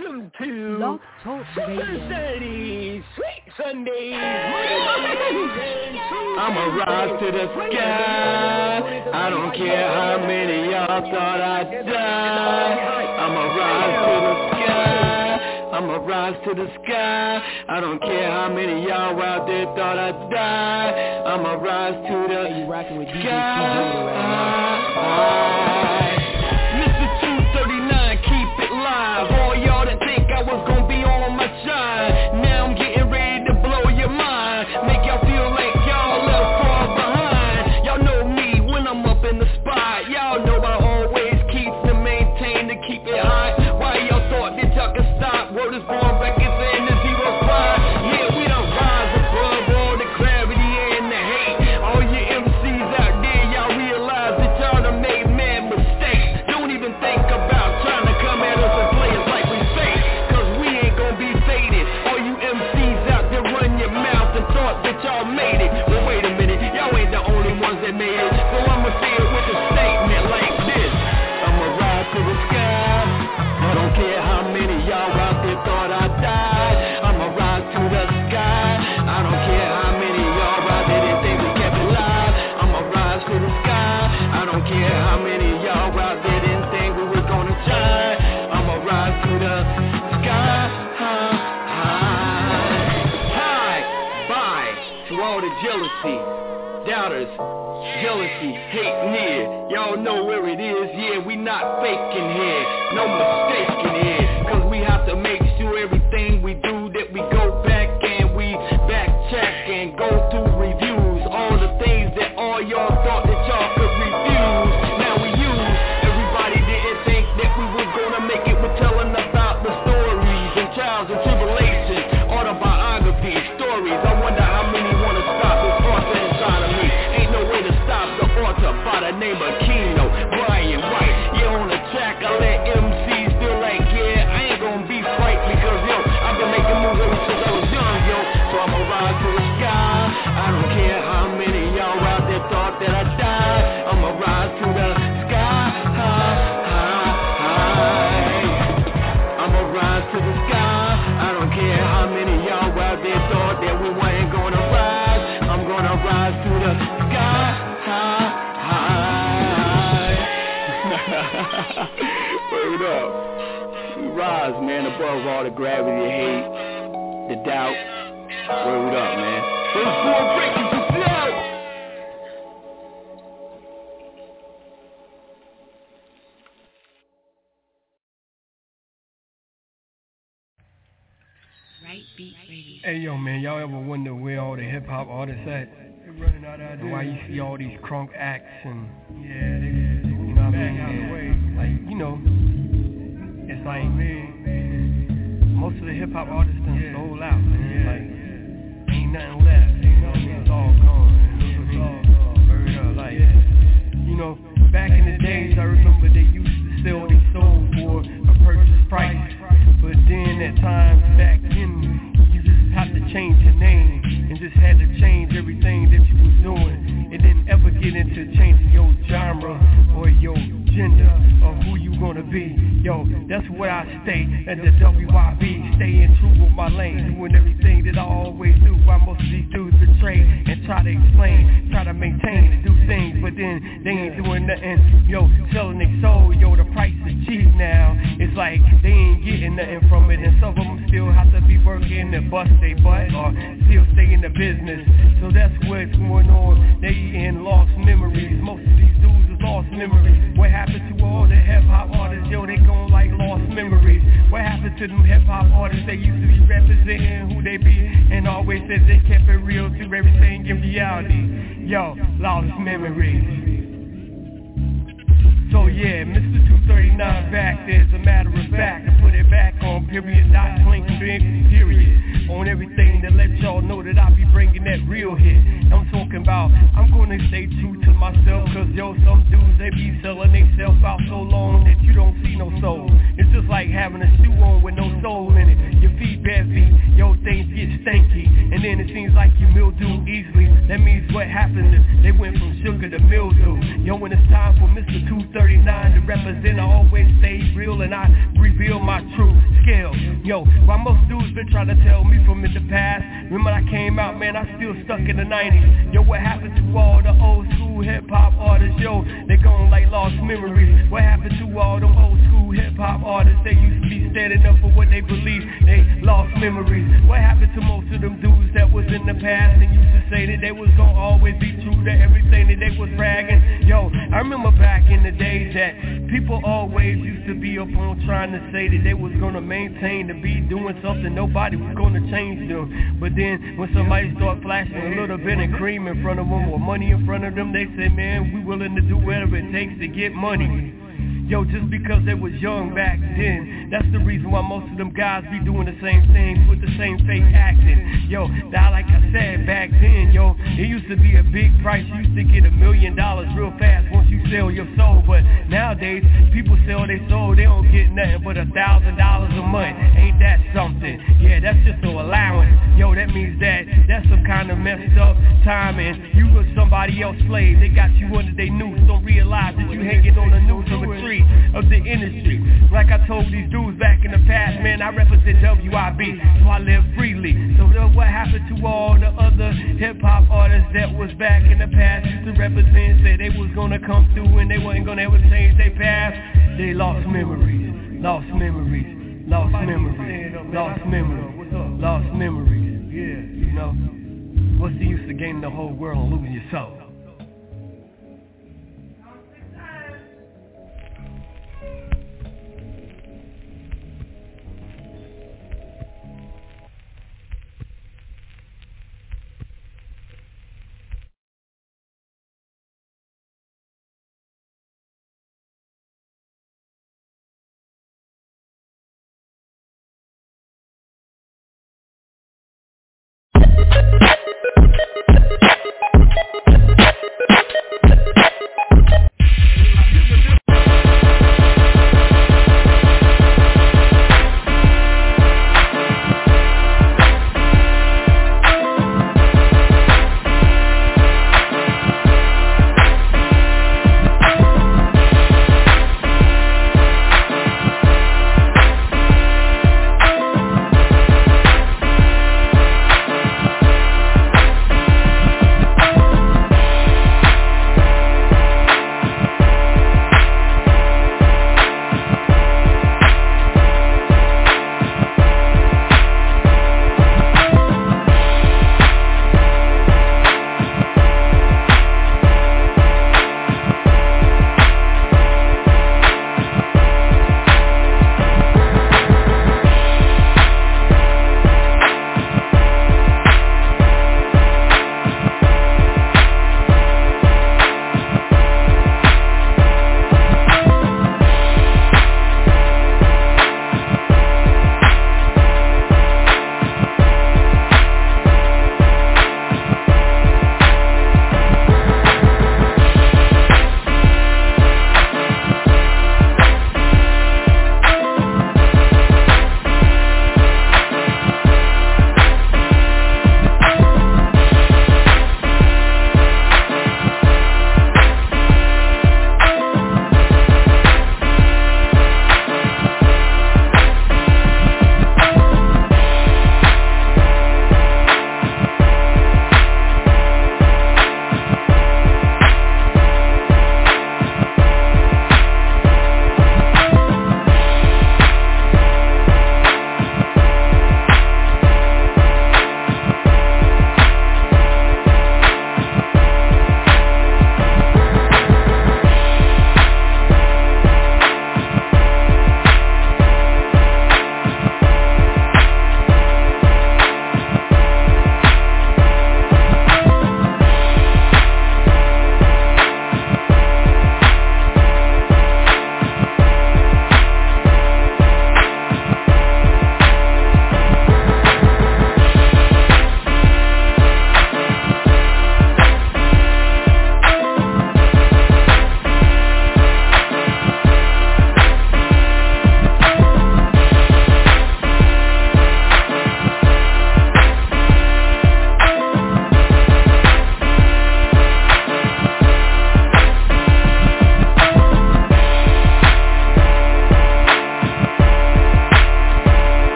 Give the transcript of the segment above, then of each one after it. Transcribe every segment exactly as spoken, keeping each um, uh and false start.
Welcome to Love Talk Saturdays, Sweet Sundays, I'ma rise to the sky. I don't care how many y'all thought I'd die. I'ma rise to the sky. I'ma rise to the sky. I don't care how many y'all out there thought I'd die. I'ma rise to the hey, you rocking with sky. Mister two thirty-nine, keep it live. All y'all that think I was gonna be on my shine, now I'm getting ready to blow your mind. Make y'all feel like y'all left far behind. Y'all know me when I'm up in the spot. Y'all know I always keep to maintain to keep it high. Why y'all thought that y'all could stop? Word is born records and the zero five. Yeah, we done rise above all the gravity and the hate. All your M Cs out there, y'all realize that y'all done made mad mistakes. Don't even think about trying to come at us and play us like we fake, cause we ain't gonna be faded. All you M Cs out there run your mouth and thought that y'all made it. Well, wait a minute, y'all ain't the only ones that made it. So I'ma say it with a statement like this: I'ma rise to the sky. I don't care how many y'all out there thought I died. I'ma rise to the sky. I don't care how many y'all out there didn't think we kept it live. I'ma rise to the sky. I don't care how many y'all out there didn't think we were gonna shine. I'ma rise to the sky. High, high, high. Bye to all the jealousy, doubters, jealousy, hate near. Y'all know where it is, yeah, we not faking here. No mistaking here, cause we have to make sure everything we do that we go back and we back check and go through reviews. All the things that all y'all thought that y'all could refuse, now we use. Everybody didn't think that we were gonna make it. We're telling about the stories and trials and tribulations, autobiography stories. I wonder how many wanna stop this author inside of me. Ain't no way to stop the author by the name of Keno Brian White. Yeah, on the track I let M Cs feel like, yeah, I ain't gonna be fright because yo, I've been making moves ever since I was young, yo. So I'ma rise to the sky. I don't care how many y'all out there thought that I died. I'ma rise to the sky. High, high, high. I'ma rise to the sky. I don't care how many y'all out there thought that we weren't gonna rise. I'm gonna rise to the sky. High, high. Word up. We rise, man, above all the gravity, the hate, the doubt. Word up, man. Those four breakers to flow. Right Beat Radio. Hey yo, man, y'all ever wonder where all the hip hop artists at? They're running out of ideas. And why you see all these crunk acts and yeah, they, you know what I mean? Yeah. Like, you know, it's like most of the hip hop artists done yeah. sold out, man. Yeah. Like, ain't nothing left. Ain't nothing. It's all gone. It's all gone. Word up, like, you know, back in the days, I remember they used to sell their soul for a purchase price. But then at times back then, you just had to change your name and just had to change everything that you was doing. It didn't ever get into changing your genre or your gender or who you gonna be. Yo, that's where I stay at the W Y B, staying true with my lane, doing everything that I always do. Why most of these dudes betray and try to explain, try to maintain and do things, but then they ain't doing nothing. Yo, selling their soul, yo, the price is cheap now. It's like they ain't getting nothing from it, and some of them still have to be working and bust their butt or still stay in the business. So that's what's going on. They in lost memories. Most of these dudes is lost memories. What happened to all the hip hop artists? Yo, they gone like lost memories. What happened to them hip hop artists? They used to be representing who they be and always said they kept it real through everything in reality. Yo, lost memories. So yeah, Mister two thirty-nine back there, as a matter of fact, to put it back on period, dot, link, period, on everything that let y'all know that I be bringing that real hit. I'm talking about, I'm gonna stay true to myself, cause yo, some dudes, they be selling they self out so long that you don't see no soul. It's just like having a shoe on with no soul in it. Your feet bare feet, yo, things get stanky, and then it seems like you mildew easily. That means what happened is they went from sugar to mildew. Yo, when it's time for Mister two thirty-nine to represent, I always stay real and I reveal my truth. scale. Yo, while most dudes been trying to tell me from in the past, remember I came out, man, I still stuck in the nineties. Yo, what happened to all the old school hip-hop artists? Yo, they gone like lost memories. What happened to all them old school hip-hop artists? They used to be standing up for what they believe. They lost memories. What happened to most of them dudes that was in the past and used to say that they was gonna always be true to everything that they was bragging? Yo, I remember back in the days that people always used to be up on trying to say that they was gonna maintain to be doing something, nobody was gonna change them. But then when somebody start flashing a little bit of cream in front of them or money in front of them, they say, man, we willing to do whatever it takes to get money. Yo, just because they was young back then, that's the reason why most of them guys be doing the same thing with the same fake acting. Yo, that like I said back then, yo, it used to be a big price. You used to get a million dollars real fast once you sell your soul. But nowadays, people sell their soul, they don't get nothing but a thousand dollars a month. Ain't that something? Yeah, that's just an allowance. Yo, that means that that's some kind of messed up time, and you were somebody else's slave. They got you under their noose. Don't realize that you hanging on the noose of a tree of the industry. Like I told these dudes back in the past, man, I represent W I B, so I live freely. So what happened to all the other hip-hop artists that was back in the past used to represent, said they was gonna come through and they wasn't gonna ever change their past? They lost memories, lost memories, lost memories, lost memories, lost memories. Yeah, you know, what's the use of gaining the whole world and losing your soul?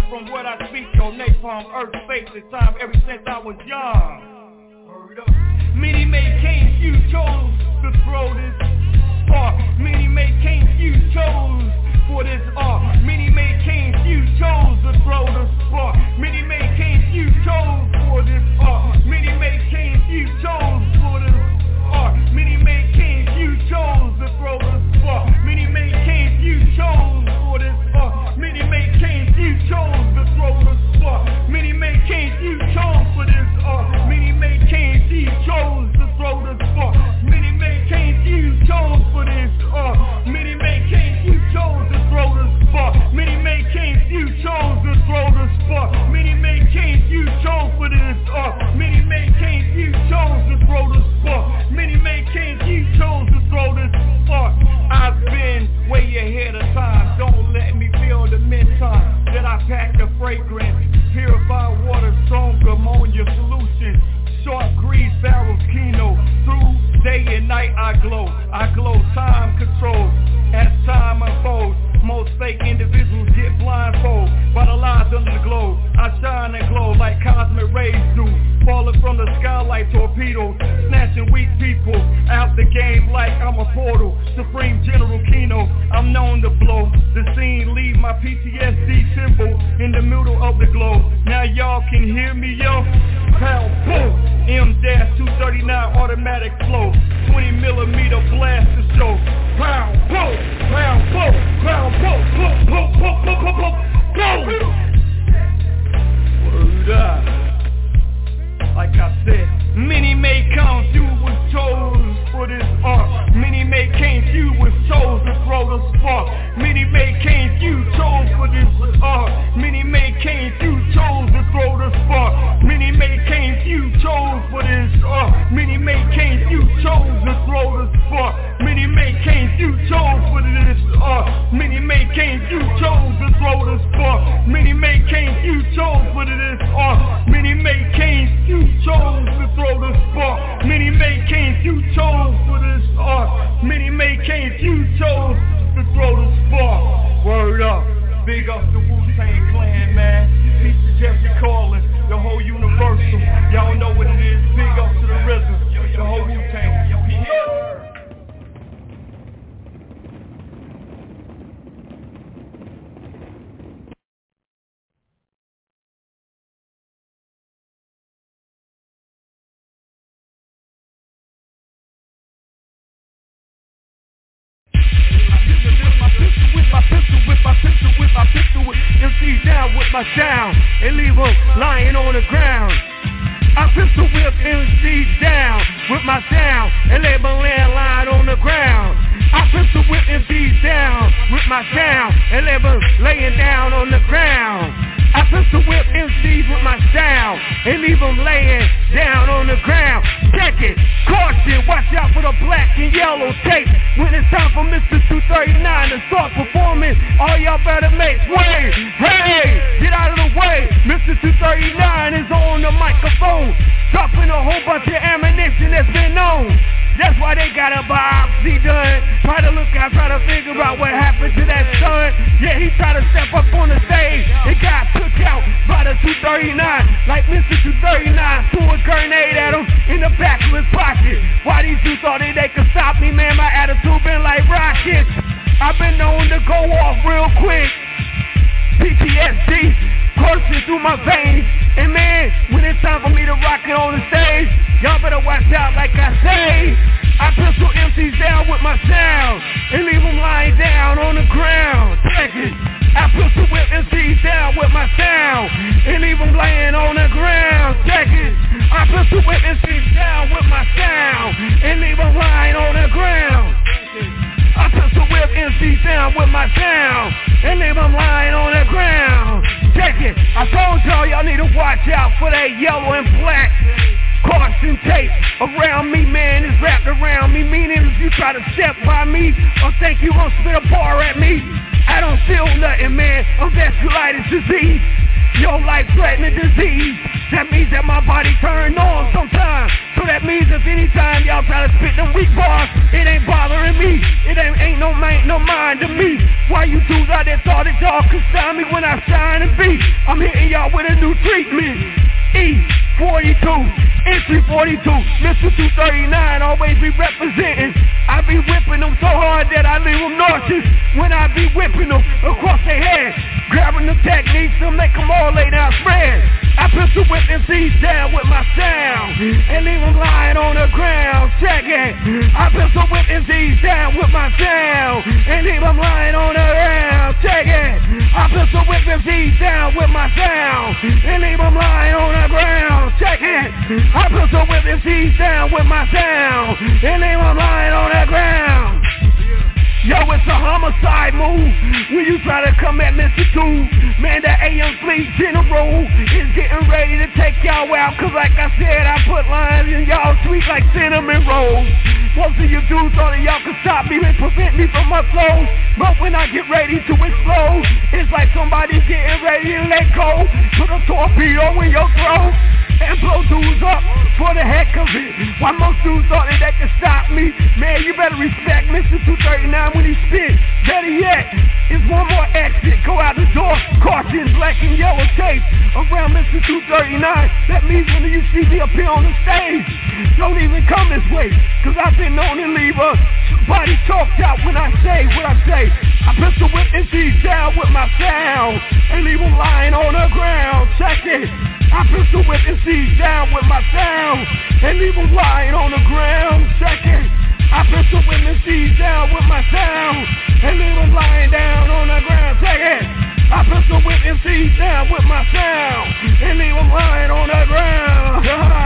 from what I speak, yo, napalm, earth, space, and time, ever since I was young. Word up. Many may came, few chose to throw this art. Many may came, few chose for this art. Many may came, few chose to throw the spark. Many may came, few chose for this art. Many may came, few chose for this art. Many may came, few chose to throw the spark. Many may came, few chose for this art. Many may came, few chose to throw the spark. Many may came, few chose for this art. Many may came, few chose to throw the spark. Many may came, few chose for this art. Many may came, few chose to throw the spark. Many may came, few chose to throw the spark. Many may came, few chose for this art. Many may came, few chose to throw the spark. Many may came, few chose to throw this spark. I've been way ahead of time. Don't let me feel the mid-time that I pack the fragrance. Purified water, strong ammonia solution. Short grease barrels, kino. Through day and night I glow. I glow, time control. As time unfolds, most fake individuals get blindfolded by the lies under the globe. I shine and glow like cosmic rays do, falling from the sky like torpedoes, snatching weak people out the game like I'm a portal. Supreme General Kino, I'm known to blow the scene, leave my P T S D symbol in the middle of the globe. Now y'all can hear me, yo. Pow, boom. M two thirty-nine automatic flow, twenty millimeter blast to show. Pow, boom, pow, boom, pow, boom, boom, boom, boom, boom, boom, boom, go! Word up. Like I said, many may come, few was chose for this art. Many may came, few was chose to throw the spark. Many may came, few chose for this art. Many may came, few chose to throw the spark. Many may came, few chose for this art. Many may came, few chose to throw the spark. Many may came, few chose for this art. Many may came, few chose to throw the spark. Many may came, few chose for this art. Many may came, few chose to throw the spark. Many may came, few chose for this art. Many may came, few chose to throw the spark. Word up. Big up the Wu-Tang Clan, man. Peace to Jeffrey Carlin, the whole Universal. Y'all know what it is. Big up to the R Z A, the whole Wu-Tang. With my pistol, with my pistol, with my pistol, with M Cs down with my sound and leave them lying on the ground. I pistol whip M Cs down with my sound and leave them lying on the ground. I pistol whip M Cs down with my sound and leave them laying down on the ground. I pistol whip M Cs with my sound and leave them laying down on the ground. Check it, caution, watch out for the black and yellow tape. When it's time for Mister two thirty-nine to start performing, all y'all better make way. Hey, get out of the way. Mister two thirty-nine is on the microphone, dropping a whole bunch of ammunition that's been known. That's why they got a biopsy done. Try to look out, try to figure out what happened to that son. Yeah, he tried to step up on the stage. It got took out by the two thirty-nine. Like Mister two thirty-nine threw a grenade at him in the back of his pocket. Why these dudes thought that they could stop me, man? My attitude been like rockets. I've been known to go off real quick. P T S D coursing through my veins. And man, when it's time for me to rock it on the stage, y'all better watch out like I say. I pistol M Cs down with my sound and leave them lying down on the ground. Check it. I pistol whip M Cs down with my sound and leave them laying on the ground. Check it. I pistol whip M Cs down with my sound and leave them lying on the ground. I pistol whip M Cs down with my sound and leave them lying on the ground. Check it. I told y'all y'all need to watch out for that yellow and black caution tape around me, man. It's wrapped around me, meaning if you try to step by me or think you gon' spit a bar at me, I don't feel nothing, man. I'm vasculitis disease, your life-threatening disease. That means that my body turned on sometimes. So that means if anytime y'all try to spit them weak bars, it ain't bothering me. It ain't, ain't no mind, no mind to me. Why you dudes out there thought that y'all could stop me when I shine and beat? I'm hitting y'all with a new treatment. E forty-two, entry forty-two, Mister two thirty-nine, always be representing. I be whipping them so hard that I leave them nauseous when I be whipping them across their head. Grabbing the techniques to make them all lay down spread. I pistol whip M Cs down with my sound and leave them lying on the ground. Check it. I pistol whip M Cs down with my sound and leave them lying on the ground. Check it. I pistol whip M Cs down with my sound and leave them lying on the ground. Check it. I pistol whip M Cs down with my sound and leave them lying on the ground. Yo, it's a homicide move when you try to come at Mister Two. Man, that A M Fleet General is getting ready to take y'all out. Cause like I said, I put lines in y'all sweet like cinnamon rolls. Most of you dudes thought that y'all could stop me and prevent me from my flows. But when I get ready to explode, it's like somebody's getting ready to let go. Put a torpedo in your throat and blow dudes up for the heck of it. Why most dudes thought that they could stop me? Man, you better respect Mister two thirty-nine when he spit. Better yet, it's one more exit. Go out the door, caution, black and yellow tape around Mister two thirty-nine. That means when you see me up here on the stage, don't even come this way. Cause I've been known to leave a body chalked out when I say what I say. I pistol whip M Cs down with my sound and leave them lying on the ground. Check it. I pistol whip M Cs down with my sound and leave them lying on the ground. Check it. I pistol whip M Cs down with my sound and leave them lying down on the ground. Check it. I pistol whip M Cs down with my sound and leave them lying on the ground.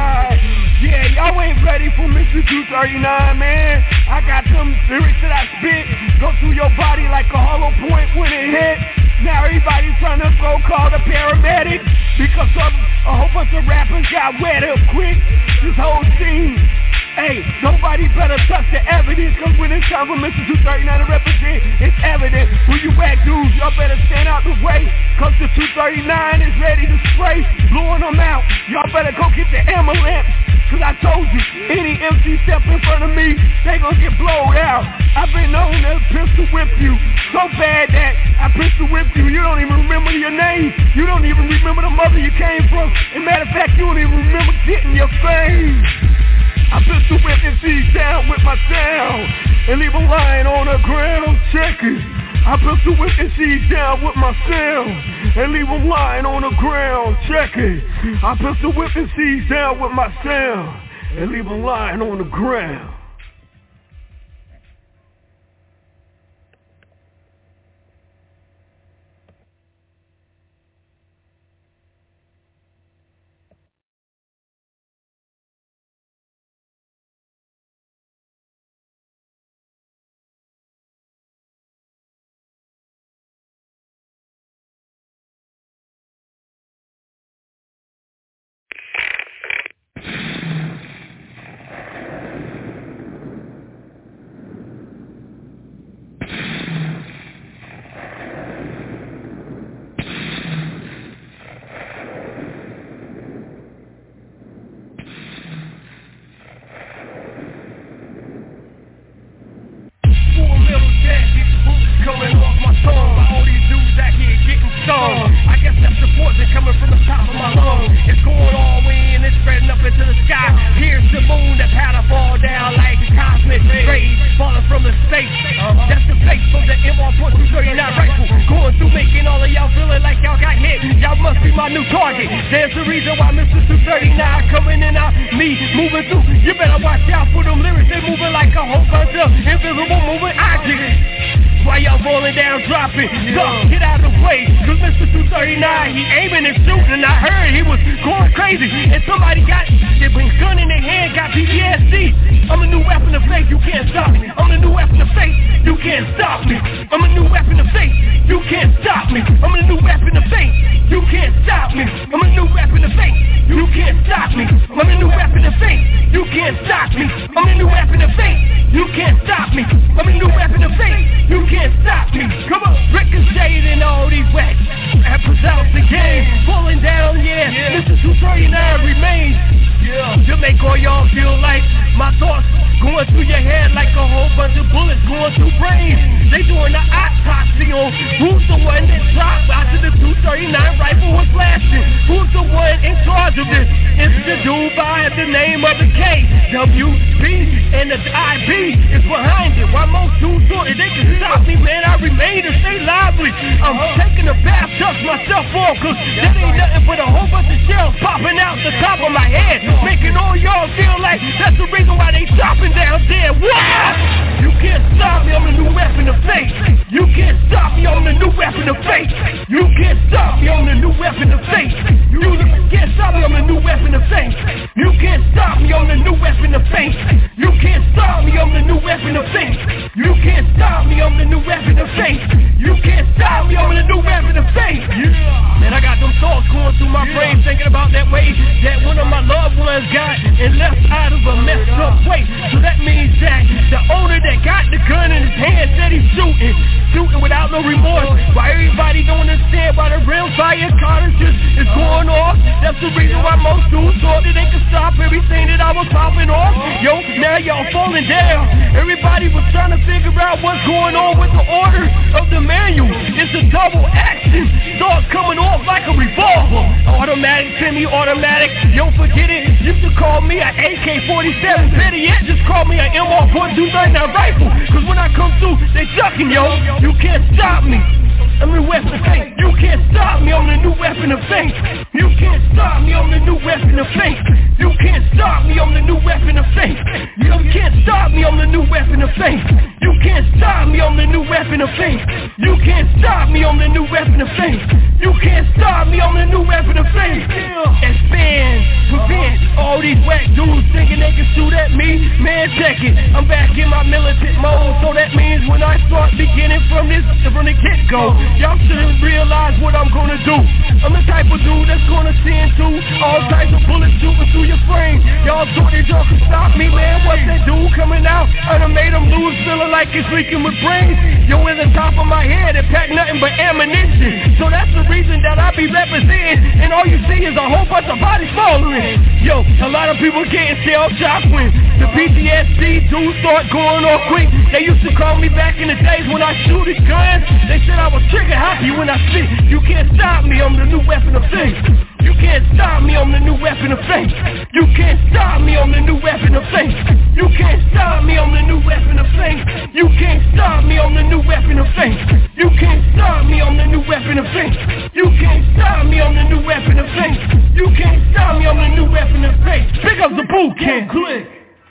Yeah, y'all ain't ready for Mister two thirty-nine, man. I got them lyrics that I spit go through your body like a hollow point when it hit. Now everybody's trying to go call the paramedic because of a whole bunch of rappers got wet up quick. This whole scene, hey, nobody better touch the evidence. Cause when it's time for Mister two thirty-nine to represent, it's evident. When you whack dudes, y'all better stand out the way. Cause the two thirty-nine is ready to spray, blowing them out. Y'all better go get the ambulance. Cause I told you, any M C step in front of me, they gon' get blowed out. I've been known to pistol whip you so bad that I pistol whipped you. You don't even remember your name. You don't even remember the mother you came from. As a matter of fact, you don't even remember getting your fame. I pistol whip M Cs down with my sound and leave them lying on the ground. Check it. I pistol whip M Cs down with my sound and leave them lying on the ground. Check it. I pistol whip M Cs down with my sound and leave them lying on the ground. Ricochet and all these whacks. Apples out the game, falling down, yeah. Mister two thirty-nine. make all y'all feel like my thoughts going through your head like a whole bunch of bullets going through brains. They doing the autopsy on who's the one that dropped after the two thirty-nine rifle was blasting. Who's the one in charge of this? It's the dude by the name of the K, W B, and the I B is behind it. Why most dudes thought they can stop me, man? I remain to stay lively. I'm taking a bath, dust myself off, cause that ain't nothing but a whole bunch of shells popping out the top of my head, making all y'all feel like that's the reason why they chopping down there. Wow! You can't stop me, I'm the new weapon of fate. You can't stop me, I'm the new weapon of fate. You can't stop me, I'm the new weapon of fate. You can't stop me, I'm the new weapon of fate. You can't stop me, I'm the new weapon of fate. You can't stop me, I'm the new weapon of fate. You can't stop me, I'm the new weapon of fate. You can't stop me, I'm the new weapon of fate. Man, I got them thoughts going through my brain, thinking about that way that one of my loved ones got and left out of a messed up way. So that means that the owner that got the gun in his hand said he's shooting, shooting without no remorse. Why everybody don't understand why the real fire cartridges is going off? That's the reason why most dudes thought that they could stop everything that I was popping off. Yo, now y'all falling down. Everybody was trying to figure out what's going on with the order of the manual. It's a double action, starts coming off like a revolver. Automatic, semi-automatic, yo, forget it. You should call me an A K forty-seven. Better yet, just call me an M R two thirty-nine rifle. Cause when I come through, they ducking, yo. You can't stop me. I'm the weapon of fate. You can't stop me, I'm the new weapon of fate. You can't stop me, I'm the new weapon of fate. You can't stop me, I'm the new weapon of fate. You can't stop me, I'm the new weapon of fate. You can't stop me, I'm the new weapon of fate. You can't stop me, I'm the new weapon of fate. You can't stop me, I'm the new weapon of fate. Expand, prevent all these whack dudes thinking they can shoot at me. Man, check it, I'm back in my militant mode. So that means when I start beginning from this, from the get-go, y'all shouldn't realize what I'm gonna do. I'm the type of dude that's gonna send to all types of bullets shooting through your frame. Y'all thought that y'all could stop me, man. What's that dude coming out? I done made him lose, feeling like it's leaking with brains. Yo, in the top of my head, it packed nothing but ammunition. So that's the reason that I be representing, and all you see is a whole bunch of bodies falling. Yo, a lot of people getting shell-shocked when the P T S D dudes start going off quick. They used to call me back in the days when I shoot a gun. They said I was trigger happy when I spit. You can't stop me, I'm the new weapon of fate. You can't stop me, I'm the new weapon of fate. You can't stop me, I'm the new weapon of fate. You can't stop me, I'm the new weapon of fate. You can't stop me, I'm the new weapon of fate. You can't stop me, I'm the new weapon of fate. You can't stop me, I'm the new weapon of fate. You can't stop me, I'm the new weapon of fate. Pick up the boot camp. Click.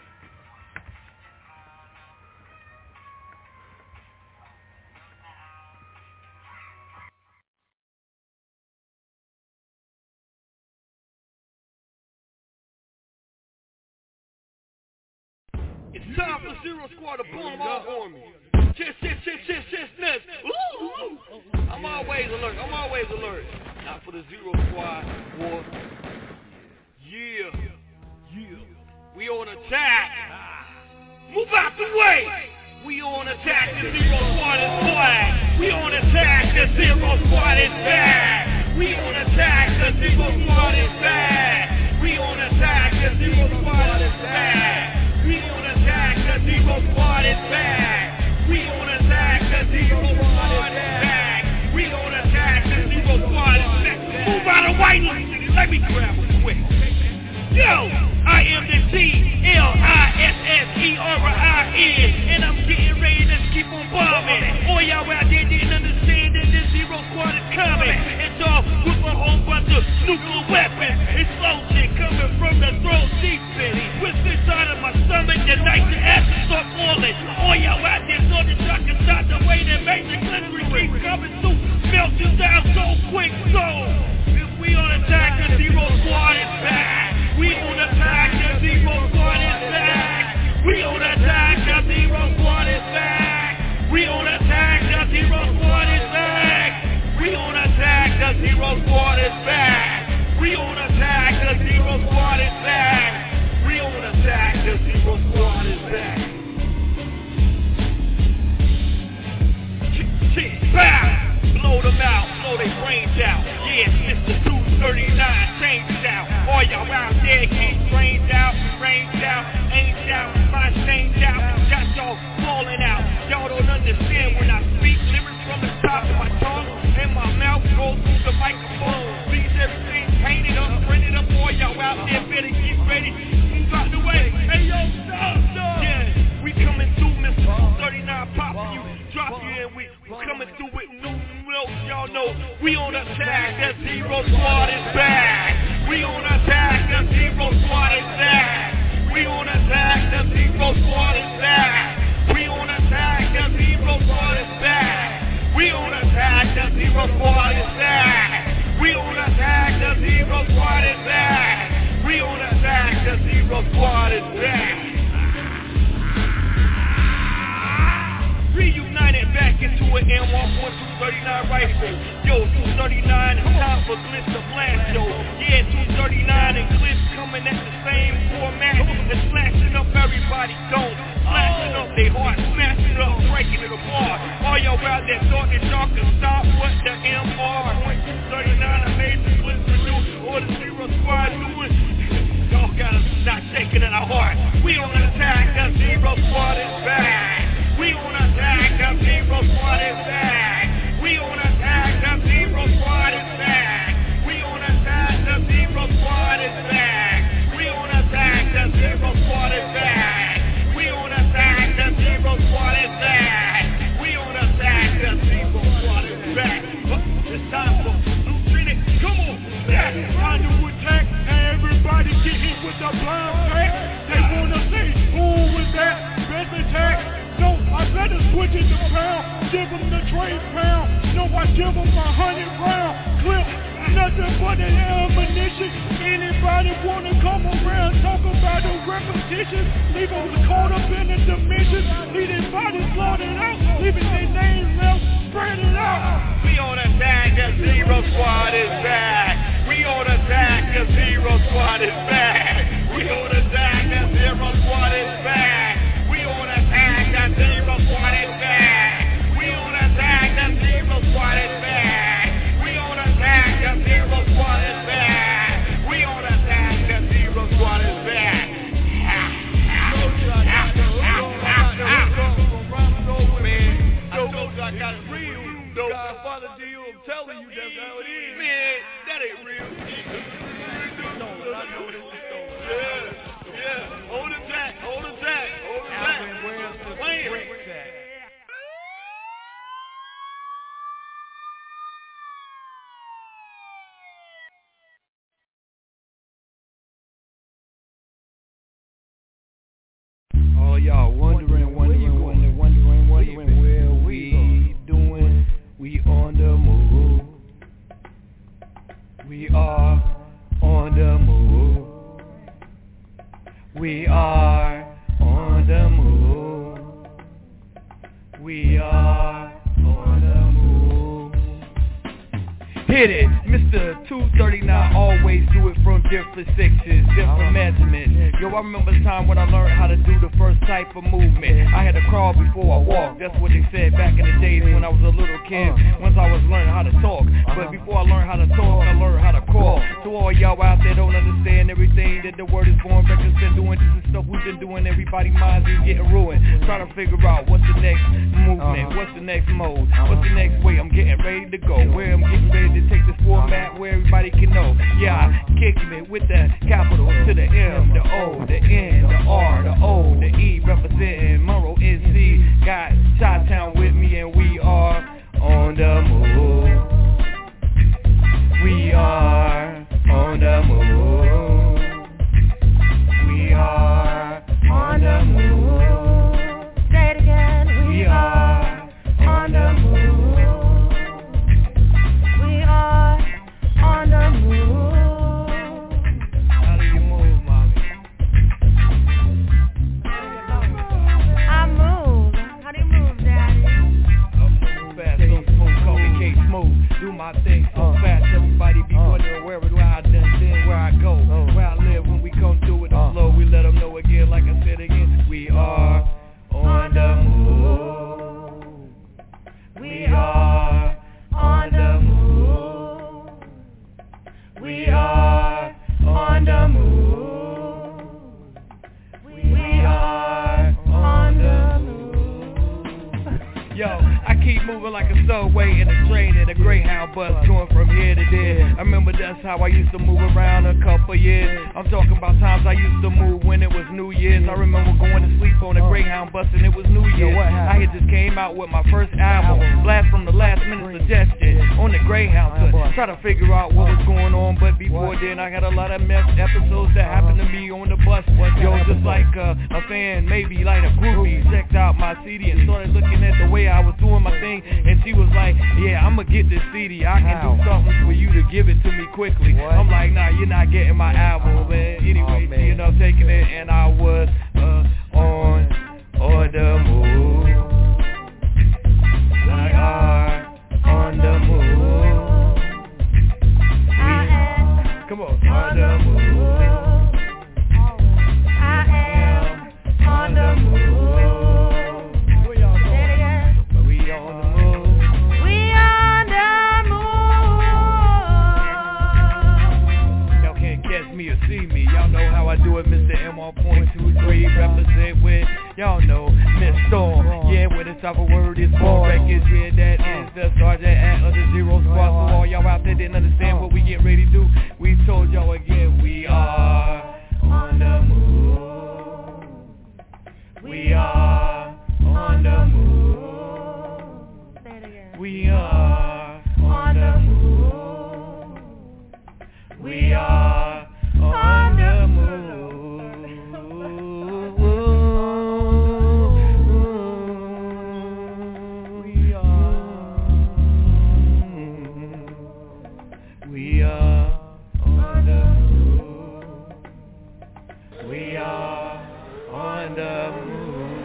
It's time for Zero Squad to bomb out on me. Chest, chest, chest, chest, chest, nuts. Ooh, ooh. I'm always alert. I'm always alert. Now for the Zero Squad war. Yeah. Yeah. We on attack. Move out the way. We on attack. The Zero Squad is black. We on attack. The Zero Squad is bad. We on attack. The Zero Squad is bad. We on attack. The Zero Squad is bad. We on attack, the Zero Squad is back. We on attack, the Zero Squad is back. We on attack, the Zero Squad is back. Move out of white line. Let me grab it quick. Yo, I am the T L I S S E R I N, and I'm getting ready to keep on bombing. All y'all out there didn't understand that the Zero Squad is coming. It's all with a whole bunch of nuclear weapons. Explosion coming from the throat deep city. With this out of my stomach, the night the acid start falling. All y'all out there thought that y'all can stop the way that makes the country keep coming through. Melt you down so quick, so if we on attack, the Zero Squad is back. We on attack, the Zero Squad is back. We on attack, the Zero Squad is back. We on attack, the Zero Squad is back. We on attack, the Zero Squad is back. We on attack, the Zero Squad is back. We on attack, the Zero Squad is back. Bow! Blow them out, blow their brains out. Yeah, Mister two thirty-nine, change it out. All y'all out there getting Zero Squad is back. We on attack, the Zero Squad is back. We on attack, the Zero Squad is back. We on attack, the Zero Squad is back. We on attack, the Zero Squad is back. Reunited back into an M one point two thirty-nine rifle. Yo, two thirty-nine, it's time for Glitz to blast, yo. Yeah, two thirty-nine and Glitz coming at the same format. It's flashing up everybody, don't. Flashing up they heart, smashing it up, breaking it apart. All y'all out there thought that y'all could stop what the M one point two thirty-nine amazing Glitz produce or the Zero Squad doing. Y'all gotta stop shaking in our heart. We on attack, the Zero Squad is back. We on attack, the Zero Squad is back. We on attack, the Zero Squad is back. We on attack, the Zero Squad is back. We on attack, the Zero Squad is back. We on attack, the Zero Squad is back. We on attack, the Zero Squad is back. It's time for Lieutenant, come on, back. Time to attack, and everybody get hit with the bomb pack. They wanna say, who was that? Best attack. No, I better switch it to pound, give him the trade pound. No, I give him a hundred round clip, nothing but an ammunition. Anybody wanna come around, talk about the repetition, leave them caught up in the dimension, leave their bodies slaughtered out, leaving their names left, spread it out. We on attack, the Zero Squad is back. We on attack, the Zero Squad is back. We on attack, the Zero Squad is back. We on attack, the Zero Squad is back. We on attack, the Zero Squad is back. We on attack, the Zero Squad is back. We on attack, the Zero Squad is back. Man, I told you I got it real. Godfather G, I'm telling you that's how it is. Man, that ain't real. No, I know this is so. Yeah, yeah. Hold it back, hold it back, hold it back. Where's the break at? All y'all wondering, wondering, wondering, wondering, wondering where we doing? We on the move. We are on the move. We are on the move. We are on the move. Hit it, Mister two thirty-nine, always do it from different sections, different measurements. Yo, I remember the time when I learned how to do the first type of movement. I had to crawl before I walked, that's what they said back in the days when I was a little kid, once I was learning how to talk. But before I learned how to talk, I learned how to crawl. So all y'all out there don't understand everything that the word is born, records been doing this is stuff we've been doing, everybody's minds is getting ruined. Trying to figure out what's the next movement, what's the next mode, what's the next way, I'm getting ready to go, where I'm getting ready to take this format where everybody can know. Yeah, I kicking it with the capital to the M, the O, the N, the R, the O, the E, representing Monroe, N C. Got Chi-Town with me and we are on the move. We are on the move. We are on the move. Say it again. We are on the move. We are on the move. How do you move, mommy? I move. How do you move, daddy? I move fast, so smooth. Call me K Smooth. Do my thing so fast. Everybody be wondering where do I done been, where I go, where I live. When we come through with the flow, we let them know again. Like I said again, we are on the move. We are on the move. We are on the move. We are on the move. Yo, I keep moving like a subway and a train and a Greyhound bus going from here to there. I remember that's how I used to move around a couple years. I'm talking about times I used to move when it was New Year's. I remember going to sleep on a Greyhound bus and it was New Year's. I had just came out with my first album, Blast from the Last Minute Suggestion, on the Greyhound to try to figure out what was going on. But before then I had a lot of mess episodes that happened to me on the bus. Yo, just like uh, a fan, maybe like a groupie, checked out my C D and started looking at the way I was doing my thing, and she was like, yeah, I'ma get this C D, I can do something for you to give it to me quickly. What? I'm like, nah, you're not getting my album, man. Anyway, oh, she ended up taking it, and I was uh, on, on the move. We are on the move. I am Come on, on the move. I am on the move. We on the move. We on the move. Y'all can't catch me or see me. Y'all know how I do it, Mister M R point two three. Represent with, y'all know, Miss Storm. Yeah, with this type of word is born records. Yeah, that is the Sergeant at of the Zero Squad. So all y'all out there didn't understand what we get ready to do, we told y'all again, we are on the move. We are on the move. Say it again. We are on the move. We are on the move. We are. We are on the move. We are on the move.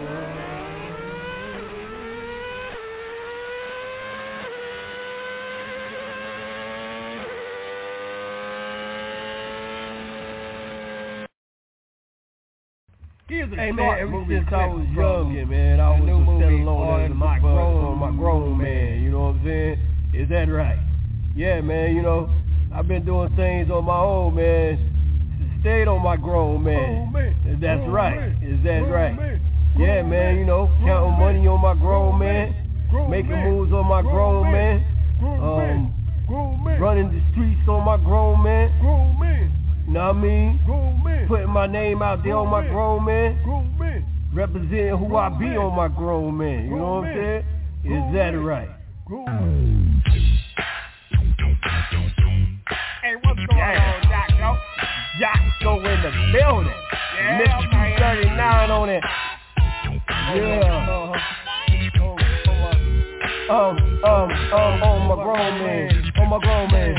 Hey man, ever since I was young, man, I was just selling on as my grown, my grown man. You know what I'm saying? Is that right? Yeah, man. You know, I've been doing things on my own, man. Stayed on my grown man. Is that right? Is that right? Yeah, man. You know, counting money on my grown man, making moves on my grown man, um, running the streets on my grown man. You know what I mean? Putting my name out there on my grown man. Representing who I be on my grown man. You know what I'm saying? Is that right? Hey, what's going on, Jocko? Jocko in the building. Yeah, Mister two thirty-nine on it. Yeah. Um, um, um, on my grown man. On my grown man.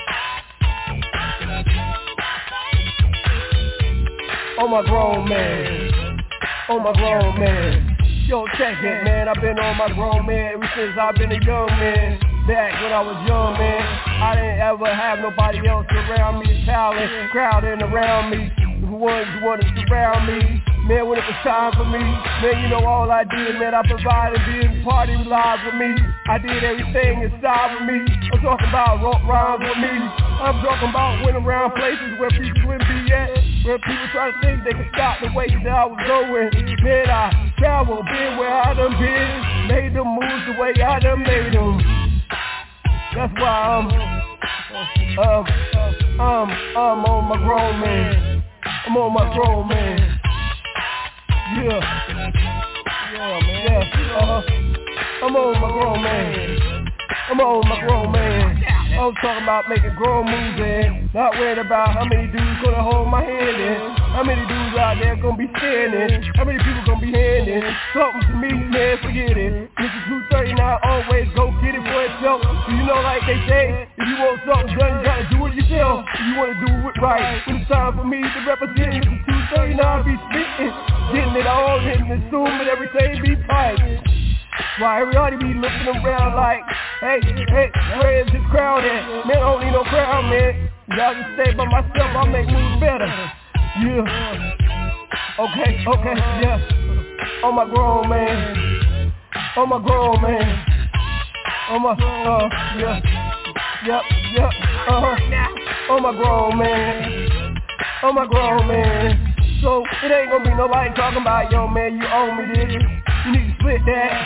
On my grown man, on my grown man. Yo, check it, man. I've been on my grown man ever since I've been a young man. Back when I was young, man, I didn't ever have nobody else around me, talent, crowding around me, who wanted, who wanted to surround me. Man, when it was time for me, man, you know all I did, man, I provided, being party live with me. I did everything inside with me. I'm talking about rock rhymes with me. I'm talking about went around places where people wouldn't be at, where people try to think they could stop the way that I was going. Man, I traveled, been where I done been, made them moves the way I done made them. That's why I'm, um, um, I'm on my grown man. I'm on my grown man. Yeah, yeah, man. Yeah, uh-huh. I'm on my grown man. I'm on my grown man. I was talking about making grown moves and not worried about how many dudes gonna hold my hand in. How many dudes out there gonna be standing? How many people gonna be handing something to me, man, forget it. Mister two thirty-nine always go get it for itself. You know like they say, if you want something done, you gotta do it yourself. If you wanna do it right, when it's time for me to represent Mister two thirty-nine, be speaking, getting it all, hitting and assuming everything be tight. Why everybody be looking around like, hey, hey, where is this crowd at? Man, I don't need no crowd, man. Y'all just stay by myself, I'll make moves better. Yeah. Okay, okay, yeah. On my grown man. On my grown man. On my, uh, yeah. Yep, yep, uh-huh. On my grown man. On my grown man. So, it ain't gonna be nobody talking about, yo, man, you owe me this. You need to split that.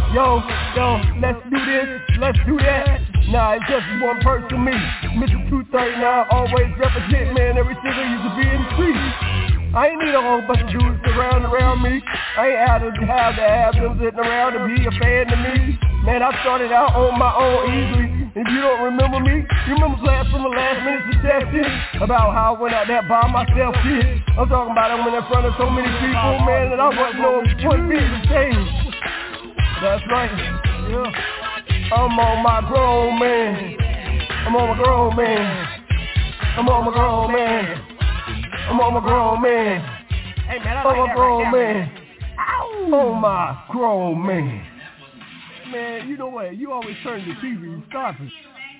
Yo, yo, let's do this, let's do that. Nah, it's just one person, me. Mister two thirty-nine, always represent, man. Every single used to be in the streets. I ain't need a whole bunch of dudes around around me. I ain't had to have to have them sitting around to be a fan to me. Man, I started out on my own easily. If you don't remember me, you remember class from the last minute suggestion about how I went out there by myself, kid. I'm talking about I went in front of so many people, man, that I wasn't knowing what big to change. That's right, yeah. I'm on my grown man. I'm on my grown man. I'm on my grown man. I'm on my grown man. Hey man, I like I'm a grown man. Ow. On my grown man. Man, you know what? You always turn the T V. You stop it.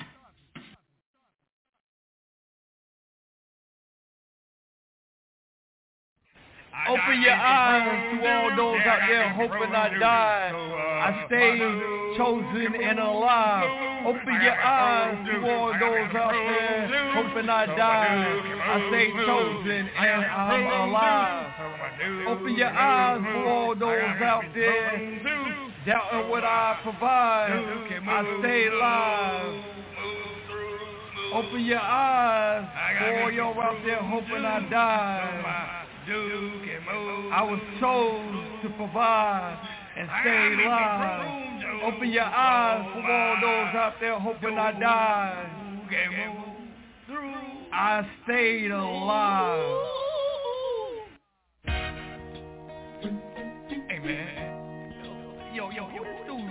Open your eyes to all those out there hoping I die. I stay chosen and alive. Open your eyes to all those out there hoping I die. I stay chosen and I'm alive. Open your eyes to all those out there doubting what I provide. I stay alive. Open your eyes to all y'all out there hoping I die. I was chosen to provide and stay alive. Open your eyes for all those out there hoping I die. I stayed alive. Hey man, yo yo yo, this dude,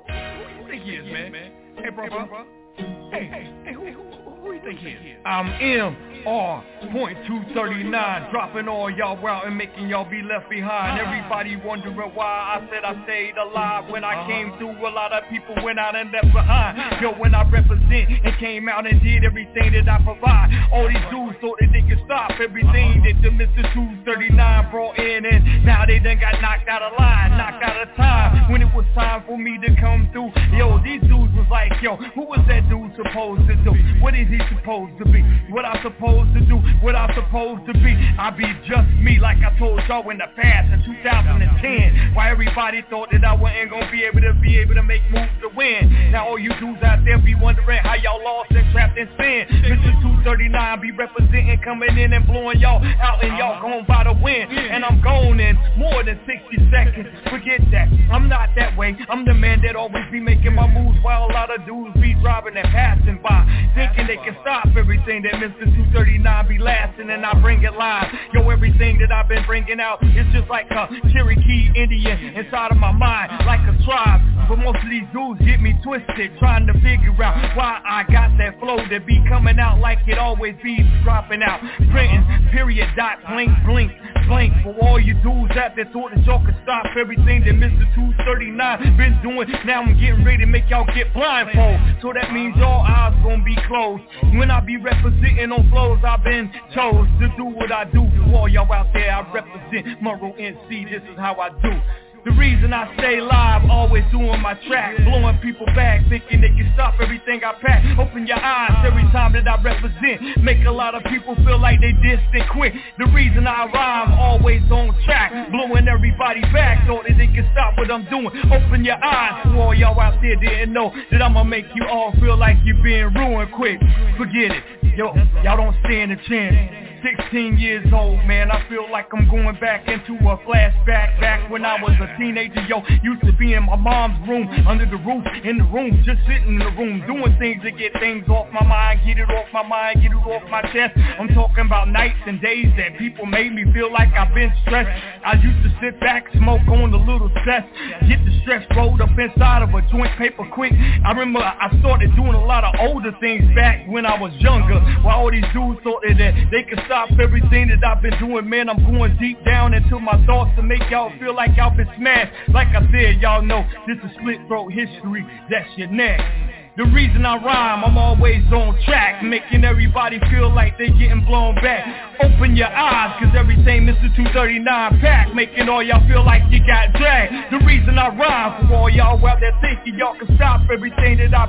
who you think he is, man? Hey bro, bro. Hey, hey, hey, who, who, who you think he is? I'm M R point two thirty-nine, dropping all y'all out and making y'all be left behind. Everybody wondering why I said I stayed alive. When I came through, a lot of people went out and left behind. Yo, when I represent and came out and did everything that I provide, all these dudes thought that they could stop everything that the Mister two thirty-nine brought in, and now they done got knocked out of line, knocked out of time. When it was time for me to come through, yo, these dudes was like, yo, who was that dude supposed to do? What is he supposed to be? What I supposed to do? What I supposed to be? I be just me, like I told y'all in the past in two thousand ten. Why everybody thought that I wasn't gonna be able to be able to make moves to win. Now all you dudes out there be wondering how y'all lost and trapped in sin. Mister two thirty-nine be representing, coming in and blowing y'all out, and y'all gon' by the win. And I'm gone in more than sixty seconds. Forget that, I'm not that way. I'm the man that always be making my moves while a lot of dudes be driving and passing by, thinking they can stop everything that Mister two thirty-nine be lasting, and I bring it live. Yo, everything that I've been bringing out is just like a Cherokee Indian inside of my mind, like a tribe. But most of these dudes get me twisted, trying to figure out why I got that flow that be coming out like it always be dropping out. Printing, period, dot, blink, blink, blank. For all you dudes out there thought that y'all could stop everything that Mister two thirty-nine been doing, now I'm getting ready to make y'all get blindfold. So that means y'all eyes gonna be closed. When I be representing on flows, I've been chose to do what I do. To all y'all out there, I represent Monroe N C, this is how I do. The reason I stay live, always doing my track, blowing people back, thinking they can stop everything I pack. Open your eyes every time that I represent, make a lot of people feel like they distant quick. The reason I rhyme, always on track, blowing everybody back, thought that they can stop what I'm doing. Open your eyes, so all y'all out there didn't know that I'ma make you all feel like you're being ruined quick. Forget it, yo, y'all don't stand a chance. sixteen years old, man, I feel like I'm going back into a flashback. Back when I was a teenager, yo, used to be in my mom's room, under the roof, in the room, just sitting in the room, doing things to get things off my mind, get it off my mind, get it off my chest. I'm talking about nights and days that people made me feel like I've been stressed. I used to sit back, smoke on the little cess, get the stress rolled up inside of a joint paper quick. I remember I started doing a lot of older things back when I was younger, while all these dudes thought that they could stop everything that I've been doing. Man, I'm going deep down into my thoughts to make y'all feel like y'all been smashed. Like I said, y'all know this is split throat history, that's your neck. The reason I rhyme, I'm always on track, making everybody feel like they getting blown back. Open your eyes, cause everything Mister two thirty-nine pack, making all y'all feel like you got dragged. The reason I rhyme, for all y'all out there thinking y'all can stop everything that I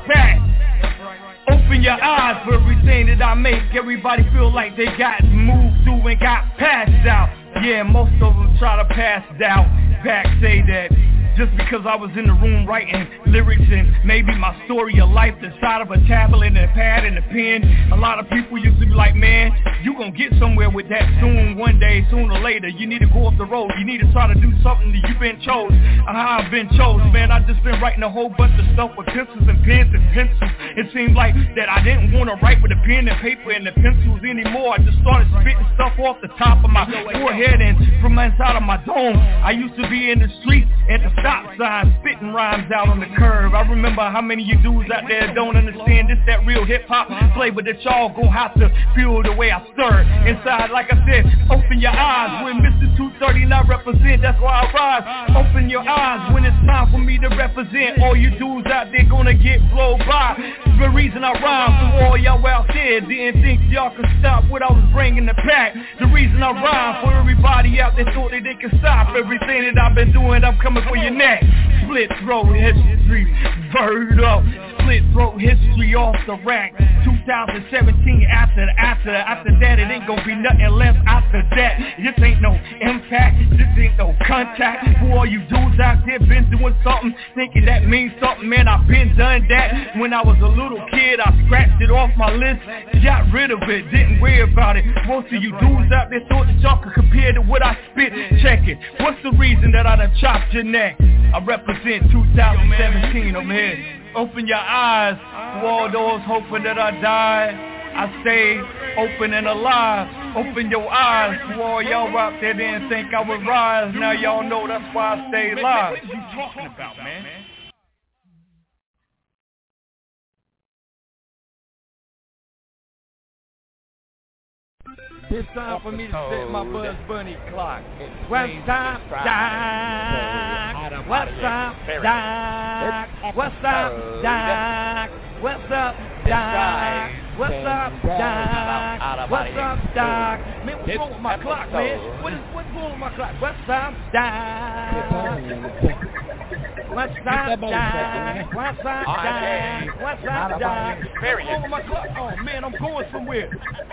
pack. Open your eyes for everything that I make, everybody feel like they got moved through and got passed out. Yeah, most of them try to pass out. Back say that just because I was in the room writing lyrics and maybe my story of life inside of a tablet and a pad and a pen. A lot of people used to be like, man, you gonna get somewhere with that soon, one day, sooner or later. You need to go off the road. You need to try to do something that you've been chose. Uh, I've been chose, man. I just been writing a whole bunch of stuff with pencils and pens and pencils. It seemed like that I didn't want to write with a pen and paper and the pencils anymore. I just started spitting stuff off the top of my forehead and from inside of my dome. I used to be in the street at the stop sign spitting rhymes out on the curb. I remember how many of you dudes out there don't understand this, that real hip-hop flavor that y'all gon' have to feel the way I stir inside. Like I said, open your eyes when Mister two thirty-nine represent, that's why I rise. Open your eyes when it's time for me to represent. All you dudes out there gonna get blown by. The reason I rhyme for all y'all out there didn't think y'all could stop what I was bringing the pack. The reason I rhyme for everybody out there thought that they could stop everything that I've been doing. I'm coming for your neck. Split throat history, word up. Split throat history off the rack. two thousand seventeen after after after that it ain't gonna be nothing left after that. This ain't no impact, this ain't no contact. For all you dudes out there been doing something, thinking that means something, man, I've been done that. When I was a little kid, I scratched it off my list, got rid of it, didn't worry about it. Most of you dudes out there thought that y'all could compare to what I spit. Check it, what's the reason that I done chopped your neck? I represent two thousand seventeen, I'm here. Open your eyes for all those hoping that I die. I stay open and alive. Open your eyes for all y'all out there didn't think I would rise. Now y'all know that's why I stay alive. What are you talking about, man? It's time for me to set my Buzz Bunny clock. What's up, Doc? What's up, Doc? What's up, Doc? What's up, Doc? What's up, Doc? What's up, Doc? Man, what's wrong with my clock, man? What is what's wrong with my clock? What's up, Doc? What's up, Doc? What's up, Doc? What's up, Doc? What's wrong with my clock? Oh man, I'm going somewhere.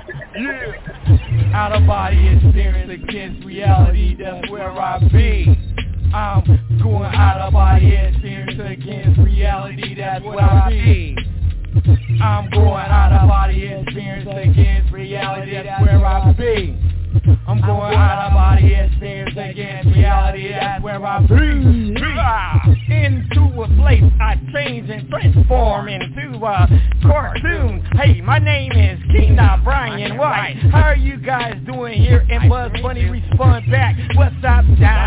Yeah. Out of body experience against reality, that's where I be. I'm going out of body experience against reality, that's where I be. I'm going out of body experience against reality, that's where I be. I'm going out of body experience against reality, that's where I be. Into a place I change and transform into a cartoon. Hey, my name is Keenan Brian White. How are you guys doing here? And Buzz Bunny responds back, what's up,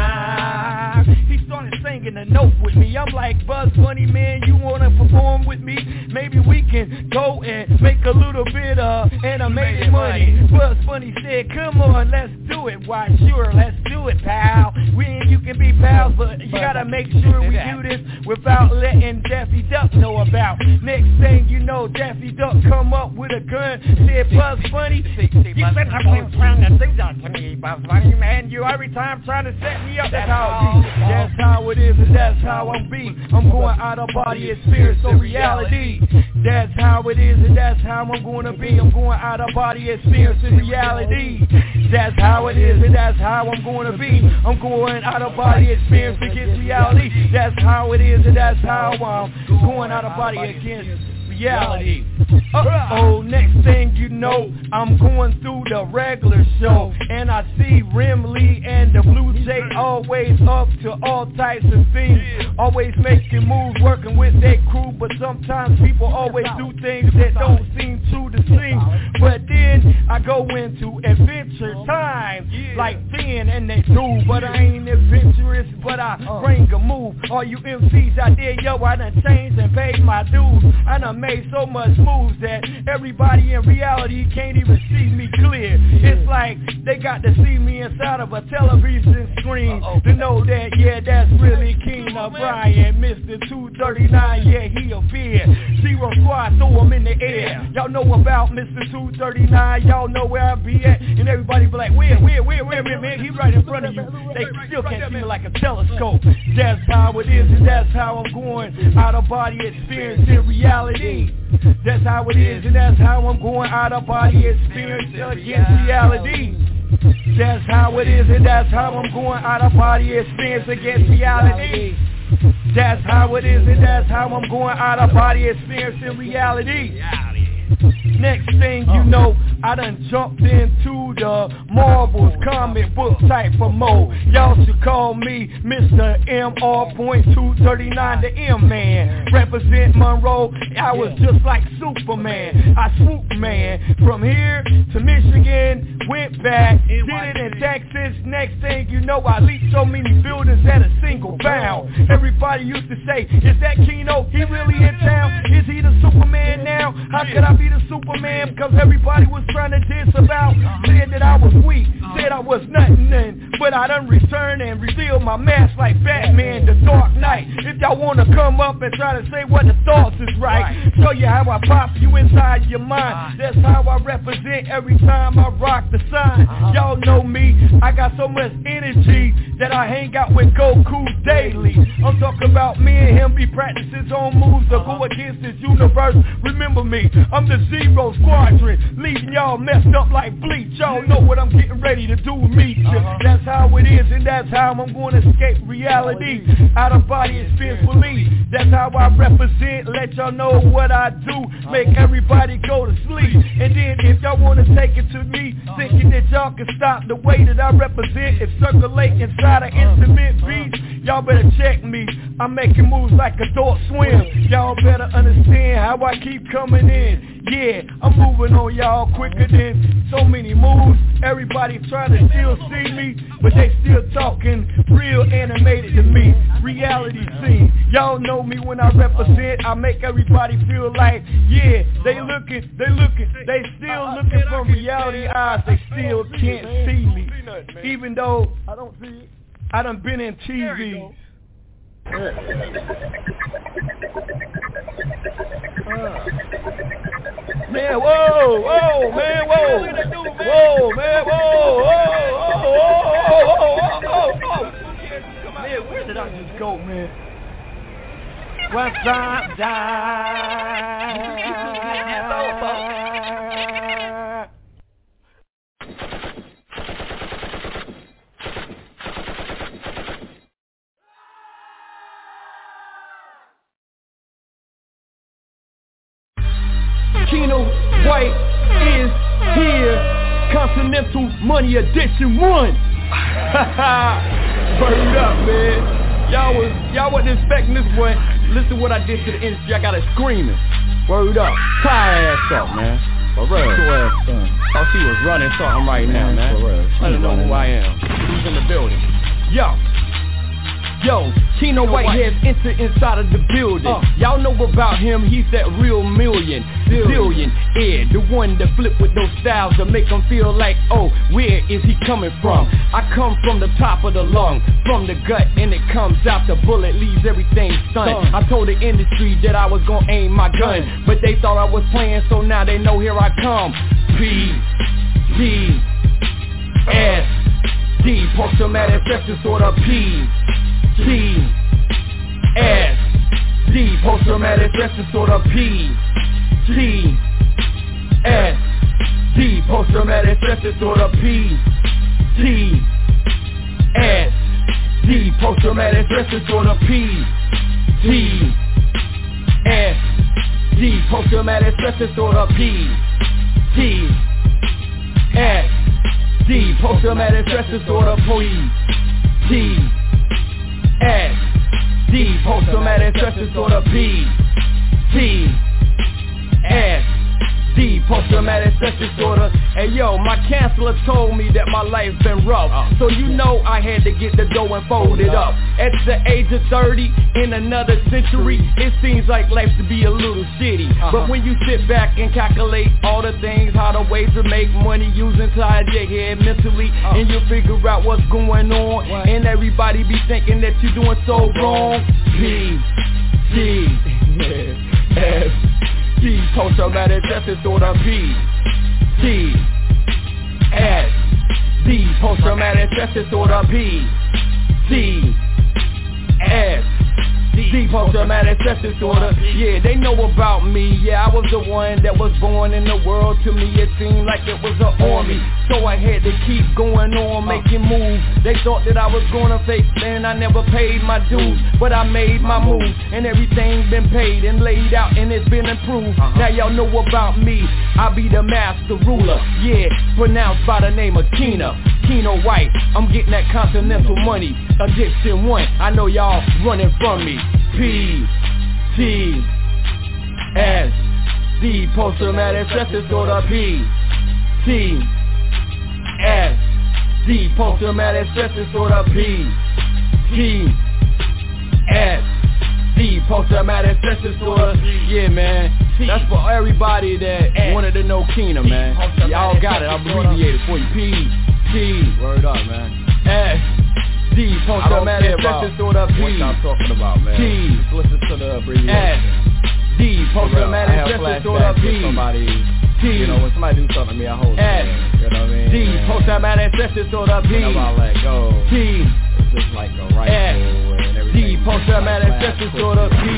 Doc? He started singing a note with me. I'm like, Buzz Bunny, man, you wanna perform with me? Maybe we can go and make a little bit of animated money. Buzz Bunny said, come on, let's do it. Why, sure, let's do it, pal. We and you can be pals, but you gotta make sure we do this without letting Daffy Duck know about. Next thing you know, Daffy Duck come up with a gun, said, Buzz Bunny, you better been trying to do that to me, Buzz Bunny, man. You every time trying to set me up. That's how it be. That's how it is, and that's how I'm be. I'm going out of body experience, so reality. That's how it is, and that's how I'm gonna be. I'm going out of body experience in reality. That's how it is, and that's how I'm gonna be. I'm going out of body experience against reality. That's how it is, and that's how I'm going out of body against reality. Uh-oh, next thing you know, I'm going through the regular show, and I see Rim Lee and the Blue Jay always up to all types of things, always making moves, working with their crew, but sometimes people always do things that don't seem true to seem. But then I go into adventure time, like Finn and they do, but I ain't adventurous, but I bring a move. All you M Cs out there, yo, I done changed and paid my dues. I done made so much moves that everybody in reality can't even see me clear. It's like they got to see me inside of a television screen Uh-oh. to know that, yeah, that's really King O'Brien, Mister two thirty-nine, yeah, he appeared. Zero Squad, throw him in the air. Y'all know about Mister two thirty-nine, y'all know where I be at, and everybody be like, where, where, where, where, where, man, he right in front of you. They still can't see me like a telescope. That's how it is, and that's how I'm going out of body experience in reality. That's how it is, and that's how I'm going out of body experience against reality. That's how it is, and that's how I'm going out of body experience against reality. That's how it is, and that's how I'm going out of body experiencing reality. Next thing you know, I done jumped into the marbles, comic book type of mode. Y'all should call me Mister M R point two thirty-nine, the M-Man. Represent Monroe, I was just like Superman. I swooped, man, from here to Michigan, went back, did it in Texas. Next thing you know, I leaped so many buildings at a single bound. Everybody used to say, is that Keno? He really in town? Is he the Superman now? How could I be the Superman? Because everybody was trying to diss about, said that I was weak, said I was nothing, and, but I done returned and revealed my mask like Batman, the Dark Knight. If y'all want to come up and try to say what the thoughts is right, show you how I pop you inside your mind. That's how I represent every time I rock the sign. Y'all know me, I got so much energy that I hang out with Goku daily. I'm talking about me and him, be practicing his own moves to go against this universe. Remember me, I'm the Zero Squadron, leaving y'all messed up like Bleach. Y'all know what I'm getting ready to do with me. That's how it is, and that's how I'm going to escape reality. Out of body experience belief. That's how I represent, let y'all know what I do, make everybody go to sleep. And then if y'all want to take it to me, thinking that y'all can stop the way that I represent, if circulate inside an intimate beat, y'all better check me. I'm making moves like Adult Swim. Y'all better understand how I keep coming in. Yeah, I'm moving on y'all quicker than so many moves. Everybody trying to still see me, but they still talking real animated to me. Reality scene. Y'all know me when I represent. I make everybody feel like, yeah, they looking, they looking, they still looking from reality eyes. They still can't see me. Even though I don't see it. I done been in T V. Uh. Man, whoa, whoa, man, whoa, whoa, man, whoa, whoa, whoa, whoa, whoa, whoa. Man, where did I just go, man? Once I die. Keno White is here. Continental Money Edition one. Burn up, man. Y'all was y'all wasn't expecting this one. Listen what I did to the industry. I got it screaming. Word up. Tie her ass up, man. For real. Thought she was running something right now, man. For real. Let her know who I am. Who's in the building? Yo. Yo, Keno White has entered inside of the building. Uh, Y'all know about him, he's that real million, billion, yeah, the one that flip with those styles that make them feel like, oh, where is he coming from? I come from the top of the lung, from the gut, and it comes out, the bullet leaves everything stunned. I told the industry that I was gonna aim my gun, but they thought I was playing, so now they know here I come. P, D, S, D, post-traumatic stress disorder, P, T, S, D, post-traumatic stress disorder, P, T, S, D, post-traumatic stress disorder, P, T, S, D, post-traumatic stress disorder, P, T, S, D, post-traumatic stress disorder, P, T, S, D, post-traumatic stress disorder, P, T, S, D, post-traumatic stress disorder, P, T, S, D, post-traumatic stress disorder. Hey yo, my counselor told me that my life been rough, so you know I had to get the dough and fold it up. At the age of thirty, in another century, it seems like life to be a little shitty. Uh-huh. But when you sit back and calculate all the things, how the ways to make money, using inside your head mentally, uh-huh. and you figure out what's going on, what? And everybody be thinking that you're doing so wrong. P, T, S, D, post-traumatic stress disorder, P, T, S, D, post-traumatic stress disorder, P, T, S, D post-traumatic stress disorder. Yeah, they know about me. Yeah, I was the one that was born in the world. To me it seemed like it was an army, so I had to keep going on, making moves. They thought that I was gonna fake, and I never paid my dues, but I made my moves, and everything's been paid and laid out, and it's been improved. Now y'all know about me. I be the master ruler. Yeah, pronounced by the name of Keno, Keno White. I'm getting that continental money. Addiction one, I know y'all running from me. P T S D, post-traumatic stress disorder. P T S D, post-traumatic stress disorder. P T S D, post-traumatic stress disorder. Yeah, man, that's for everybody that wanted to know Keno, man. Y'all got it, I'll abbreviate it for you. P T Word up, man. S D, post-traumatic stress disorder. P What y'all talking about, man? T Just listen to the abbreviation. S D, post-traumatic stress disorder. P somebody, T you know, when somebody do something to me, I hold it. S You know what I mean? D, And post-traumatic stress disorder. P whenever I let go, T it's just like a rifle S and everything. D, post-traumatic stress disorder. P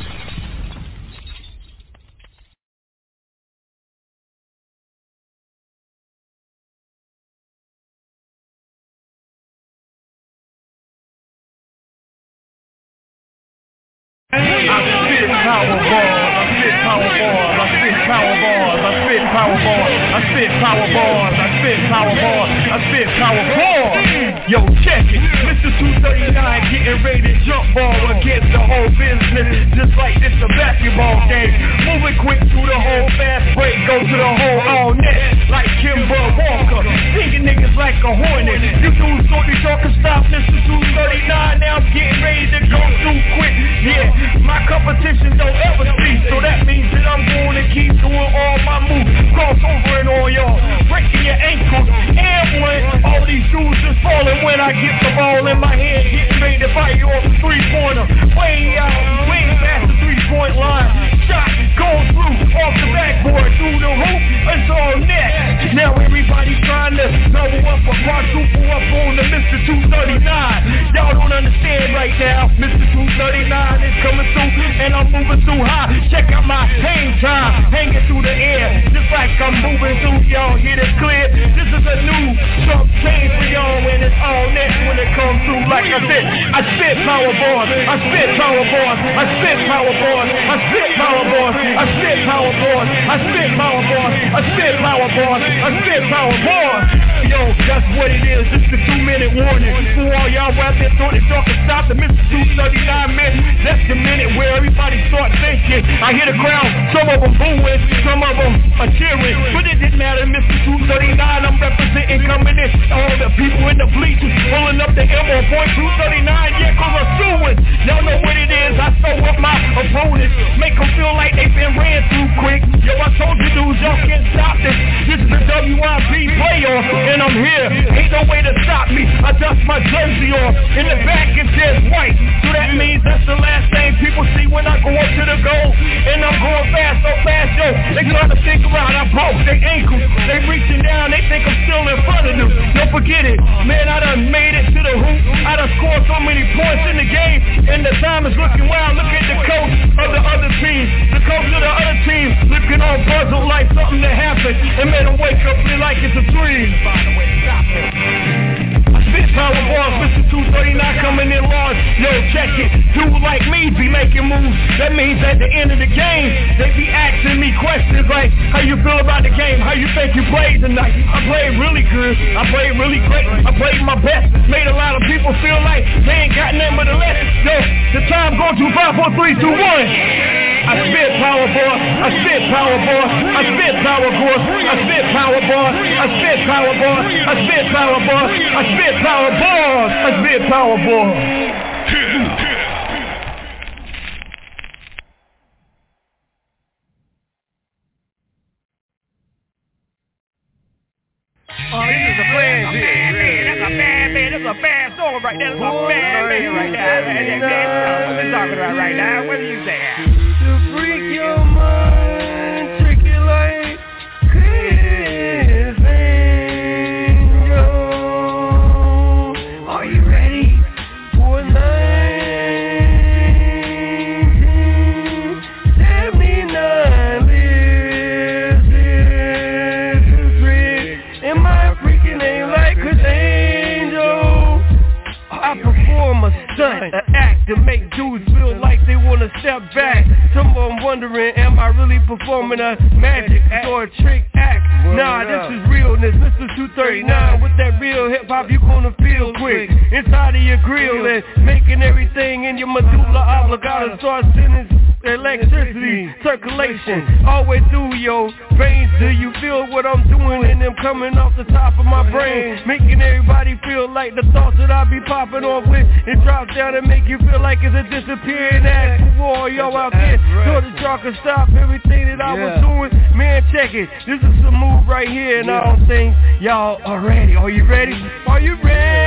I spit power balls, I spit power balls, I spit power balls, I spit power balls, I spit power balls, I spit power balls, I spit power balls. Yo, check it, Mister two thirty-nine getting ready to jump ball against the whole business, just like this a basketball game. Moving quick through the whole fast break, go to the whole all net, like Kimber Walker, singing niggas like a hornet. You dudes thought that y'all could stop Mister two thirty-nine, now I'm getting ready to go through quick. Yeah, my competition don't ever cease, so that means that I'm going to keep doing all my moves, cross over and all y'all, breaking your ankles, and when all these dudes just falling when I get the ball in my hand, getting ready to fight you off the three-pointer, way out, way past the three-point line, shot going through, off the backboard, through the hoop, it's all net. Now everybody's trying to double up or quadruple up on the Mister two thirty-nine. Y'all don't understand right now, Mister two thirty-nine is coming through, and I'm moving through high. Check out my hang time, hanging through the air, just like I'm moving through. Y'all hear this clear? This is a new jump change for y'all, and it's all net when it comes through. Like I said, I spit power bars, I spit power bars, I spit power bars, I spit power bars, I spit power bars, I spit power bars, I spit power bars, I spit power bars. Yo, that's what it is. Just a two-minute warning for all y'all out there thought that y'all could stop the Mister two thirty-nine minute. That's the minute where everybody start thinking. I hear the crowd, some of them booing, some of them are cheering, but it didn't matter. Mister two thirty-nine, I'm representing, coming in. All the people in the bleachers pulling up the M on point two thirty-nine. Yeah, cause I'm suing. Y'all know what it is. I throw up my opponents, make them feel like they've been ran through quick. Yo, I told you dudes, y'all can't stop this. This is the W I P playoff, and I'm here. Ain't no way to stop me. I dust my jersey off. In the back it says white, so that means that's the last thing people see when I go up to the goal. And I'm going fast, so fast, yo. They trying to figure out I broke their ankles. They reaching down, they think I'm still in front of them. Don't forget it, man, I done made it to the hoop. I done scored so many points in the game, and the time is looking wild. Look at the coach of the other team. The coach of the other team looking all puzzled like something that happened, and made him wake up feel like it's a dream. By the way, stop it. I spit power balls, Mister two thirty-nine coming in large. Yo, check it. Dude like me be making moves. That means at the end of the game, they be asking me questions like, how you feel about the game? How you think you played tonight? I played really good. I played really great. I played my best. Made a lot of people feel like they ain't got nothing but a lesson. Yo, the time going to five, four, three, two, one. I spit power balls. I spit power balls. I spit power balls. I spit power balls. I spit power balls. I spit power balls. I spit power balls. I spit power balls. Oh, this is a bad man. That's a bad man. That's a bad song right there. That's a bad man right there. What are you talking about right now? What are you saying? To freak your mind, trick it like Chris Angel. Are you ready for a night to make dudes feel like they wanna step back. Some of them wondering, am I really performing a magic act or a trick act? Nah, this is realness, Mister two thirty-nine. With that real hip-hop, you gonna feel quick inside of your grill and making everything in your medulla oblongata start sending electricity, circulation, all the way through your veins. Do you feel what I'm doing and them coming off the top of my brain, making everybody feel like the thoughts that I be popping off with, it drops down and make you feel like it's a disappearing act for all y'all out there, so that y'all can stop everything that I was doing. Man, check it, this is a move right here, and I don't think y'all are ready. Are you ready? Are you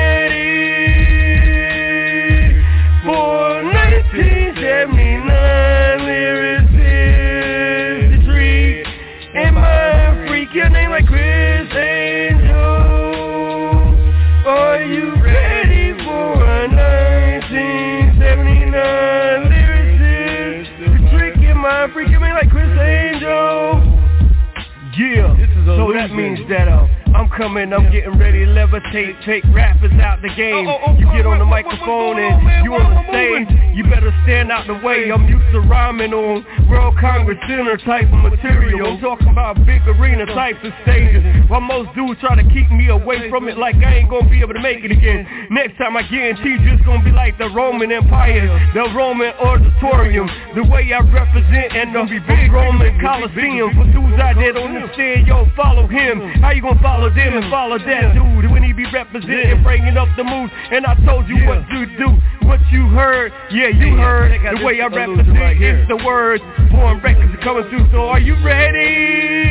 ready for nineteen seventy-nine lyricist, the treat and my freak, your name like Chris Angel? Are you ready for a nineteen seventy-nine lyricist, the trick and my freak, your name like Chris Angel? Yeah, so that means that uh, I'm coming, I'm getting ready to levitate, take rappers out the game. You get on the microphone and you on the stage, you better stand out the way. I'm used to rhyming on World Congress Center type of material. I'm talking about big arena types of stages, while most dudes try to keep me away from it like I ain't gonna be able to make it again. Next time I guarantee you it's gonna be like the Roman Empire, the Roman Auditorium, the way I represent and the Roman Coliseum. For dudes out there don't understand, yo, follow him. How you gonna follow them and follow that dude when he be representing, bringing up the moves? And I told you what to do, what you heard, yeah, you heard. The way I represent is the words, foreign records are coming through. So are you ready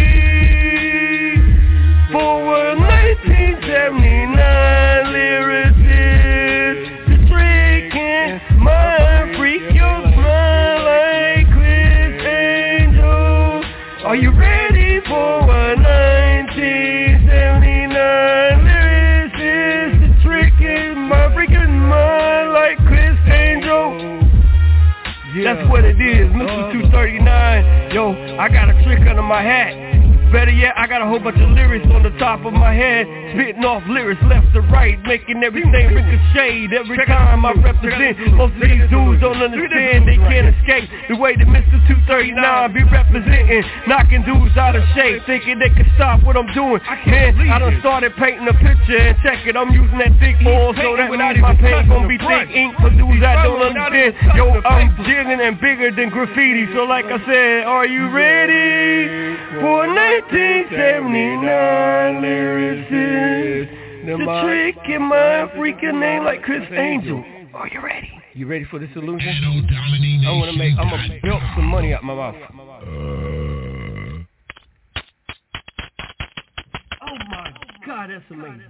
for a nineteen seventy-nine lyricist, the trick and my freak, your smile like Chris Angel? Are you ready for a nineteen seventy-nine lyricist, the trick in my freaking mind like Chris Angel? Yeah. That's what it is, Mister two thirty-nine. Yo, I got a trick under my hat. Better yet, I got a whole bunch of lyrics on the top of my head, spitting off lyrics left to right, making everything ricochet every time I represent. Most of these dudes don't understand, they can't escape the way that Mister two thirty-nine be representing, knocking dudes out of shape, thinking they can stop what I'm doing. Man, I done started painting a picture, and check it, I'm using that thick oil, so that means my paint gon' be thick ink for dudes that don't understand. Yo, I'm jigging and bigger than graffiti, so like I said, are you ready for nineteen seventy-nine lyricist, the trick in my freaking name like Chris Angel? Are you ready? You ready for this illusion? I wanna make, I'm gonna build some money out my mouth. Uh. Oh my God, that's amazing.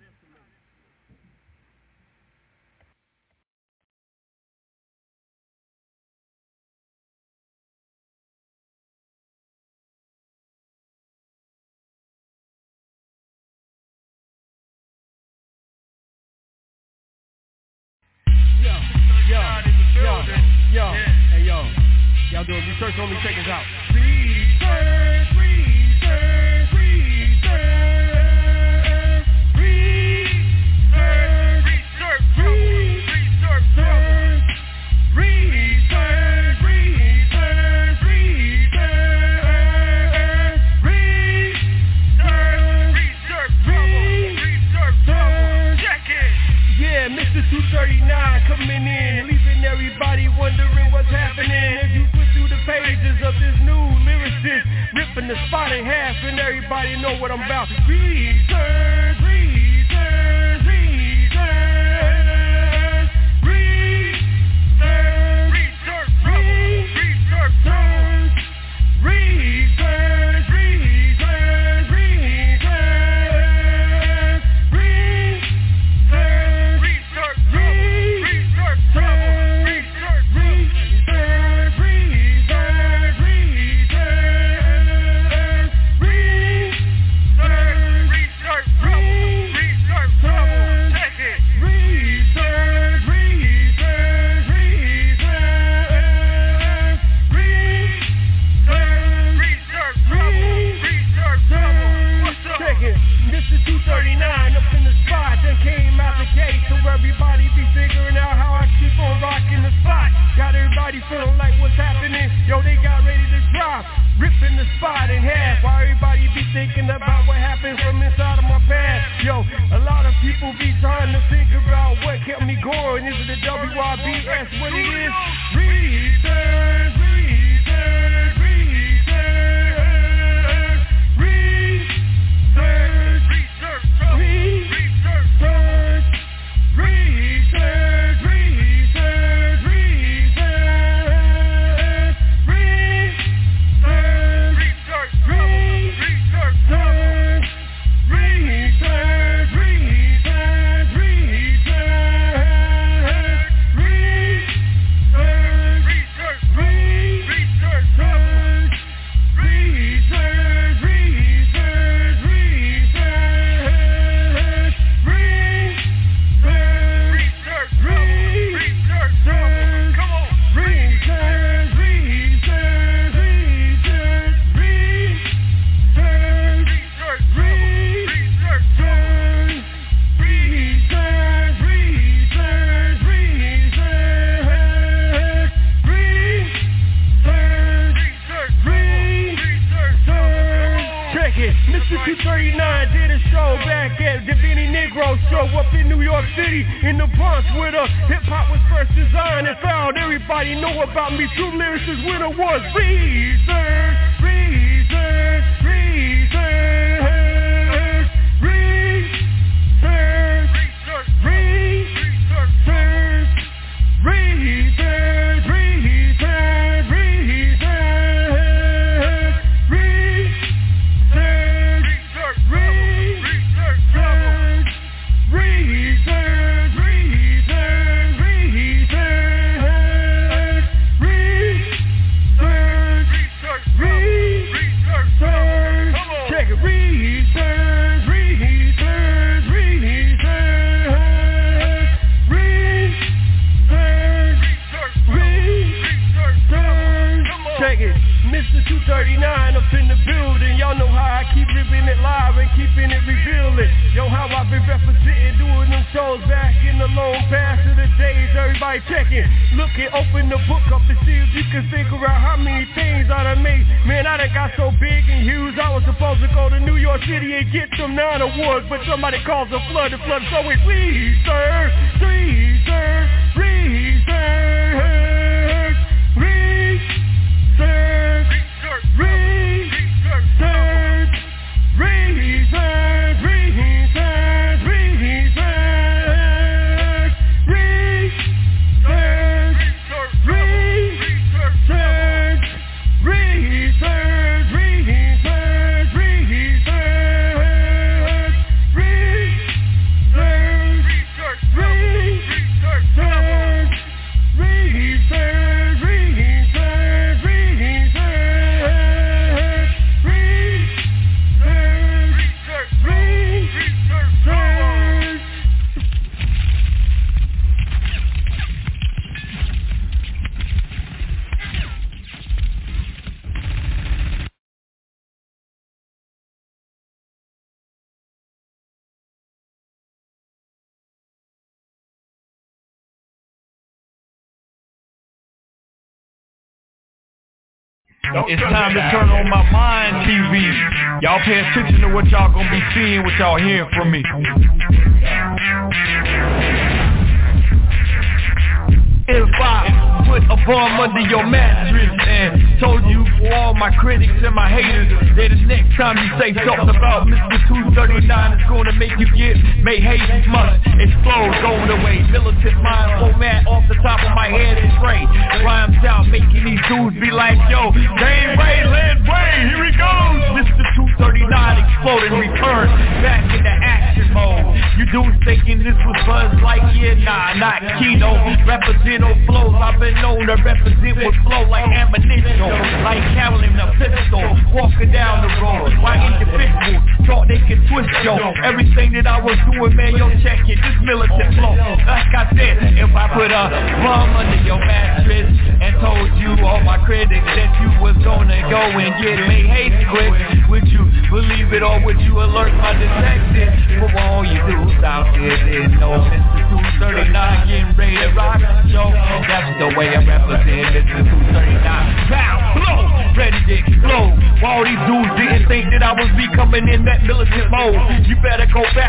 Yo, yo, yo, hey yo, y'all doing research on me, check this out. Research, research, research, research, research, research, research, research, research, research, check it. Yeah, Mister two thirty-nine coming in, leaving everybody wondering what's happening. As you flip through the pages of this new lyricist, ripping the spot in half, and everybody know what I'm about. Research, research, research, research, research, research, research, research, research, research, Y B S, what it is? Research, research, research, research, research, research, research, research, two thirty-nine did a show back at the Benny Negro show up in New York City in the Bronx where the hip-hop was first designed and found. Everybody know about me. Two lyricists with awards. Research, research, research, research, research, research, research, research, Mister two thirty-nine up in the building. Y'all know how I keep living it live and keeping it revealing. Yo, how I've been representing, doing them shows back in the long past of the days. Everybody checking, looking, open the book up to see if you can figure out how many things I done made. Man, I done got so big and huge, I was supposed to go to New York City and get some nine awards, but somebody calls a flood, the flood, so we research, research, research, research. Research, research, research, research, research, research, research, research, research, research, It's time to turn on my mind T V. Y'all pay attention to what y'all gonna be seeing, what y'all hearing from me. If I put a bomb under your mattress and told you for all my critics and my haters that the next time you say something about Mister two thirty-nine it's gonna make you get made hate must explode, going away. Militant mind format off the top of my head is straight. Rhymes out making these dudes be like, yo, Dane Ray, Land Ray, here he goes. Mister two thirty-nine exploding, return back into action mode. You dudes thinking this was Buzz Lightyear? Nah, not Kino. Represent on flows, I've been known to represent with flow like ammunition, like Carolyn a pistol, walking down the road, like individuals, thought they could twist, yo, everything that I was doing, man, yo, check it, this militant flow, like I said, if I put a bomb under your mattress, and told you, all my critics, that you was gonna go and get made hate quick, would you believe it or would you alert my detectives, for all you dudes out there didn't know, Mister two thirty-nine getting ready to rock the show. That's the way I represent Mister two thirty-nine. Pow, blow, ready to explode. All these dudes didn't think that I was becoming in that militant mode. You better go back and reach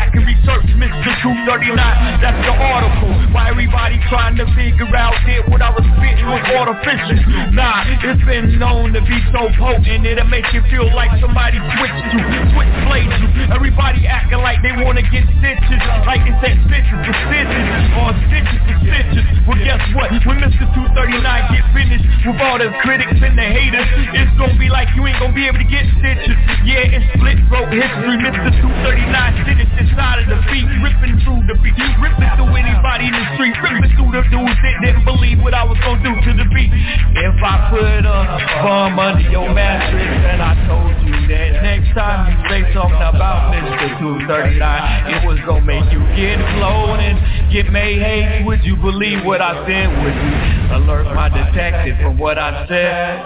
search Mister two thirty-nine, that's the article. Why everybody trying to figure out that what I was spitting was artificial. Nah, it's been known to be so potent, it'll make you feel like somebody switched you, switchblade you. Everybody acting like they wanna get stitches, like it's that stitches for stitches, or stitches for stitches. Well, guess what? When Mister two thirty-nine get finished with all the critics and the haters, it's gonna be like you ain't gonna be able to get stitches. Yeah, it's split throat history. Mister two thirty-nine finished inside of the beat, ripping through the beat, ripping through anybody in the street, ripping through the dudes that didn't believe what I was gonna do to the beat. If I put a bum under your mattress and I told you that next time you say something about Mister two thirty-nine, it was gonna make you get blown and get made hate, would you believe what I said? Would you alert my detective from what I said?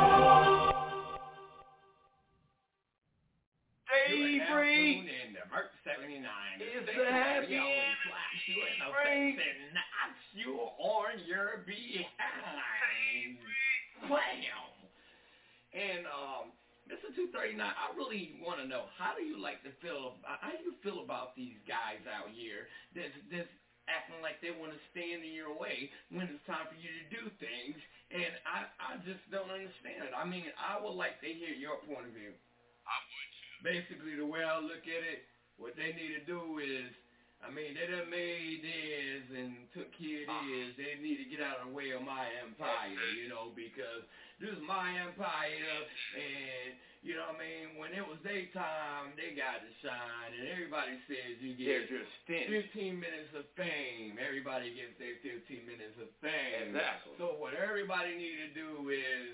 Free in the Merc seventy-nine. It's the happy slaps you in the face and knocks you on your behind. Bam! And um, Mister two thirty-nine, I really want to know, how do you like to feel? How do you feel about these guys out here that's that's acting like they want to stand in your way when it's time for you to do things? And I I just don't understand it. I mean, I would like to hear your point of view. I would. Basically, the way I look at it, what they need to do is, I mean, they done made theirs and took care of theirs. They need to get out of the way of my empire, you know, because this is my empire, and, you know what I mean, when it was their time, they got to shine, and everybody says you get fifteen minutes of fame. Everybody gets their fifteen minutes of fame. Exactly. So what everybody need to do is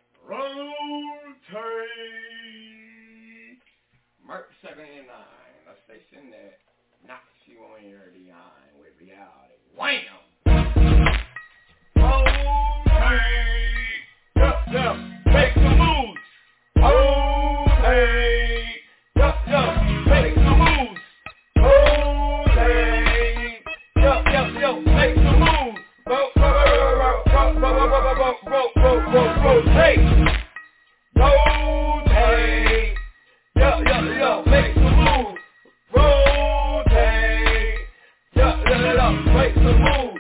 rotate. Merc seventy-nine, a station that knocks you on your behind with reality. Wham! Okay, yup, yup, make some moves. Okay, yup, yup, make some moves. Okay, yup, yup, yup, make some moves. Ro, ro, ro, ro, ro, ro, ro, ro, ro, ro, ro, rotate. Rotate. Yo, yo, yo, make some moves, rotate, yo, yo, yo, make some moves,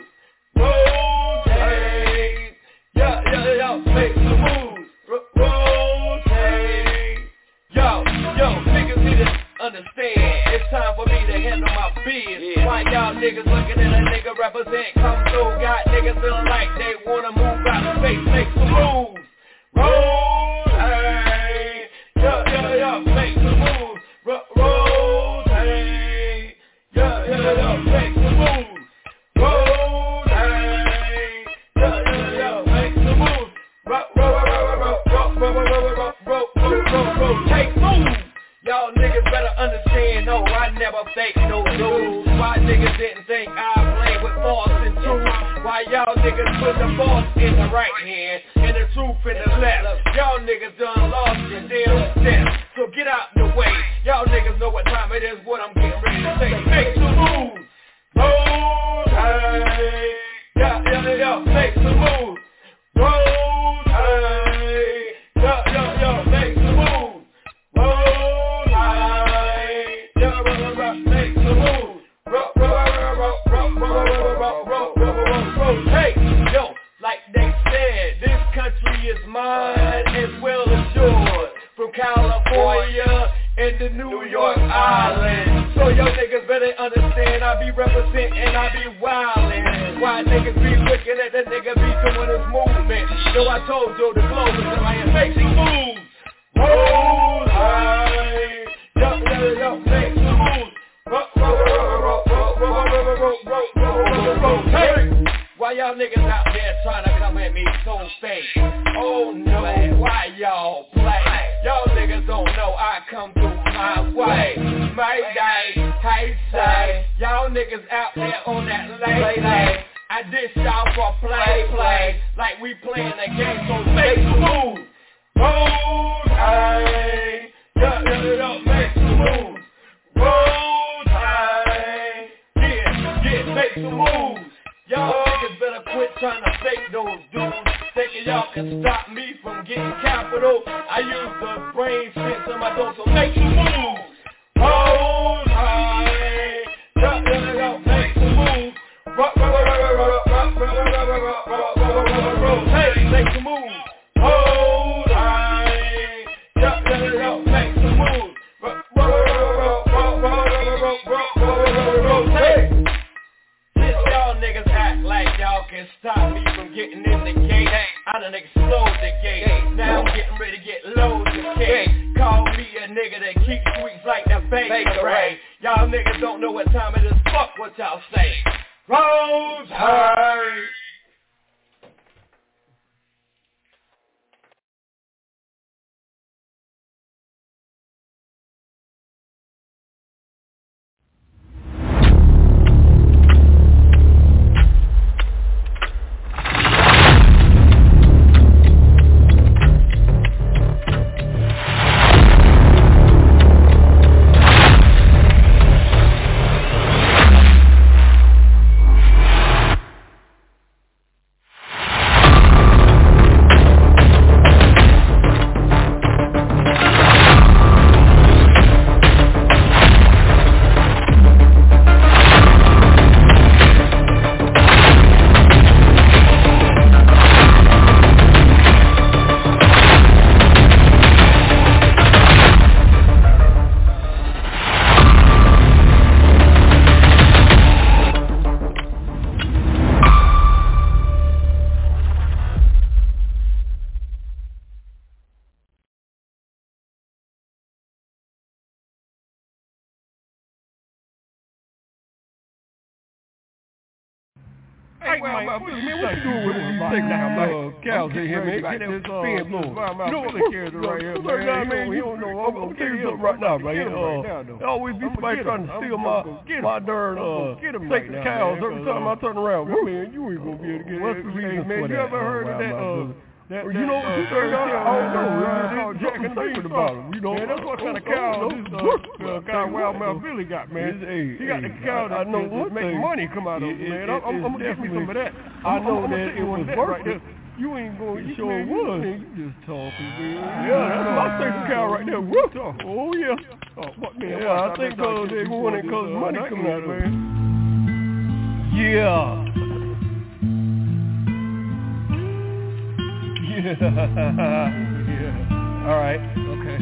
rotate, yo, yo, yo, make some moves, rotate, yo, yo, niggas need to understand, it's time for me to handle my biz, yeah. Why y'all niggas looking at a nigga represent, come through, got niggas feeling like they wanna move out of space, make some moves, rotate, yo, yo, yo, make some moves. Rotate, yeah, yeah, yeah, make some moves. Rotate, yeah, yeah, yeah, make some moves. Rotate moves. Y'all niggas better understand, no, I never fake no dudes. Why niggas didn't think I played with force and truth? Why y'all niggas put the force in the right hand and the truth in the left? Y'all niggas done lost your damn steps. So get out the way. Y'all niggas know what time it is, what I'm getting ready to say. Make some moves. Rotate. Yeah, yeah, yeah, make some moves. Rotate. Yeah, yeah, yeah, make some moves. Rotate. Yeah, yeah, yeah, make some moves. Rotate. Yo, like they said, this country is mine as well as yours. From California and the New York Island. So y'all niggas better understand, I be representing, I be wildin'. Why niggas be looking at the nigga be doing his movement? So I told you the globe is I am making moves. Roll high. Yo, yo, yo, make some moves. Rotate. Why y'all niggas out there trying to come at me so fake? Oh no, why y'all play? Y'all niggas don't know I come through my way. My day, hey say, y'all niggas out there on that late late. I dish y'all for play play, like we playing a game, so make some moves. Rotate, yeah, yeah, yeah, make some moves. Rotate, yeah, yeah, make some moves. Y'all niggas better quit trying to fake those dudes. Thinking y'all can stop me from getting capital. I use the brain shit in my dose, so make some moves. Hold high. Yeah, getting in the gate. I done explode the gate. Now I'm getting ready to get loads of cake. Call me a nigga that keeps sweets like the bakery. Y'all niggas don't know what time it is. Fuck what y'all say. Rose High. Hey, man, man, man, what you doing with these things now, man? Cows in here, man. Get that spin blowing. You know what the carriers right here, man? Man, you don't know. I'm gonna tell you something right now, man. Uh, always be somebody trying to steal my my darn uh, take the cows every time I turn around. Man, you ain't gonna be able to get it. What's the reason for that? Man, you ever heard of that? Uh, That, that, you know what you turned out? I don't know. It's called Jack and Bean about it. You know, man, that's what kind of cow this uh, uh, guy Wild Mouth Billy got, man. He got the cow that know what make money come out of it, man. I'm, I'm, I'm gonna get me some of that. I know that it was worth it. You ain't going. You sure was. You just talking, man. Yeah, that's my second cow right there. Whoop. Oh yeah. Oh, what, man, yeah, I think uh, they want it because money coming out of it. Yeah. Yeah. All right. Okay.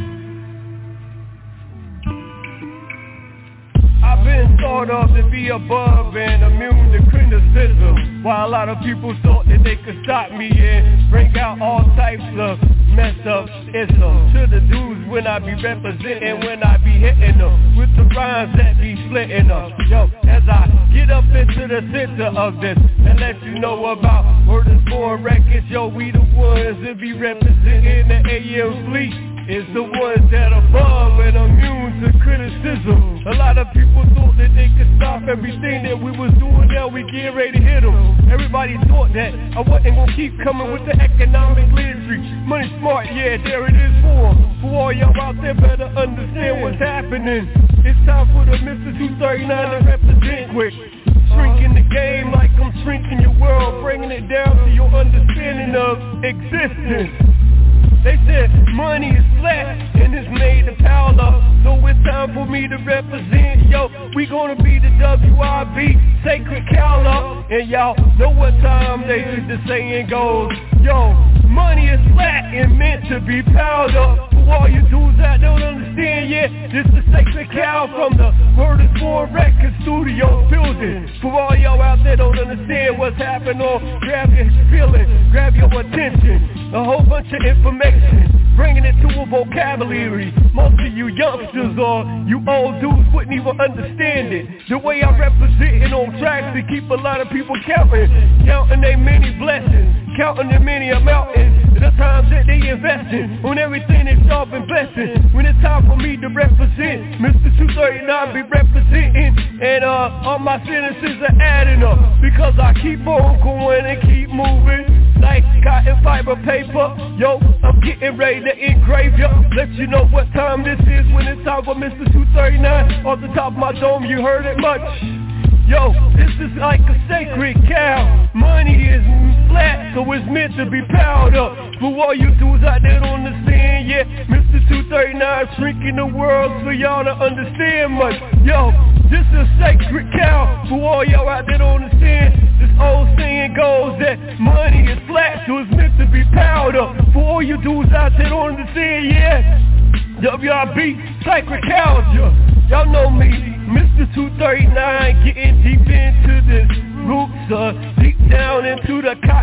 I've been thought of to be above and immune to criticism, while a lot of people thought that they could stop me and bring out all types of messed up isms to the dudes when I be representing, when I be hitting them with the rhymes that be splitting them. Yo, as I get up into the center of this and let you know about Word is Born Records, yo, we the ones that be representing the A M fleet. It's the ones that are above and immune to criticism. A lot of people thought that they could stop everything that we was doing. Now we get ready to hit them. Everybody thought that I wasn't gonna keep coming with the economic literacy. Money smart, yeah, there it is for them. For all y'all out there better understand what's happening. It's time for the Mister two thirty-nine to represent quick. Shrinking the game like I'm shrinking your world, bringing it down to your understanding of existence. They said money is flat and it's made of powder, so it's time for me to represent. Yo, we gonna be the W I B Sacred Cow, and y'all know what time they did the saying goes. Yo, money is flat and meant to be powder. For all you dudes that don't understand, yeah, this is Sacred Cow from the Word is Born Record Studio building. For all y'all out there don't understand what's happening, or grab your feeling, grab your attention. A whole bunch of information, bringing it to a vocabulary. Most of you youngsters or you old dudes wouldn't even understand it. The way I represent it on tracks to keep a lot of people counting, counting their many blessings, counting the many mountains, the times that they investing on everything that y'all been blessing. When it's time for me to represent, Mister two thirty-nine be representing, and uh, all my sentences are adding up, because I keep on going and keep moving. Like cotton fiber paper, yo, I'm getting ready to engrave ya. Let you know what time this is when it's time for Mister two thirty-nine. Off the top of my dome, you heard it much. Yo, this is like a sacred cow. Money is flat, so it's meant to be piled up. For all you dudes out there don't understand, yeah, Mister two thirty-nine shrinking the world so y'all don't understand much. Yo, this is sacred cow. For all y'all out there don't understand, this old saying goes that money is flat, so it's meant to be piled up. For all you dudes out there don't understand, yeah, W I B Sacred Cows, yo. Y'all know me, Mister two thirty-nine, getting deep into this roots, uh, deep down into the cotton fiber.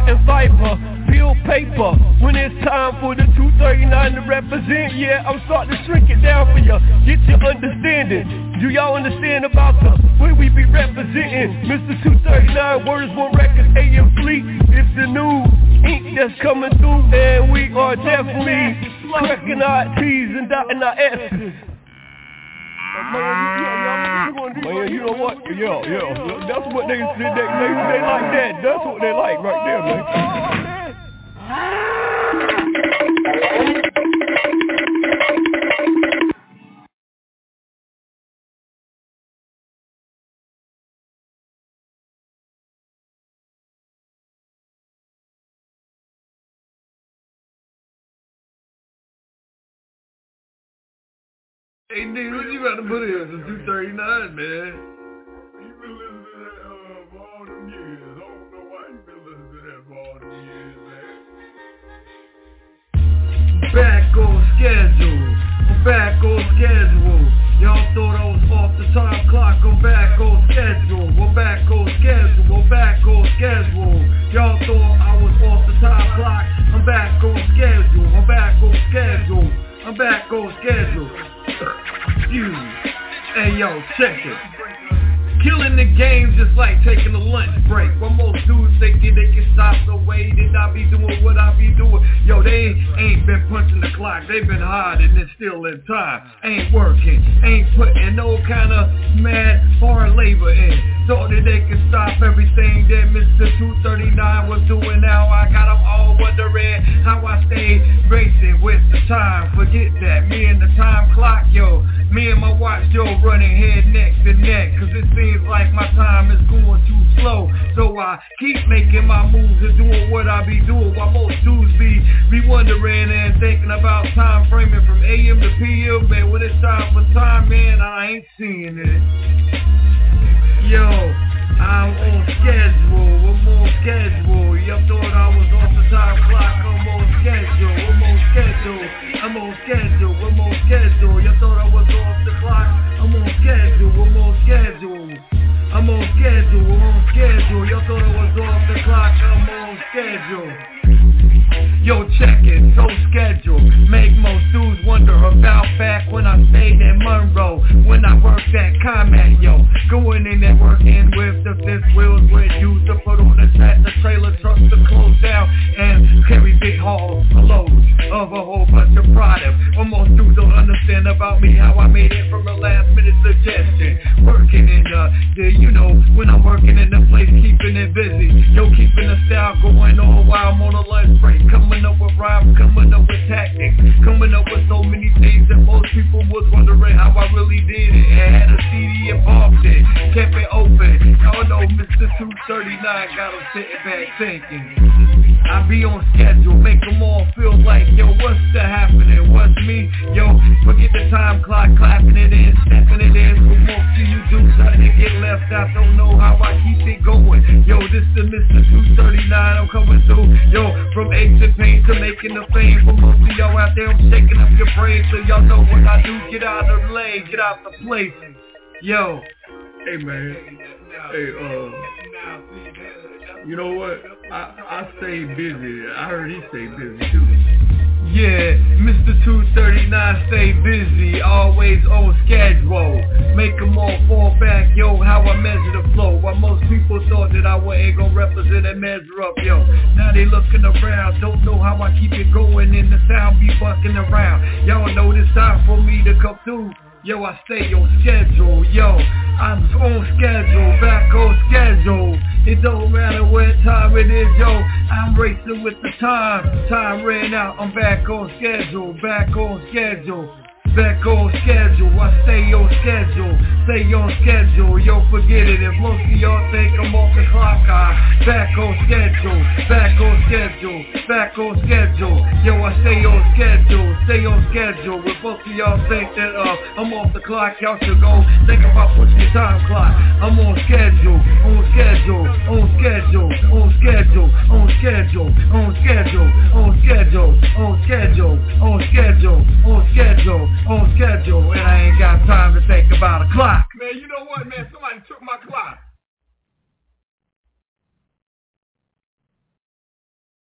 cipher, peel paper. When it's time for the two thirty-nine to represent, yeah, I'm starting to shrink it down for ya. Get your understanding. Do y'all understand about the way we be representing? Mister two thirty-nine, Words One Records, A M Fleet. It's the new ink that's coming through, and we are definitely cracking our T's and dotting our S's. Man, you know what? Yo, yo, that's what they they, they, they, they like that. That's what they like right there, man. Hey, nigga, what you about to put in? It's two thirty-nine, man. You been listening to that uh, for all them years. I don't know why you been listening to that for all them years, man. Back on schedule. I'm back on schedule. Y'all thought I was off the time clock. I'm back on schedule. I'm back on schedule. I'm back on schedule. Y'all thought I was off the time clock. I'm back on schedule. I'm back on schedule. I'm back on schedule. Excuse me. Hey, yo, check it. Killing the game just like taking a lunch break. When most dudes thinking they can stop the way that I be doing what I be doing. Yo, they ain't been punching the clock. They been hiding and still in time. Ain't working. Ain't putting no kind of mad hard labor in. So that they can stop everything that Mister two thirty-nine was doing. Now I got them all wondering how I stay racing with the time. Forget that. Me and the time clock, yo. Me and my watch, yo, running head neck to neck. Cause it seems like my time is going too slow. So I keep making my moves and doing what I be doing. While most dudes be, be wondering and thinking about time framing from A M to P M. Man, when it's time for time, man, I ain't seeing it. Yo, I'm on schedule, I'm on schedule. Y'all thought I was off the time clock, I'm on schedule, I'm on schedule, I'm on schedule, I'm on schedule. Y'all thought I was off the clock, I'm on schedule, I'm on schedule. I'm on schedule, I'm on schedule. Y'all thought I was off the clock, I'm on schedule. Yo, check it, so schedule. Make most dudes wonder about back when I stayed in Monroe. When I worked at Comet, yo. Going in there working with the fifth wheels. Where used to put on the track, the trailer trucks to close down and carry big hauls, loads of a whole bunch of product. Almost dudes don't understand about me, how I made it from a last minute suggestion. Working in the, the, you know, when I'm working in the place, keeping it busy. Yo, keeping the style going on while I'm on a lunch break. Coming up with rhymes, coming up with tactics, coming up with so many things that most people was wondering how I really did it. And had a C D involved in, kept it open. Y'all know Mister two thirty-nine got them sitting back thinking. I be on schedule, make them all feel like, yo, what's the happening? What's me? Yo, forget the time clock, clapping it in, stepping it in. For most of you do something to get left out, don't know how I keep it going. Yo, this the Mister two thirty-nine, I'm coming through. Yo, from aches and pain to making the fame. For most of y'all out there, I'm shaking up your brain. So y'all know what I do, get out of the lane, get out the place. Yo, hey man, hey, uh, you know what? I, I stay busy. I heard he stay busy too. Yeah, Mister two thirty-nine stay busy, always on schedule. Make them all fall back, yo, how I measure the flow. While most people thought that I wasn't gonna represent and measure up, yo. Now they looking around, don't know how I keep it going and the sound be bucking around. Y'all know it's time for me to come through. Yo, I stay on schedule, yo, I'm on schedule, back on schedule. It don't matter what time it is, yo, I'm racing with the time. Time ran out, I'm back on schedule, back on schedule. Back on schedule, I stay on schedule, stay on schedule, yo forget it, if most of y'all think I'm off the clock, I back on schedule, back on schedule, back on schedule, yo I stay on schedule, stay on schedule, if most of y'all think that uh, I'm off the clock, y'all should go think about pushing the time clock, I'm on schedule, on schedule, on schedule, on schedule, on schedule, on schedule, on schedule, on schedule, on schedule, on schedule, on schedule, and I ain't got time to think about a clock. Man, you know what, man? Somebody took my clock.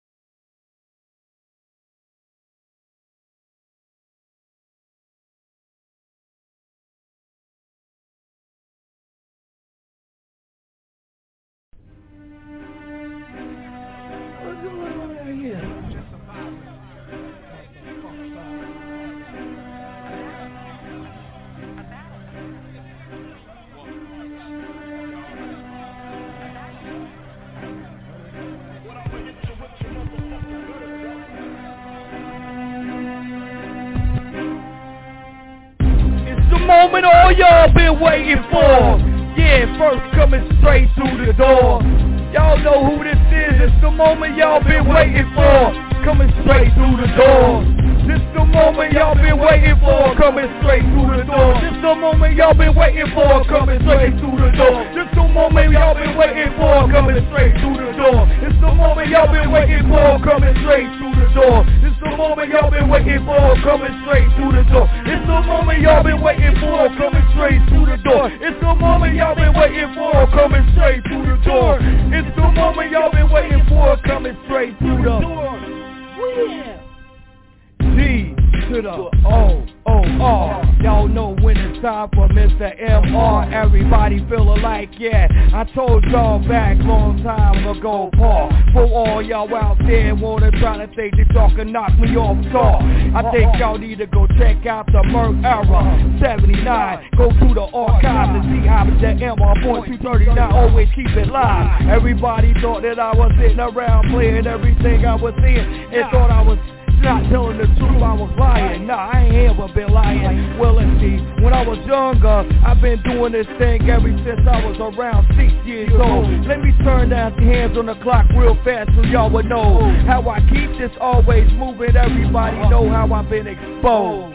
y'all been waiting for? Yeah, first coming straight through the door. Y'all know who this is. It's the moment y'all been waiting for. Coming straight through the door. This the moment y'all been waiting for, coming straight through the door. This the moment y'all been waiting for, coming straight through the door. This the moment y'all been waiting for, coming straight through the door. It's the moment y'all been waiting for, coming straight through the door. It's the moment y'all been waiting for, coming straight through the door. It's the moment y'all been waiting for, coming straight through the door. It's the moment y'all been waiting for, coming straight through the door. It's the moment y'all been waiting for, coming straight through the door. D to the O, O, R. Y'all know when it's time for Mister M R. Everybody feeling like, yeah, I told y'all back long time ago, Paul. For all y'all out there wanna try to think that y'all can knock me off tall, I think y'all need to go check out the Merc Era seventy-nine. Go to the archives and see how the M R point two thirty-nine always keep it live. Everybody thought that I was sitting around playing everything I was seeing and thought I was not telling the truth, I was lying. Nah, I ain't ever been lying. Well, let's see, when I was younger, I've been doing this thing ever since I was around six years old. Let me turn down the hands on the clock real fast so y'all would know how I keep this always moving. Everybody know how I've been exposed.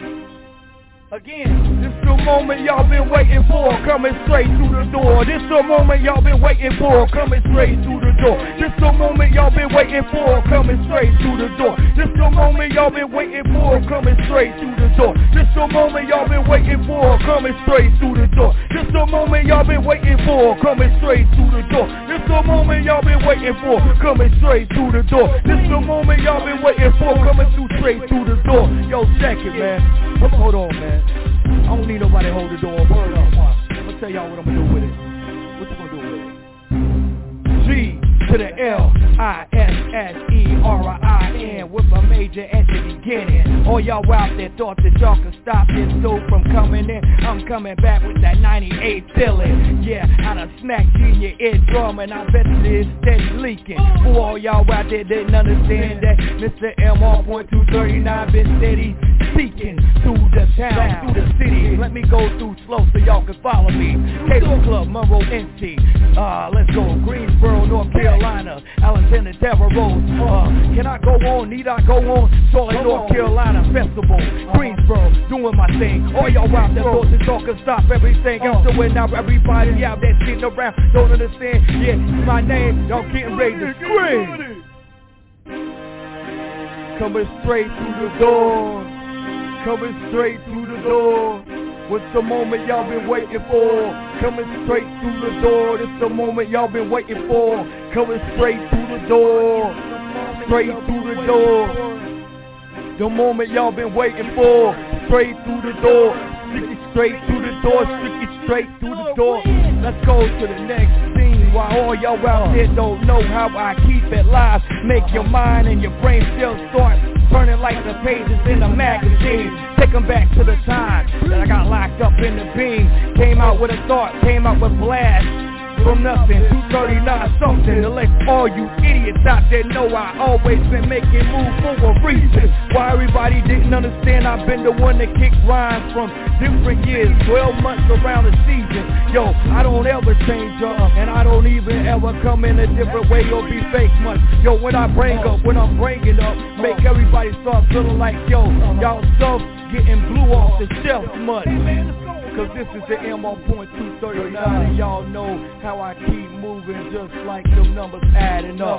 Again, this the moment y'all been waiting for, coming straight through the door. This the moment y'all been waiting for, coming straight through the door. This the moment y'all been waiting for, coming straight through the door. This the moment y'all been waiting for, coming straight through the door. This the moment y'all been waiting for, coming straight through the door. This the moment y'all been waiting for, coming straight through the door. This the moment y'all been waiting for, coming straight through the door. This the moment y'all been waiting for, coming through straight through the door. Yo, check it, man. Hold on, man. I don't need nobody to hold the door. Word up. I'm gonna tell y'all what I'm gonna do with it. What you gonna do with it? G to the L I S S E R I N with a major at the beginning. All y'all out there thought that y'all could stop this dude from coming in. I'm coming back with that ninety-eight feeling. Yeah, I done smacked you in your eardrum and I bet it is steady leaking. For all y'all out there didn't understand that Mister M R point two thirty-nine been steady speaking through the town, through the city. Let me go through slow so y'all can follow me. Cable Club, Monroe, N C. Uh, let's go. Greensboro, North Carolina. Alexander, Devereux. Uh, can I go on? Need I go on? Charlotte, North Carolina Festival. Greensboro, doing my thing. All y'all out there thought that y'all can stop everything else doing now. Everybody out there sitting around don't understand. Yeah, my name. Y'all getting ready to scream. Coming straight through the door. Coming straight through the door. What's the moment y'all been waiting for? Coming straight through the door. This the moment y'all been waiting for. Coming straight through the door. Straight through the door. The moment y'all been waiting for. Straight through the door. Sticky straight through the door. Sticky straight through the door. Let's go to the next scene. While all y'all out there don't know how I keep it live. Make your mind and your brain still start turning like the pages in a magazine. Take them back to the time that I got locked up in the beam. Came out with a thought, came out with blast. From nothing, two thirty-nine something. To let all you idiots out there know I always been making moves for a reason. Why everybody didn't understand, I've been the one that kicked rhymes from different years, twelve months around the season. Yo, I don't ever change up, and I don't even ever come in a different way or be fake much. Yo, when I bring up, when I'm bringing up, make everybody start feeling like, yo, y'all stuff getting blew off the shelf much. Cause this is the M R point two thirty-nine and y'all know how I keep moving just like them numbers adding up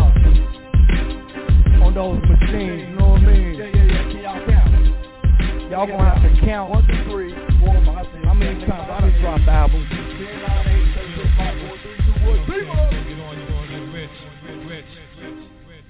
on those machines, you know what I mean? Yeah, yeah, yeah, y'all count. Y'all gonna have to count one, two, three, four, five, six, how many times I done dropped albums? ten, nine, eight, seven, six, five, four, three, two, one, three more. Get on, you're gonna get rich, rich, rich, rich, rich.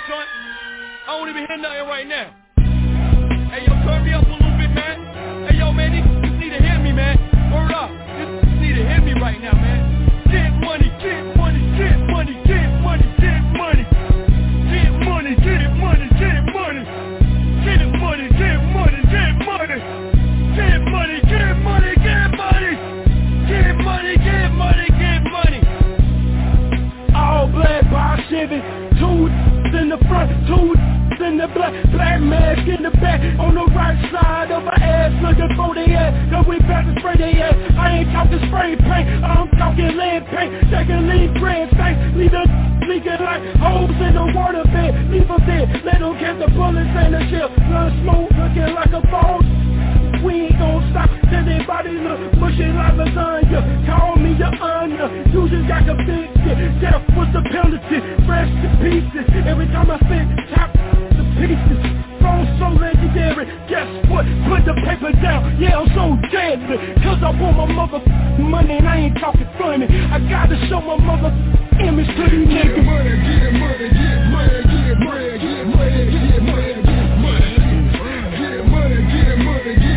son. I don't even hear nothing right now. Hey, yo, turn me up a little bit, man. Hey, yo, man, these just need to hear me, man. Word up. Just need to hear me right now, man. Get money, get money, get money, get money, get money. Get money, get money, get money. Get money, get money, get money. Get money, get money, get money. Get money, get money, get money. All black by Chevy, two in the front, two in the black, black mask in the back, on the right side of her ass, looking for the ass, cause we about to spray the ass. I ain't talking spray paint, I'm talking lead paint, taking lead grand stank, leave the leaking like holes in the water bed, leave them dead, let them catch the bullets and the shell, blood smoke looking like a ball. We ain't gon' stop till they body look mushy like lasagna. Call me your honor, you just got convicted. Death was the penalty, fresh to pieces. Every time I spit, top the pieces. Phone so legendary, guess what? Put the paper down, yeah I'm so deadly. Cause I want my mother money and I ain't talking funny. I gotta show my mother image to these niggas. Get money, get money, get money, get money, get money, get money, get money. Get money, get money, get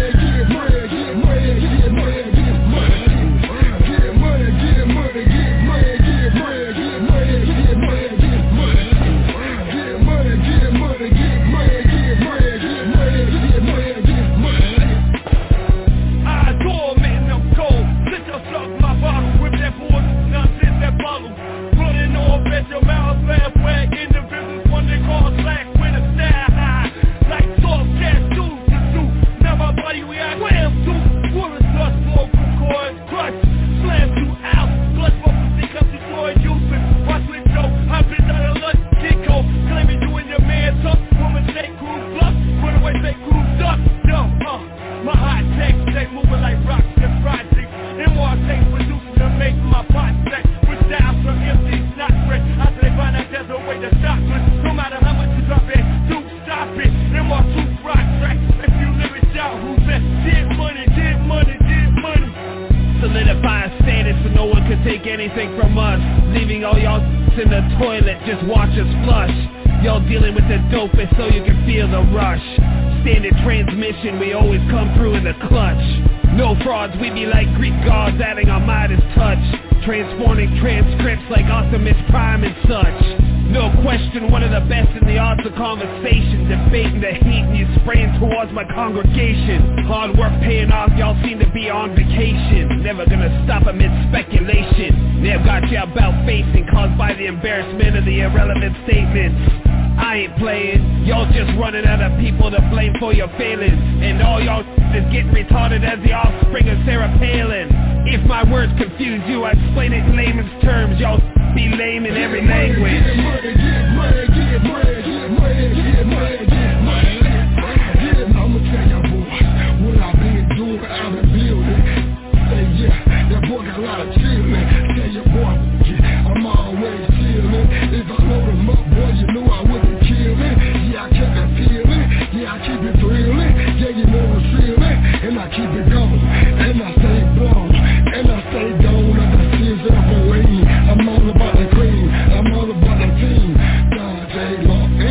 your mouth laugh wag individuals one they call slack with a style high like soft gas dudes to do now my body we I wham to woolly dust vocal cords crush slam you out blood bubbles think up the joy using watch with Joe I've been out of lunch Chico claiming you and your man tough woman say crew bluff run away say crew duck yo uh my hot text they moving like rocks and projects and more takes producing to make my pot stack with styles from empty not fresh. After they find out there's a way to stop it. No matter how much you drop it, do stop it. Them are two rock tracks. If you live it out, who's that? Get money, get money, get money. Solidifying status so no one can take anything from us. Leaving all y'all in the toilet, just watch us flush. Y'all dealing with the dopest so you can feel the rush. Standard transmission, we always come through in the clutch. No frauds, we be like Greek gods adding our Midas touch. Transforming transcripts like Optimus Prime and such. No question, one of the best in the arts of conversation. Debating the heat and you spraying towards my congregation. Hard work paying off, y'all seem to be on vacation. Never gonna stop amid speculation. They've got you about facing caused by the embarrassment of the irrelevant statements. I ain't playing, y'all just running out of people to blame for your failings. And all y'all is getting retarded as the offspring of Sarah Palin. If my words confuse you, I explain it in layman's terms. Y'all be lame in every language. Get money, get money, get money, get money, get money, get money. Yeah, I'ma tell y'all boys what I've been doing out in building. Say yeah, that boy got a lot of chillin'. Tell your boy, yeah, I'm always chillin'. If I load him up, boy, you know I wouldn't kill it. Yeah, I keep it feeling, yeah, I keep it thrilling. Yeah, you know I'm feeling, and I keep it going, and I stay blown. And I stay down like the seas of a lane. I'm all about the cream, I'm all about the team. God, J-Law,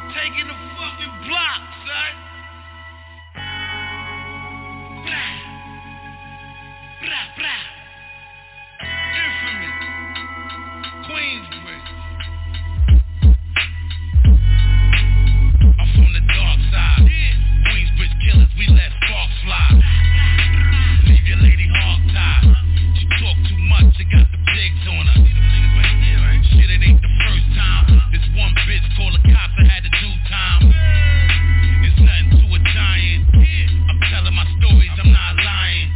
Taking the fucking block, son. Blah. Blah, blah. Infamous. Queensbridge. I'm from the dark side. Queensbridge killers, we let sparks fly. Leave your lady hog-tied. She talk too much, she got the pigs on her. Shit, it ain't the first time. This one bitch called the cops, I had to do time. It's nothing to a giant. I'm telling my stories, I'm not lying.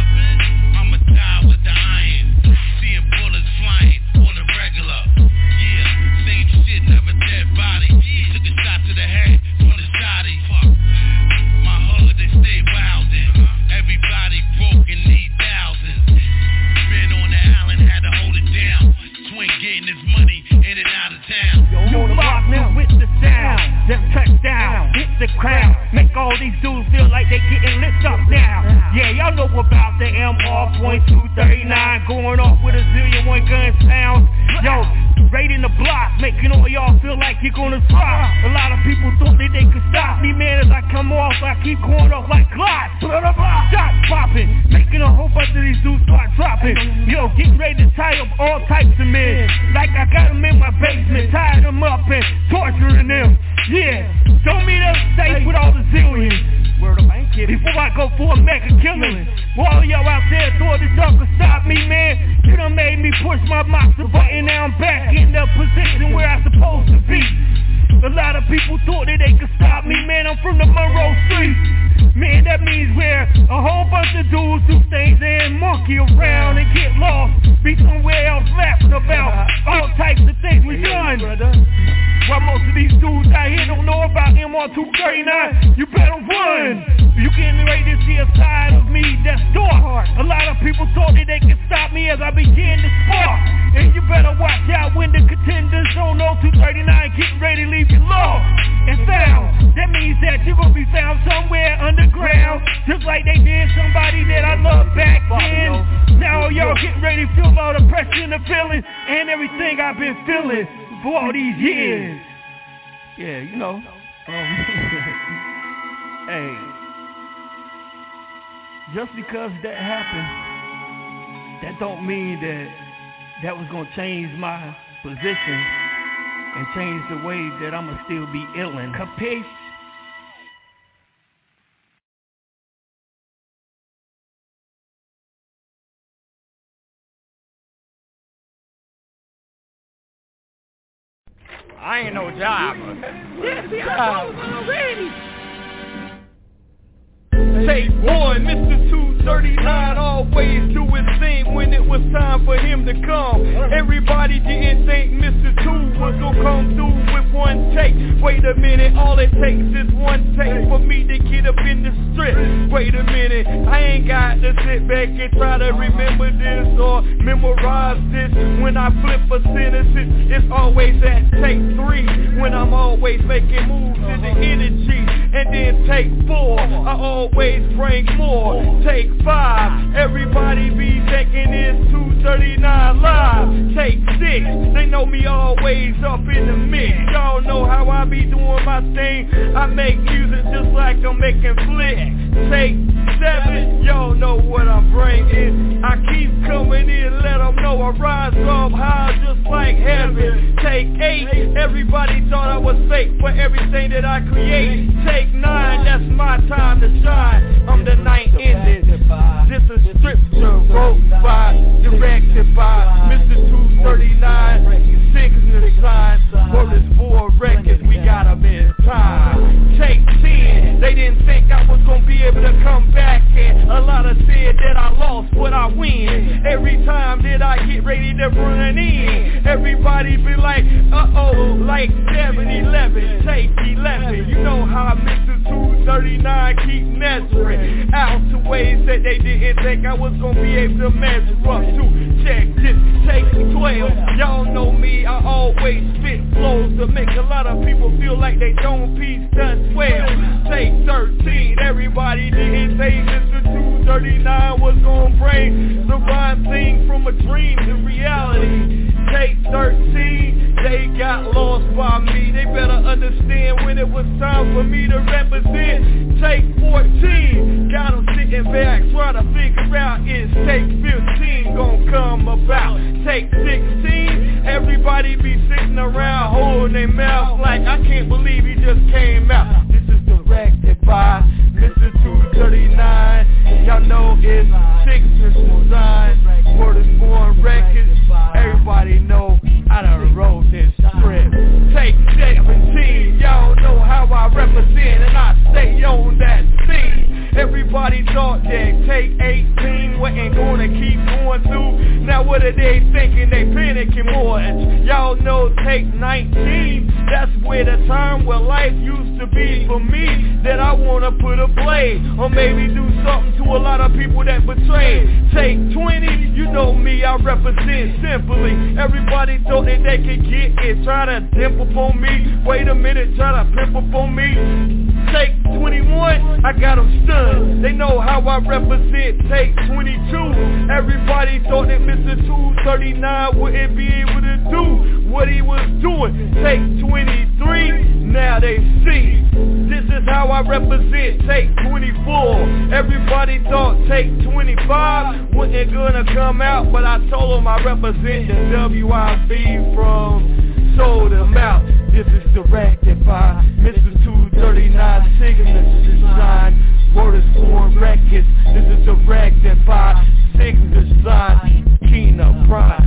I'ma die with the iron. Seeing bullets flying on the regular. Yeah, same shit, never dead body. He took a shot to the head from the shotty. Fuck. My hood, they stay wildin'. Everybody broke and need thousands. Been on the island, had to hold it down. Twin getting his money in and out of town. You lock me with the sound. Them touchdown, hit the crowd. Make all these dudes feel like they getting lit up now. Yeah, y'all know about the M R point two thirty-nine going off with a zillion one gun sounds. Yo, raiding the block, making all y'all feel like you're gonna stop. A lot of people thought that they could stop me, man. As I come off, I keep going off like Glocks. Shots popping, making a whole bunch of these dudes start dropping. Yo, get ready to tie up all types of men. Like I got them in my basement, tied them up and torturing them. Yeah, show me them safe with all the zillions. Before I go for a mega killing. All y'all out there thought that y'all could stop me, man. You done made me push my monster button. Now I'm back in the position where I'm supposed to be. A lot of people thought that they could stop me, man. I'm from the Monroe Street. Man, that means where a whole bunch of dudes do things and monkey around and get lost. Be somewhere else laughing about all types of things we done. While most of these dudes out here don't know about M R two thirty-nine, you better run. You getting ready to see a side of me that's dark. A lot of people thought that they could stop me as I began to spark. And you better watch out when the contenders on oh two thirty-nine get ready to leave you lost and found. That means that you're gonna be found somewhere underground, just like they did somebody that I loved back then. Now y'all getting ready to feel all the pressure and the feeling and everything I've been feeling for all these years. Yeah, you know. Um, hey, just because that happened, that don't mean that that was gonna change my position and change the way that I'ma still be illin'. Capiche? I ain't no driver. Yeah, see, I told him already. Take one, Mister two thirty-nine always do his thing when it was time for him to come. Everybody didn't think Mister two was gonna come through with one take. Wait a minute, all it takes is one take for me to get up in the strip. Wait a minute, I ain't got to sit back and try to remember this or memorize this. When I flip a sentence, it's always at take three. When I'm always making moves in the energy. And then take four, I always bring more. Take five, everybody be thinking it's two thirty-nine live. Take six, they know me always up in the mix. Y'all know how I be doing my thing. I make music just like I'm making flicks. Take seven, y'all know what I'm bringing. I keep coming in, let them know I rise up high just like heaven. Take eight, everybody thought I was fake for everything that I create. Take nine, that's my time to shine. I'm the night ending. This is scripture wrote by, directed by Mister two thirty-nine. Signature sign, word is for records, we got them in time. Take ten, they didn't think I was gonna be able to come back. And a lot of said that I lost, but I win. Every time that I get ready to run in, everybody be like, uh-oh, like seven eleven. Take eleven, you know how Mister two thirty-nine keep measuring out to ways that they didn't think I was gonna be able to measure up to. Check this, take twelve, y'all know me, I always spit flows to make a lot of people feel like they don't piece done well. Take thirteen, everybody didn't say Mister two thirty-nine was gonna bring the rhyme thing from a dream to reality. Take thirteen, they got lost by me. They better understand when it was time for me to represent. Take fourteen, got them sitting back, try to figure out is take fifteen gon' come about. Take sixteen, everybody be sitting around holding their mouth like I can't believe he just came out. This is directed by Mister two thirty-nine. Y'all know it's Sixers design. Word is born records. Everybody know I done wrote this script. Take seventeen, y'all know how I represent and I stay on that scene. Everybody thought that take eighteen wasn't gonna keep going through. Now what are they thinking? They panicking more. And y'all know take nineteen, that's where the time where life used to be for me. That I wanna put a blade or maybe do something to a lot of people that betrayed. Take twenty, you know me, I represent simply. Everybody thought that they could get it, try to dimp upon me. Wait a minute, try to pimp upon me. Take twenty-one, I got them stunned. They know how I represent. Take twenty-two, everybody thought that Mister two thirty-nine wouldn't be able to do what he was doing. Take twenty-three, now they see. This is how I represent. Take twenty-four, everybody thought take twenty-five wasn't gonna come out, but I told them I represent the W I B from Sold Them Out. This is directed by Mister two thirty-nine, Signature Design. Word is born records. This is directed by Signature Design. Keena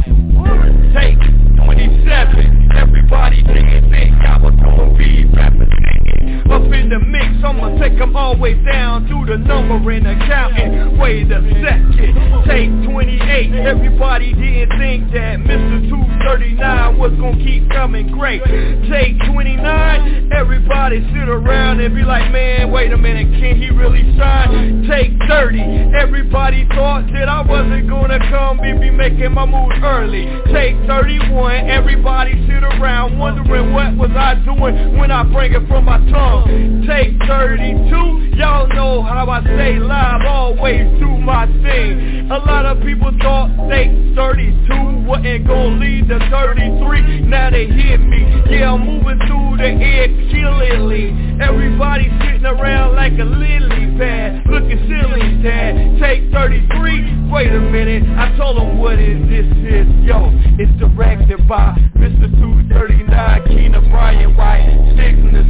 Prime. Take twenty-seven, everybody didn't think I was gonna be represented. Up in the mix, I'ma take them all the way down to the number and accounting. Wait a second, take twenty-eight, everybody didn't think that Mister two thirty-nine was gonna keep coming great. Take twenty-nine, everybody sit around and be like, man, wait a minute, can he really shine? Take thirty, everybody thought that I wasn't gonna come and be making my move early. Take thirty-one, everybody sit around wondering what was I doing when I bring it from my tongue. Take thirty-two, y'all know how I stay live, always do my thing. A lot of people thought take thirty-two wasn't gonna lead to thirty-three, now they hear me. Yeah, I'm moving through the air killingly. Everybody sitting around like a lily pad, looking silly, dad. Take thirty-three, wait a minute, I told them what is this is, yo. It's directed by Mister two thirty-nine, Keena Brian White, Signature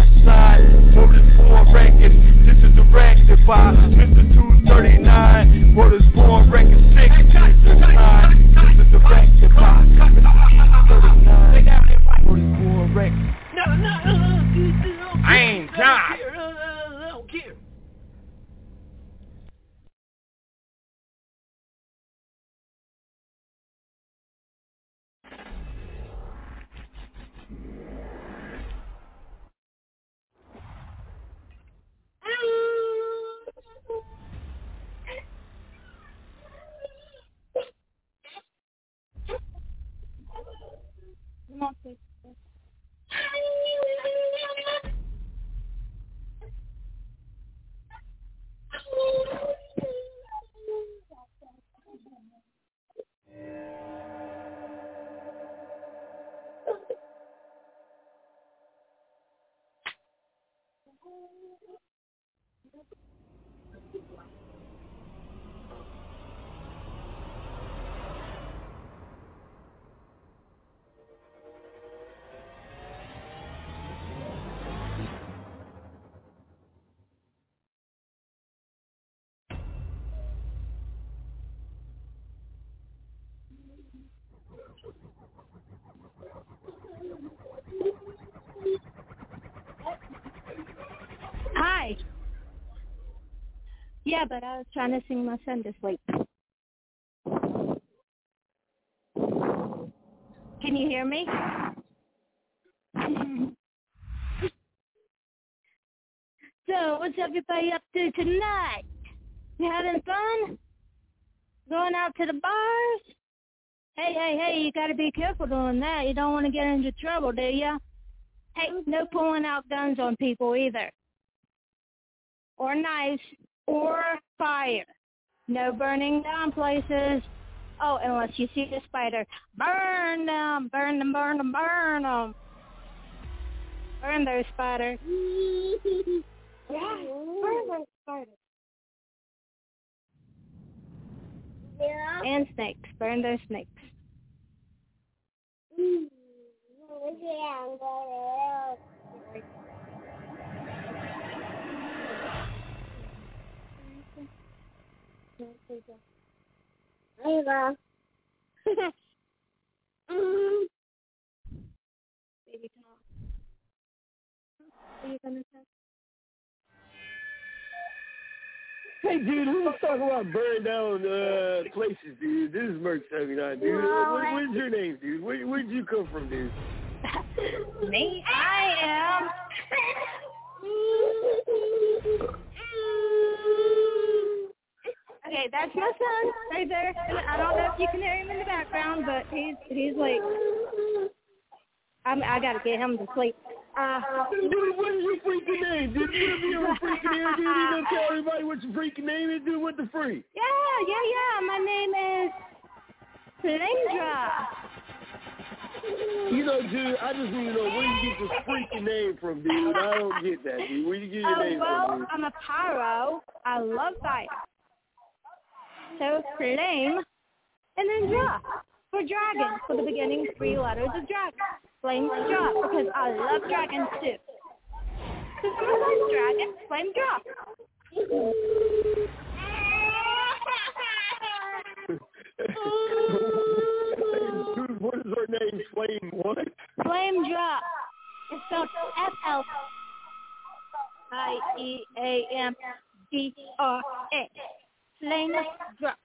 Design. Word is born records. This is directed by Mister two thirty-nine. Word is born records. Signature Design. This is directed by Mister two thirty-nine. Word is born records. No, no, no, I ain't John. I don't care. Hi. Yeah, but I was trying to sing my son to sleep. Can you hear me? So, what's everybody up to tonight? You having fun? Going out to the bars? Hey, hey, hey, you gotta be careful doing that. You don't want to get into trouble, do ya? Hey, no pulling out guns on people either. Or knives, or fire. No burning down places. Oh, unless you see the spider. Burn them, burn them, burn them, burn them. Burn those spiders. Yeah, burn those spiders. Yeah. And snakes. Burn those snakes. Mm. There you go. mm. Baby talk. Are you gonna talk? Hey, dude, let's talk about burn down uh, places, dude. This is Merc seventy-nine, dude. No, what, what's your name, dude? Where, where'd you come from, dude? Me? I am. Okay, that's my son right there. I don't know if you can hear him in the background, but he's he's like, I'm, I gotta get him to sleep. Uh, dude, what is your freaking name? Dude, you be on a freaking name, dude. You gonna tell everybody what your freaking name is, dude? What the freak? Yeah, yeah, yeah. My name is Flindra. You know, dude, I just need to know where you get this freaking name from, dude. I don't get that, dude. Where you get your oh, name well, from, dude? I'm a pyro. I love fire. So flame, and then draw. For dragon, for the beginning three letters of dragon. Flame draw, because I love dragons too. So I'm a dragon, flame draw. Dude, what is her name? Flame what? Flame draw. It's spelled F L I E A M D R A. Flame draw.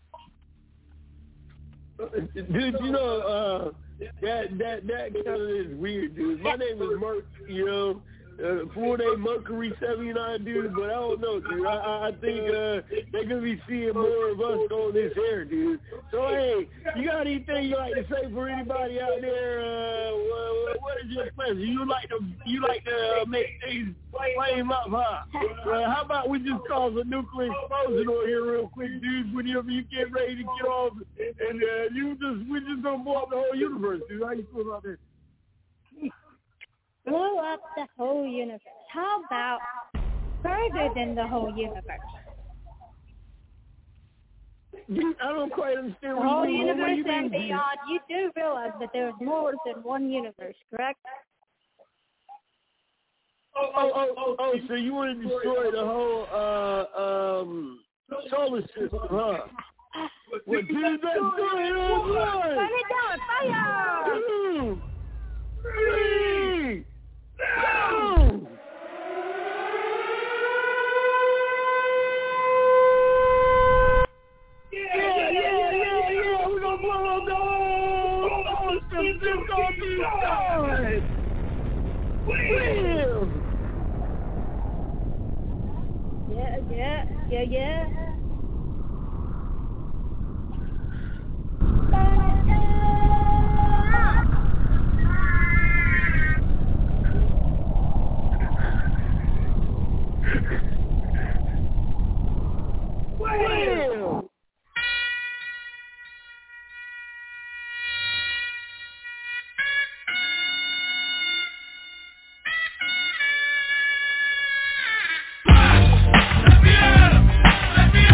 Dude, you know, uh, that that that kind of is weird, dude. My name is Merc, you know, uh, full name Mercury seventy-nine, dude. But I don't know, dude. I, I think uh, they're gonna be seeing more of us on this air, dude. So hey, you got anything you like to say for anybody out there? Uh, what, what is your pleasure? You like to you like to uh, make things flame up, huh? Uh, how about we just cause a nuclear explosion on here real quick, dude? Whenever you get ready to get off, and uh, you just we just gonna blow up the whole universe, dude. How you feel about that? Blow up the whole universe. How about further than the whole universe? Dude, I don't quite understand The what whole you mean. universe you and mean, beyond. You do realize that there is more than one universe, correct? Oh, oh, oh, oh, so you want to destroy the whole uh, um, solar system, huh? Well, dude, let's do it, let's do it! Burn it down, fire! Two, three, go! Yeah, yeah, yeah, yeah, we're gonna blow up the whole system, it's gonna be done! Wham! Yeah, yeah, yeah, yeah. Wham! Let me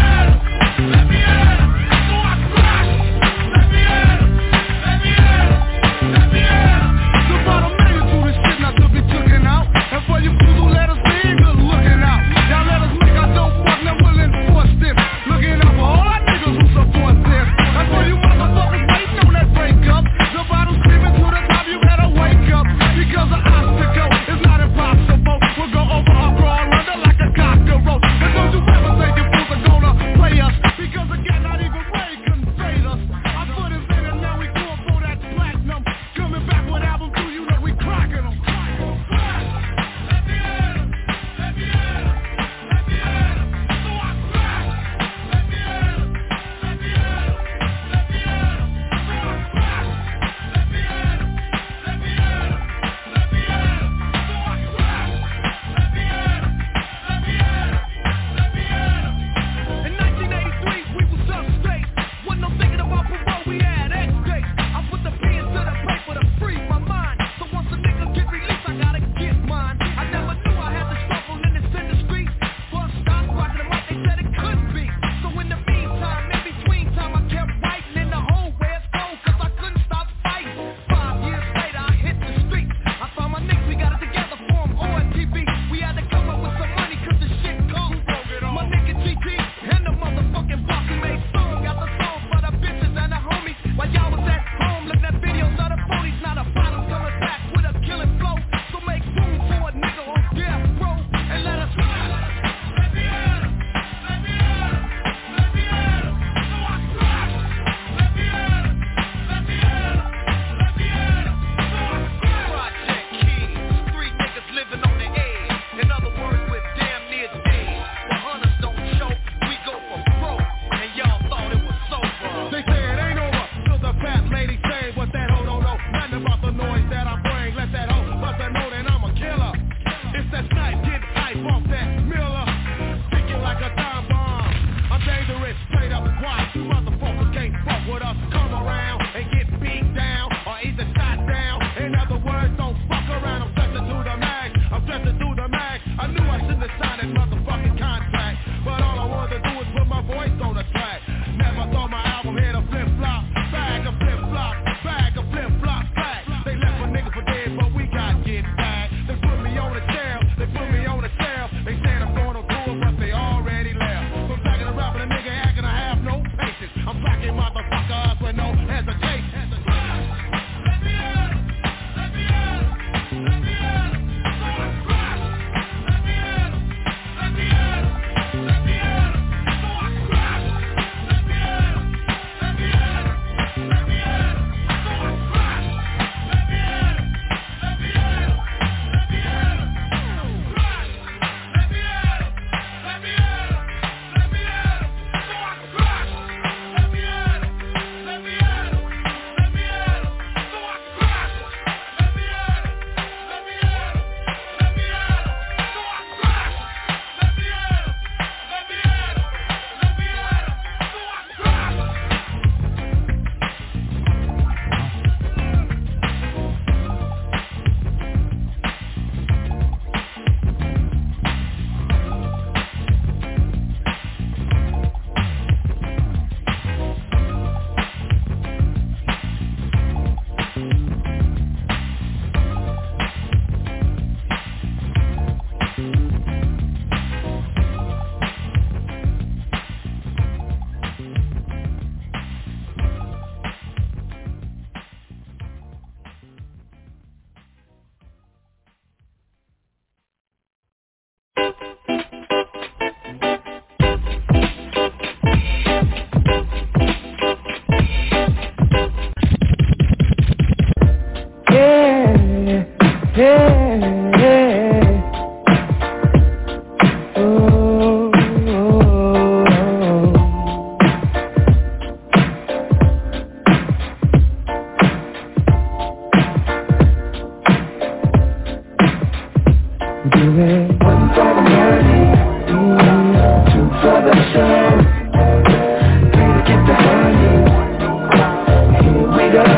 One for the money, mm, two for the show, three to get the honey. Here we go.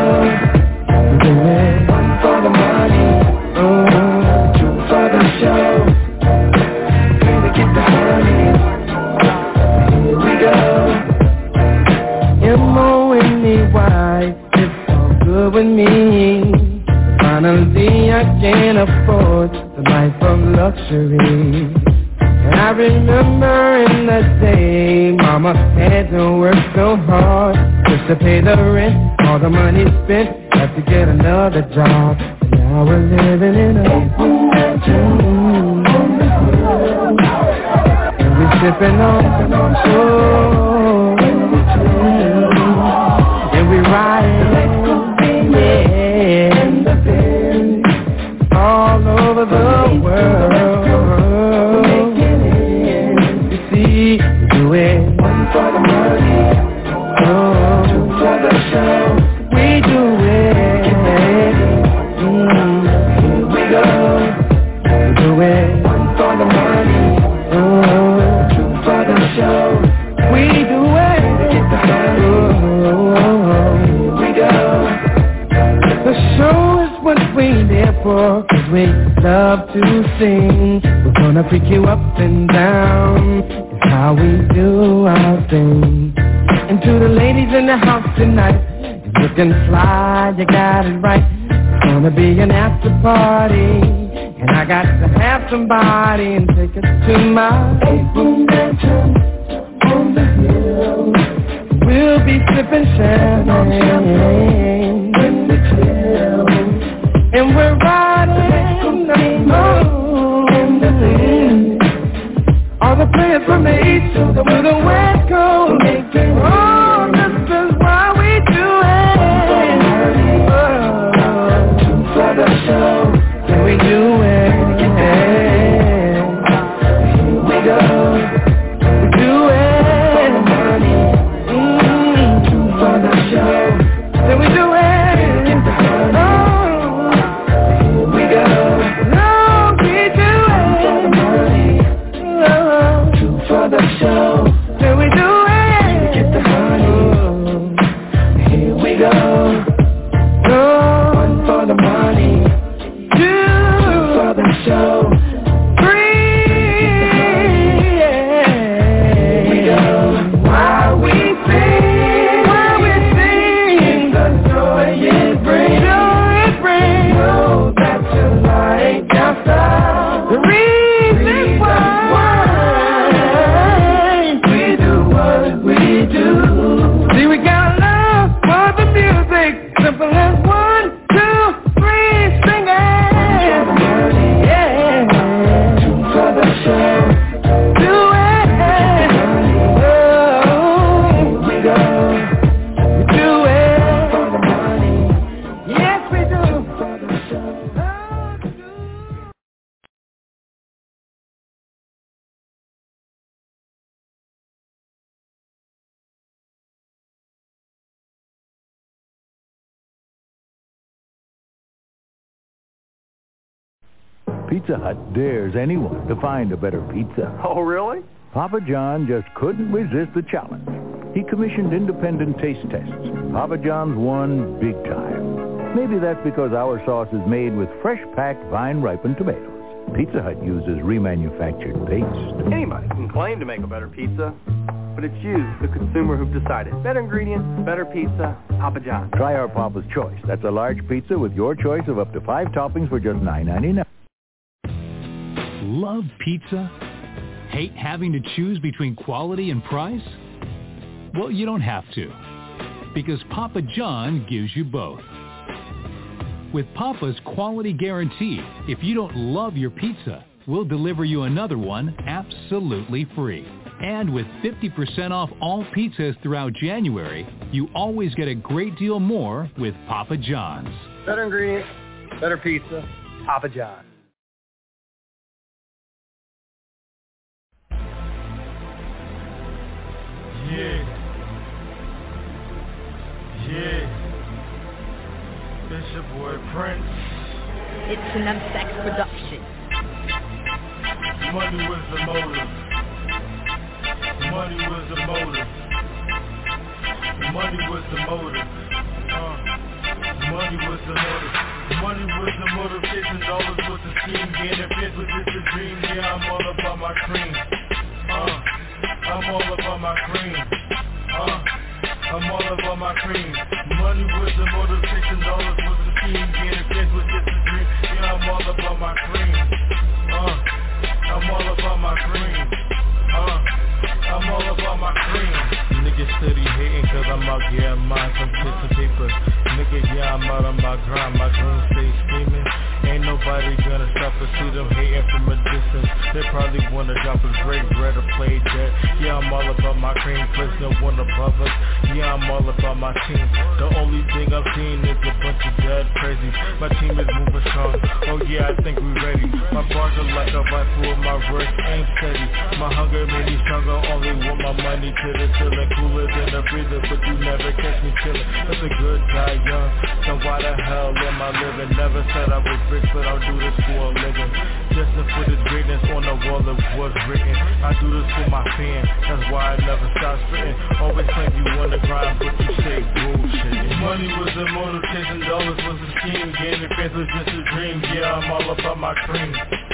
One for the money, oh, two for the show, three to get the honey. Here we go. M O N E Y, it's all good with me. Finally I can afford the life of luxury. And I remember in the day Mama had to work so hard just to pay the rent. All the money spent, had to get another job. And now we're living in a eight-room mansion. And we're sipping on oh, and we're riding, yeah, all over the world. You see, we do it one for the money, oh, two for the show. We do it, mm, here we go. We do it one for the money, oh, two for the show. We do it, get the money, oh, here we go. The show is what we live for, 'cause we love to sing. We're gonna freak you up and down, it's how we do our thing. And to the ladies in the house tonight, you're looking fly, you got it right. It's gonna be an after party, and I got to have somebody and take it to my eight-room mansion on the hill. We'll be sipping champagne when we chill, and we're riding the moon. All the players from the east to the west coast, oh, this is why we do it. Oh, for the show, can we do it? Here we go, we do it. Mm, for the show, can we do it? The show, can we do it? Get the honey, here we go. No, one for the money, two, two for the show, three, yeah. Here we go. While we sing, while we sing, the joy it brings, joy it brings. Know that you like our style. The reason why. We do. See, we got love for the music. Simple as one, two, three, sing it. Yeah. Two for the show. Do it. Oh, here we go. We do it for the money. Yes, we do. For the show. Pizza Hut dares anyone to find a better pizza. Oh, really? Papa John just couldn't resist the challenge. He commissioned independent taste tests. Papa John's won big time. Maybe that's because our sauce is made with fresh-packed, vine-ripened tomatoes. Pizza Hut uses remanufactured paste. Anybody can claim to make a better pizza, but it's you, the consumer, who've decided. Better ingredients, better pizza, Papa John. Try our Papa's Choice. That's a large pizza with your choice of up to five toppings for just nine ninety-nine. Love pizza? Hate having to choose between quality and price? Well, you don't have to, because Papa John gives you both. With Papa's Quality Guarantee, if you don't love your pizza, we'll deliver you another one absolutely free. And with fifty percent off all pizzas throughout January, you always get a great deal more with Papa John's. Better ingredients, better pizza, Papa John's. Yeah. Yeah. It's your boy Prince. It's an M-Sex production. Money was the motive. Money was the motive. Money was the motive. Uh, money was the motive. Money was the motive. Chasing dollars was the scheme. Getting fits was just a dream. Yeah, I'm all about my cream. Uh, I'm all about my cream. Uh, I'm all about my cream. Money was the motive. Chasing dollars was the scheme. Getting fits was just a dream. Yeah, I'm all about my cream. Uh, I'm all about my cream. Uh, I'm all about my cream. Niggas steady hating cause I'm out getting mine from kids to paper. Nigga, yeah, I'm out on my grind, my goons stay screaming. Ain't nobody gonna stop us, see them hating from a distance. They probably wanna drop us break bread or play dead. Yeah, I'm all about my cream, place no one above us. Yeah, I'm all about my team. The only thing I've seen is a bunch of dead crazy. My team is moving strong, oh yeah, I think we ready. My bars are like a rifle, my wrist ain't steady. My hunger made me stronger, only want my money to the ceiling. Cooler than a freezer, but you never catch me chillin'. That's a good guy, young, so why the hell am I living? Never said I was rich, but I'll do this for a living. Just to put this greatness on the wall that was written. I do this for my fans, that's why I never stop spitting. Always claim you on the grind, but you say bullshit. Money was the motive, chasing dollars was the scheme. Getting fans was just a dream, yeah, I'm all about my cream.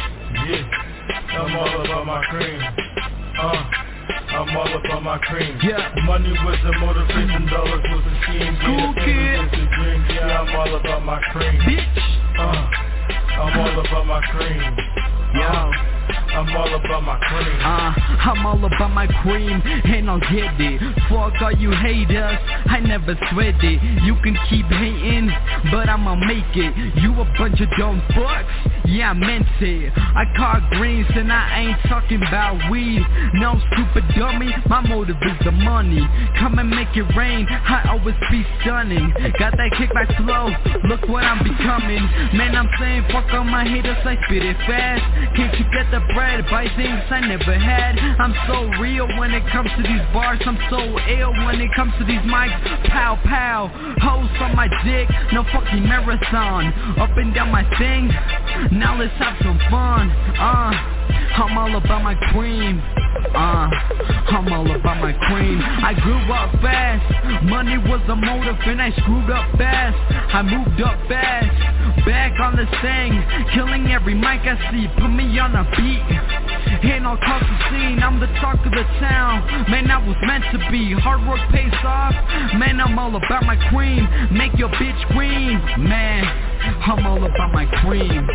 Yeah, I'm all about my cream. Uh I'm all about my cream. Yeah. Money was the motivation, dollars was the scheme. Cool kid. Was the dream. Yeah, I'm all about my cream. Bitch. Uh, I'm all about my cream. Yeah. I'm all about my cream. Uh, I'm all about my cream, and I'll get it. Fuck all you haters, I never sweat it. You can keep hating, but I'ma make it. You a bunch of dumb fucks, yeah I meant it. I caught greens and I ain't talking about weed. No stupid dummy, my motive is the money. Come and make it rain, I always be stunning. Got that kickback flow, look what I'm becoming. Man, I'm saying fuck all my haters, I spit it fast. Can't you get the bread? Buy things I never had. I'm so real when it comes to these bars. I'm so ill when it comes to these mics. Pow pow, hoes on my dick. No fucking marathon. Up and down my thing. Now let's have some fun. Uh, I'm all about my cream. Uh, I'm all about my cream. I grew up fast. Money was a motive and I screwed up fast. I moved up fast. Back on the thing. Killing every mic I see. Put me on a beat. And I'll cause the scene. I'm the talk of the town. Man, I was meant to be. Hard work pays off. Man, I'm all about my cream. Make your bitch cream. Man, I'm all about my cream.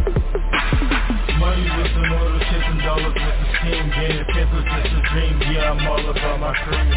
Money was the motive, chasing dollars with the scheme. Getting kids was just a dream. Yeah, I'm all about my cream.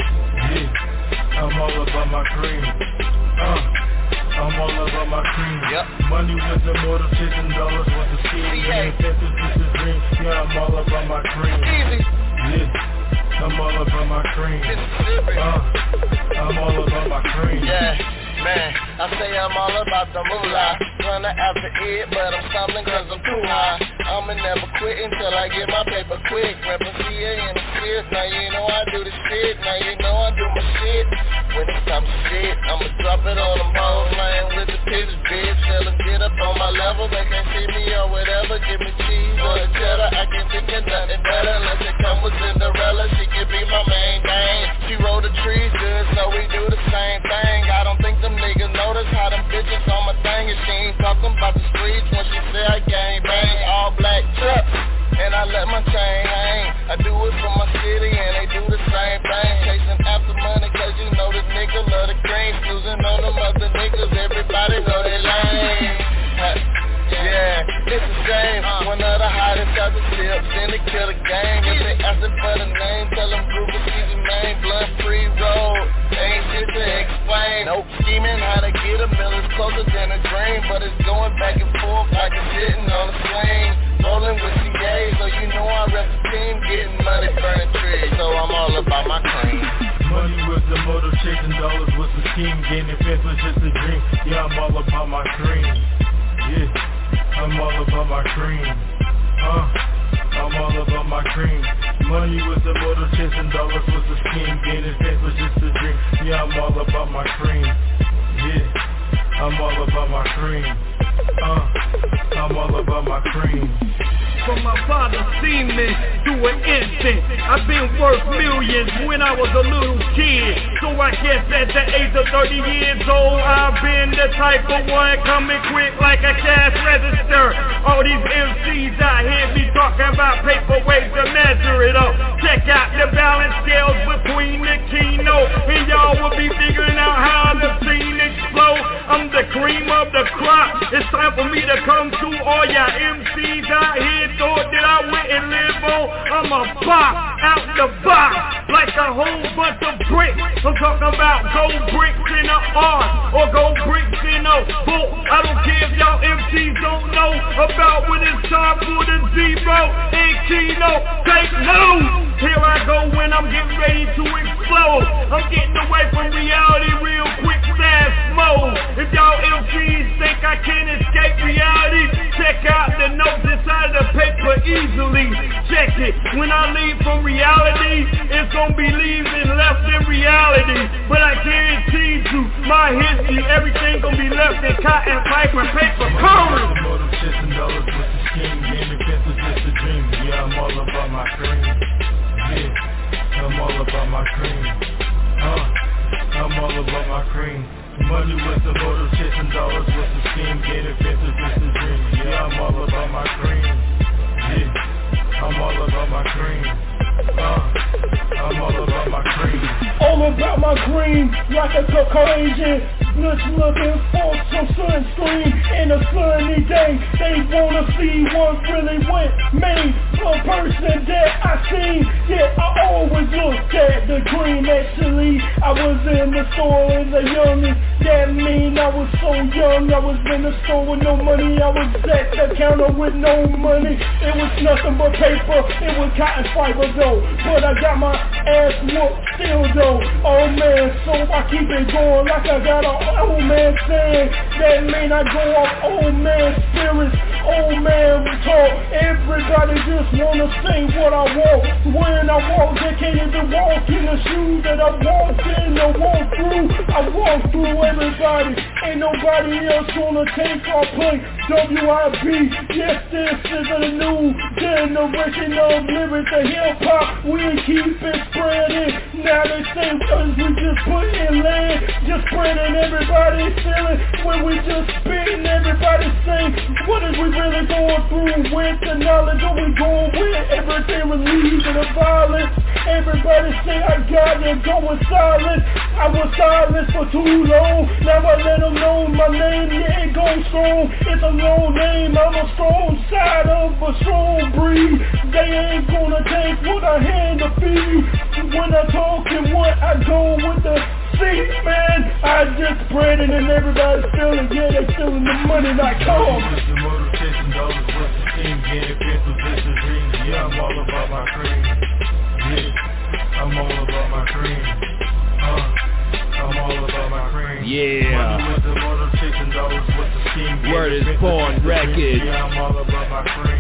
Yeah, I'm all about my cream. Uh, I'm all about my cream. Yep. Money was the motive, chasing dollars with the scheme. Getting kids was just a dream. Yeah, I'm all about my cream. Easy. Yeah, I'm all about my cream. Uh, I'm all about my cream. Yeah. Man, I say I'm all about the moolah. Running after it, but I'm stumbling cause I'm too high. I'ma never quit until I get my paper quick. Reppin' C A in the fist, now you know I do the shit. Now you know I do my shit. When it's time to shit, I'ma drop it on them hoes. Laying with the pitch, bitch. Tell them get up on my level. They can't see me or whatever. Give me cheese or a cheddar. I can't think of nothing better unless it come with Cinderella. She can be my main thing. She roll the trees good, so we do the same thing. I don't think them niggas notice how them bitches on my thing. And she ain't talking about the streets when she say I gang bang. All black trucks, and I let my chain hang. I do it for my city and they do the same thing. Chasing after money cause you know this nigga love the green. Snoozing on them other niggas, everybody know they lame. Yeah, it's a shame. One of the hottest got the tips in the killer game. If they asking for the name, tell them Google easy name. Blunt free road, ain't shit to explain. Nope, scheming how to get a mill is closer than a dream. But it's going back and forth like it's sitting on a swing. Rolling with C A, so you know I rep the team. Getting money, burning trees, so I'm all about my cream. Money was the motive, chasing dollars was the scheme. Gaining fans was just a dream. Yeah, I'm all about my cream. Yeah, I'm all about my cream. Uh, I'm all about my cream. Money was the motive, chasing dollars was the scheme. Gaining fans was just a dream. Yeah, I'm all about my cream. Yeah, I'm all about my cream. Uh, I'm all all about my cream. From my father seen me through an instant. I've been worth millions when I was a little kid. So I guess at the age of thirty years old, I've been the type of one coming quick like a cash register. All these M Cs out here be talking about paper ways to measure it up. Check out the balance scales between the Kino, and y'all will be figuring out how the scene explode. I'm the cream of the crop. It's time for me to come to all y'all M Cs out here. Thought that I went and live on. I'm a pop out the box like a whole bunch of bricks. I'm talking about gold bricks in a R or gold bricks in a book. I don't care if y'all M Cs don't know about when it's time for the zero and Kino. Take notes. Here I go when I'm getting ready to explode. I'm getting away from reality real quick, fast mode. If y'all M Cs think I can't escape reality, check out the notes inside the paper easily. Check it. When I leave from reality, it's gonna be leaving left in reality. But I guarantee you, my history, everything gonna be left in cotton, pipe, and paper currency. Motor shits and dollars with the scheme, game and pencils, just a dream. Yeah, I'm all about my cream. Yeah, I'm all about my cream. Uh, I'm all about my cream. Money with the motor shits and dollars with the scheme, game and pencils, just a dream. Yeah, I'm all about my cream. Yeah, I'm all about my cream. Uh, I'm all about my cream. All about my green, like a Caucasian. Just looking for some sunscreen in a sunny day. They wanna see what really went me. A person that I seen, yeah, I always looked at the green. Actually, I was in the store as a youngin'. That mean I was so young. I was in the store with no money. I was at the counter with no money. It was nothing but paper. It was cotton fiber though. But I got my ass whooped still though. Oh man, so I keep it going like I got a old man saying. That mean I go off old man spirits, old man talk. Everybody just wanna say what I want. When I walk, they can't even walk in the shoes that I walked in. I walk through, I walk through everybody. Ain't nobody else gonna take our place. W I B, yes, this is a new generation of lyrics and hip hop. We keep it spreading. Now they say cause we just put in land, just spreading everybody feeling. When we just spitting, everybody say, what is we really going through with the knowledge? Are we going with everything relieving the violence? Everybody say I got it going silent. I was silent for too long. Now I let them know my name, yeah, it goes strong. It's a long name, I'm a strong side of a strong breed. They ain't gonna take what I hand to feed. When I talk and what I go with the seat, man, I just spread it and everybody's feeling, yeah, they feeling the money like come. With the motor chasing dollars with the steam, getting pencils, just a dream. Yeah, I'm all about my cream. Yeah, I'm all about my cream. Uh, I'm all about my cream. Yeah. Money with the motor chasing dollars with the steam. Word is born record. Yeah, I'm all about my cream.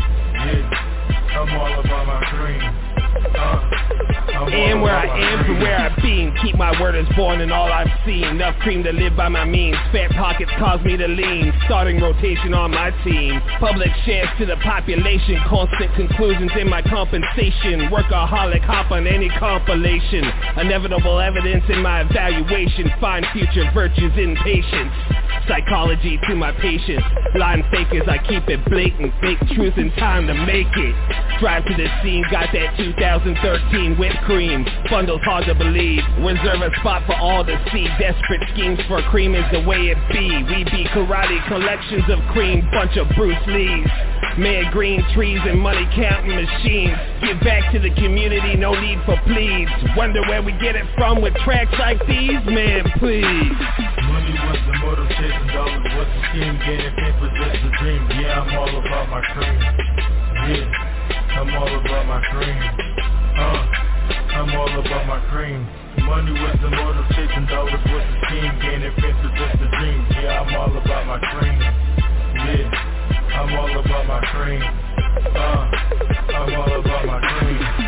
Yeah, I'm all about my cream. Uh, And where I am from where I've been. Keep my word as born and all I've seen. Enough cream to live by my means. Fat pockets cause me to lean. Starting rotation on my team. Public shares to the population. Constant conclusions in my compensation. Workaholic hop on any compilation. Inevitable evidence in my evaluation. Find future virtues in patience. Psychology to my patience. Line fakers, I keep it blatant. Fake truth in time to make it. Drive to the scene, got that two thousand thirteen whipped cream. Bundles hard to believe. Reserve a spot for all to see. Desperate schemes for cream is the way it be. We be karate collections of cream. Bunch of Bruce Lees. Mad green trees and money counting machines. Give back to the community, no need for pleas. Wonder where we get it from with tracks like these? Man, please. Money was the motive, chasing dollars was the scheme. Getting paper just a dream. Yeah, I'm all about my cream. Yeah, I'm all about my cream. Uh, I'm all about my cream. Money was the motive, chasing dollars was the scheme. Getting paper just a dream. Yeah, I'm all about my cream. Yeah. I'm all about my cream. Uh, I'm all about my cream.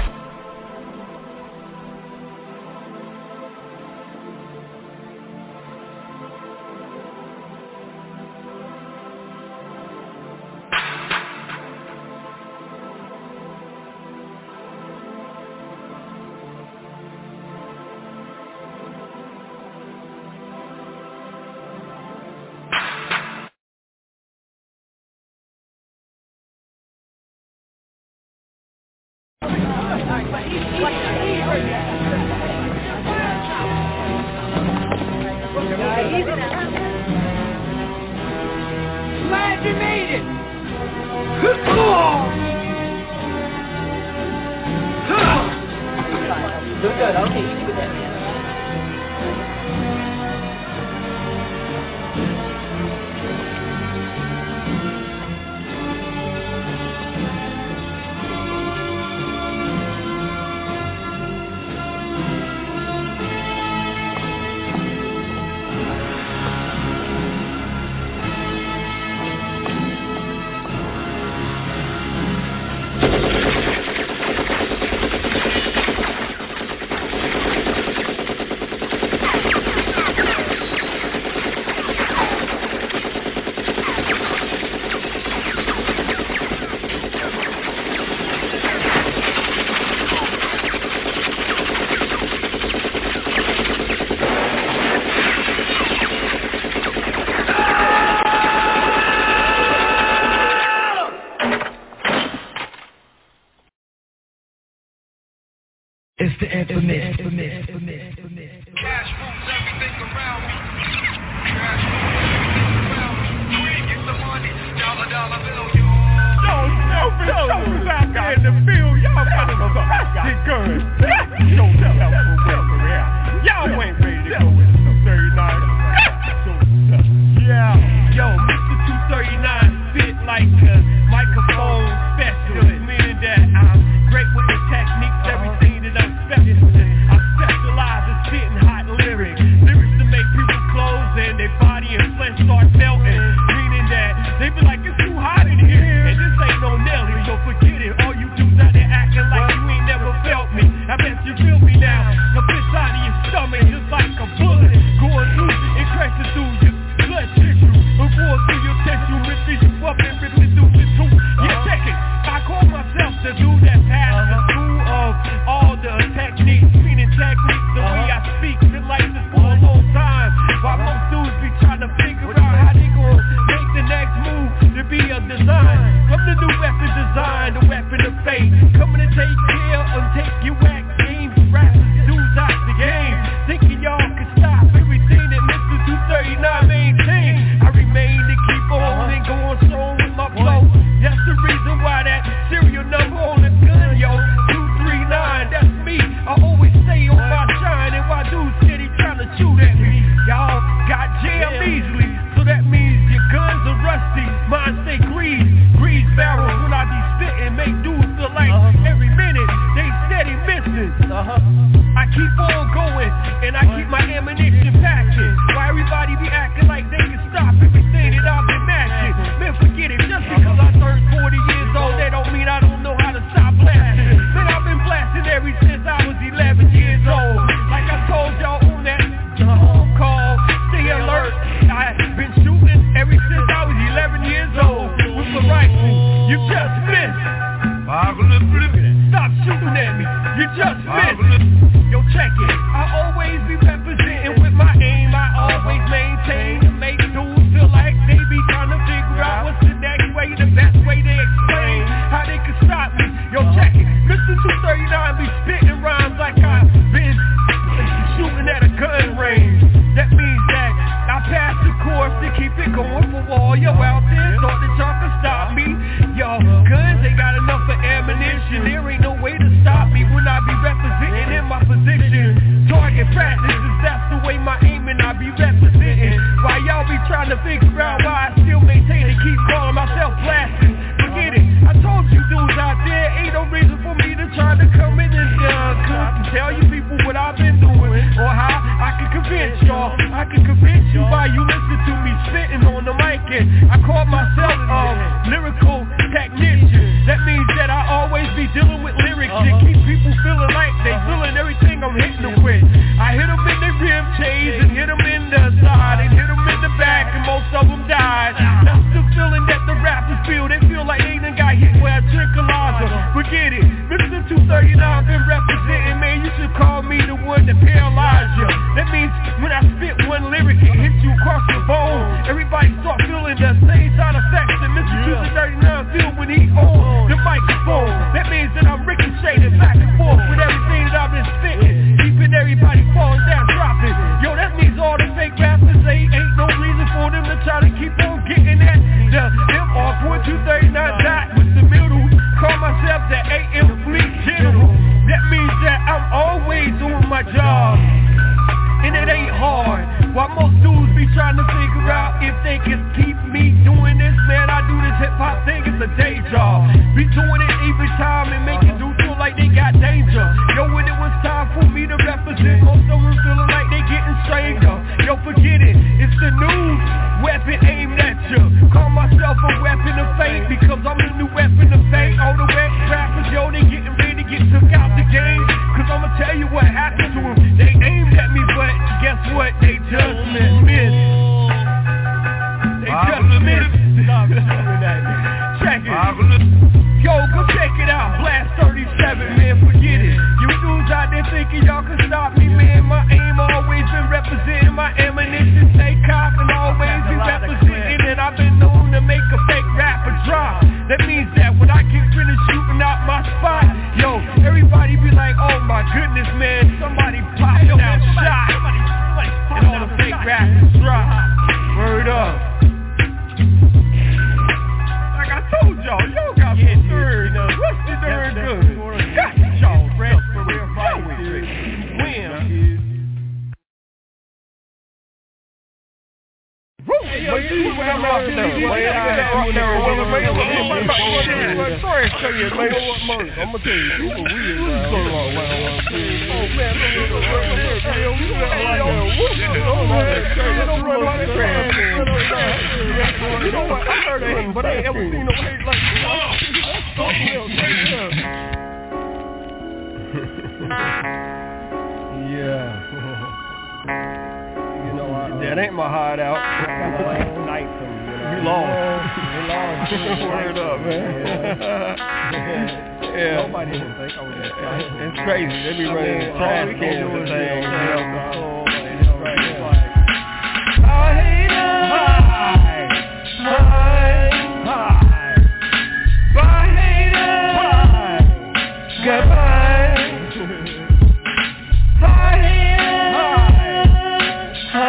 Glad you made it. Good, good. Okay, you can do that. It's the infamous, infamous, infamous, infamous. Cash moves everything around me. Cash moves everything around me. Queen, get the money. Dollar, dollar bill, yo. Those selfish suckers out there in the field, y'all got some big guns. Show them how to work around. Y'all ain't ready to go with some thirty-nine. Yeah, yo, Mister two thirty-nine spit like a microphone specialist, meaning that I'm great with the techniques, everything that I'm specialist. I specialize in spitting hot lyrics, lyrics to make people clothes and their body and flesh start melting, meaning that they be like, it's too hot in here, and this ain't no Nelly, so forget it. All you dudes out there acting like you ain't never felt me. I bet you feel me now. The bitch out of your stomach just like a bullet going through and crashing through your blood tissue, or going through your tissue, ripping you up and ripping through your tooth. Yeah, check it. I call myself the dude that passed the school of all the techniques, meaning techniques, the way I speak, been like this for a long time. While most dudes be trying to figure out how they gon' make the next move to be a design. I'm the new weapon design, the weapon of fate, coming to take care and take you whack games, rappers, dudes out the game, thinking y'all can stop everything that Mister two thirty-nine maintains. I remain to keep on and go on strong with my flow. That's the reason why that serial number on the gun, yo, two three nine, that's me. I always stay on my shine, and why dudes steady trying to shoot at me, y'all got jammed easily, so that means your guns are rusty, mine stay grease, grease barrels when I be spitting, make dudes feel like every minute they steady missing. Uh-huh. I keep on going, and I keep my ammunition packing, why everybody be acting like they can stop everything that I've been matching. Man, forget it, just because I turned forty years old, that don't mean I don't know how to stop blasting. Man, I've been blasting ever since I was eleven years old. Like I told y'all on that home call, stay alert. I've been shooting ever since I was eleven years old with the rifle. You just missed. Stop shooting at me. You just missed. Yo, check it. I always be representing with my aim. I always maintain to make dudes feel like they be trying to figure out what's the next way, the best way they explain how they can stop me. Yo, check it. Mister two thirty-nine be spitting rhymes like I've been shooting at a gun range. That means that I pass the course to keep it going for all y'all out there thought that y'all could stop me. Yo, guns ain't got enough for ammunition. There ain't no way to stop me when I be representing in my position. Target practices, that's the way my aiming I be representing. While y'all be trying to figure out why I still maintain to keep calling myself blasting. Forget it, I told you dudes out there, ain't no reason for me to try to come in and uh, tell you people what I've been doing, or how I can convince y'all. I can convince you by you listen to me spitting on the mic, and I call myself a um, lyrical technician. That means that I always be dealing with lyrics that keep people feeling like they feeling everything I'm hitting them with. I hit them in the rib cage and hit them in the side and hit them in the back, and most of them died. That's the feeling that the rappers feel. They feel like they done got hit with a tranquilizer. Forget it, Mister two thirty-nine been representing, man. You should call me the one that paralyze you. That means when I spit one lyric, it hits you across the bone. Everybody start feeling the same side effects that Mister two thirty-nine feel when he on the microphone. That means that I'm ricocheting back and forth about my spot. Yo, everybody be like, oh my goodness, man, somebody popped out shot. And all the fake rappers drop. Word up. Like I told y'all, y'all got the third. What's the third good? Got y'all, Fred. For real fight with it. Win. Hey, yo, you see what I'm out there? Sorry, show you, man. I'm gonna tell you, people weird. Oh, man, you know what? I heard that, but I ain't ever seen no hate like that. Yeah. That ain't my hideout. Kind of like night from, you know. We lost. We lost. Word up, man. Yeah. Nobody even think I was yeah. It's crazy. They be running trash cans and things. I hate it. Hi. Hi. Bye, hater. Goodbye. I hate it. Hi.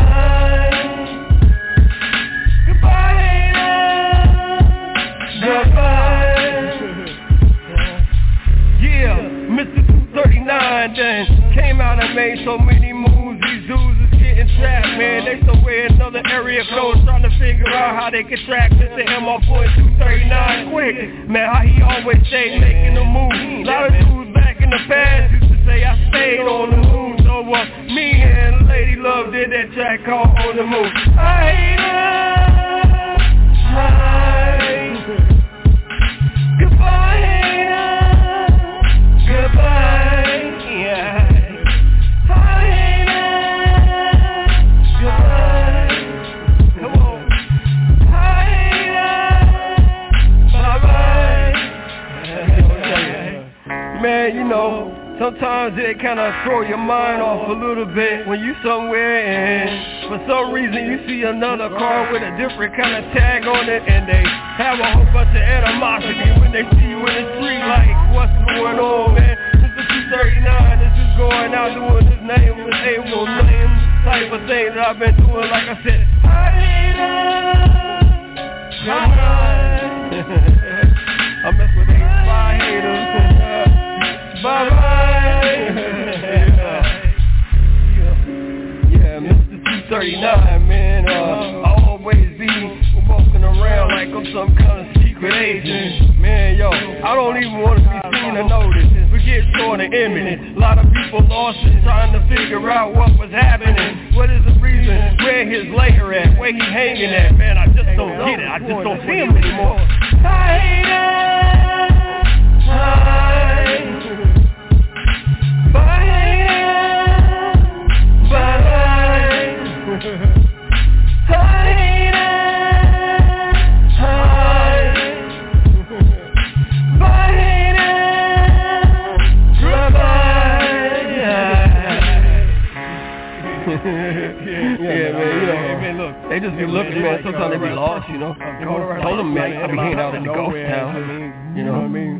Then came out and made so many moves. These dudes is getting trapped, man. They somewhere in another area code trying to figure out how they can track Mister M off point two thirty-nine quick. Man, how he always stayed making a move. A lot of dudes back in the past used to say I stayed on the moon. So uh, me and Lady Love did that track called On the Move. I hate her. Hi. Goodbye, hater. Goodbye. Man, you know, sometimes it kind of throw your mind off a little bit when you somewhere and for some reason you see another car with a different kind of tag on it and they have a whole bunch of animosity when they see you in the street like, what's going on, man? This is two thirty-nine, this is going out doing this name with able name type of thing that I've been doing, like I said. I mess with eight five haters. Bye bye. Yeah, Mister two thirty-nine, man. Uh, I'll always be walking around like I'm some kind of secret agent. Man, yo, I don't even want to be seen or noticed. We get short of image. A lot of people lost it trying to figure out what was happening. What is the reason? Where his lair at? Where he hanging at? Man, I just don't get it. I just don't see him anymore. I hate it. Hi. Bye. Bye. Yeah, man, you know, look, they just be looking, man. Sometimes they be lost, you know. Told them, man, I be hanging out in the ghost town. You know what I mean?